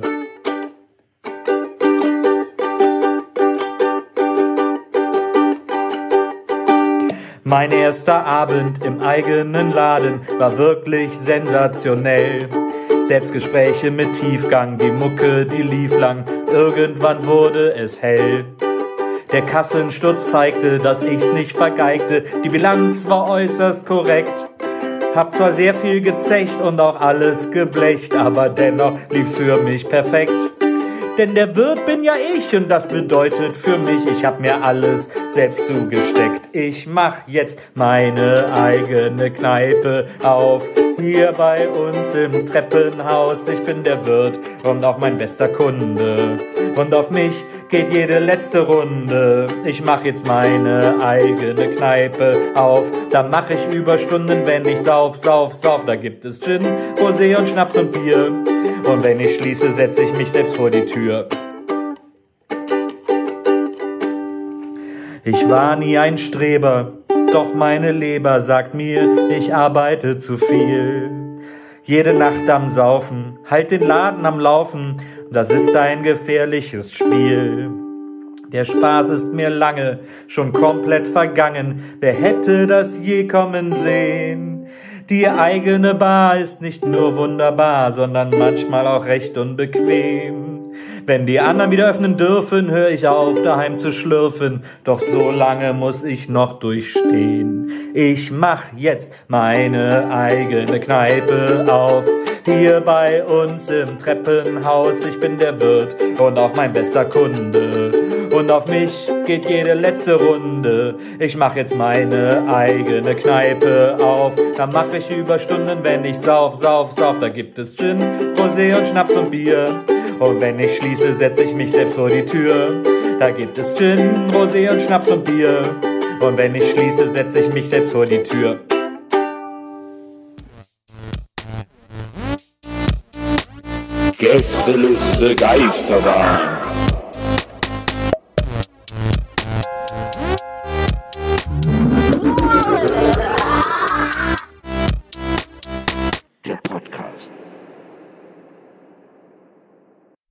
[SPEAKER 8] Mein erster Abend im eigenen Laden war wirklich sensationell. Selbstgespräche mit Tiefgang, die Mucke, die lief lang, irgendwann wurde es hell. Der Kassensturz zeigte, dass ich's nicht vergeigte, die Bilanz war äußerst korrekt. Hab zwar sehr viel gezecht und auch alles geblecht, aber dennoch lief's für mich perfekt. Denn der Wirt bin ja ich und das bedeutet für mich, ich hab mir alles selbst zugesteckt. Ich mach jetzt meine eigene Kneipe auf, hier bei uns im Treppenhaus. Ich bin der Wirt und auch mein bester Kunde und auf mich geht jede letzte Runde. Ich mach jetzt meine eigene Kneipe auf, da mach ich Überstunden, wenn ich sauf, sauf, sauf. Da gibt es Gin, Rosé und Schnaps und Bier und wenn ich schließe, setze ich mich selbst vor die Tür. Ich war nie ein Streber, doch meine Leber sagt mir, ich arbeite zu viel. Jede Nacht am Saufen, halt den Laden am Laufen, das ist ein gefährliches Spiel. Der Spaß ist mir lange schon komplett vergangen, wer hätte das je kommen sehen? Die eigene Bar ist nicht nur wunderbar, sondern manchmal auch recht unbequem. Wenn die anderen wieder öffnen dürfen, höre ich auf, daheim zu schlürfen. Doch so lange muss ich noch durchstehen. Ich mach jetzt meine eigene Kneipe auf, hier bei uns im Treppenhaus. Ich bin der Wirt und auch mein bester Kunde und auf mich geht jede letzte Runde. Ich mach jetzt meine eigene Kneipe auf, da mach ich Überstunden, wenn ich sauf, sauf, sauf. Da gibt es Gin, Rosé und Schnaps und Bier und wenn ich schließe, setze ich mich selbst vor die Tür. Da gibt es Gin, Rosé und Schnaps und Bier und wenn ich schließe, setze ich mich selbst vor die Tür.
[SPEAKER 4] Gästeliste Geisterbahn.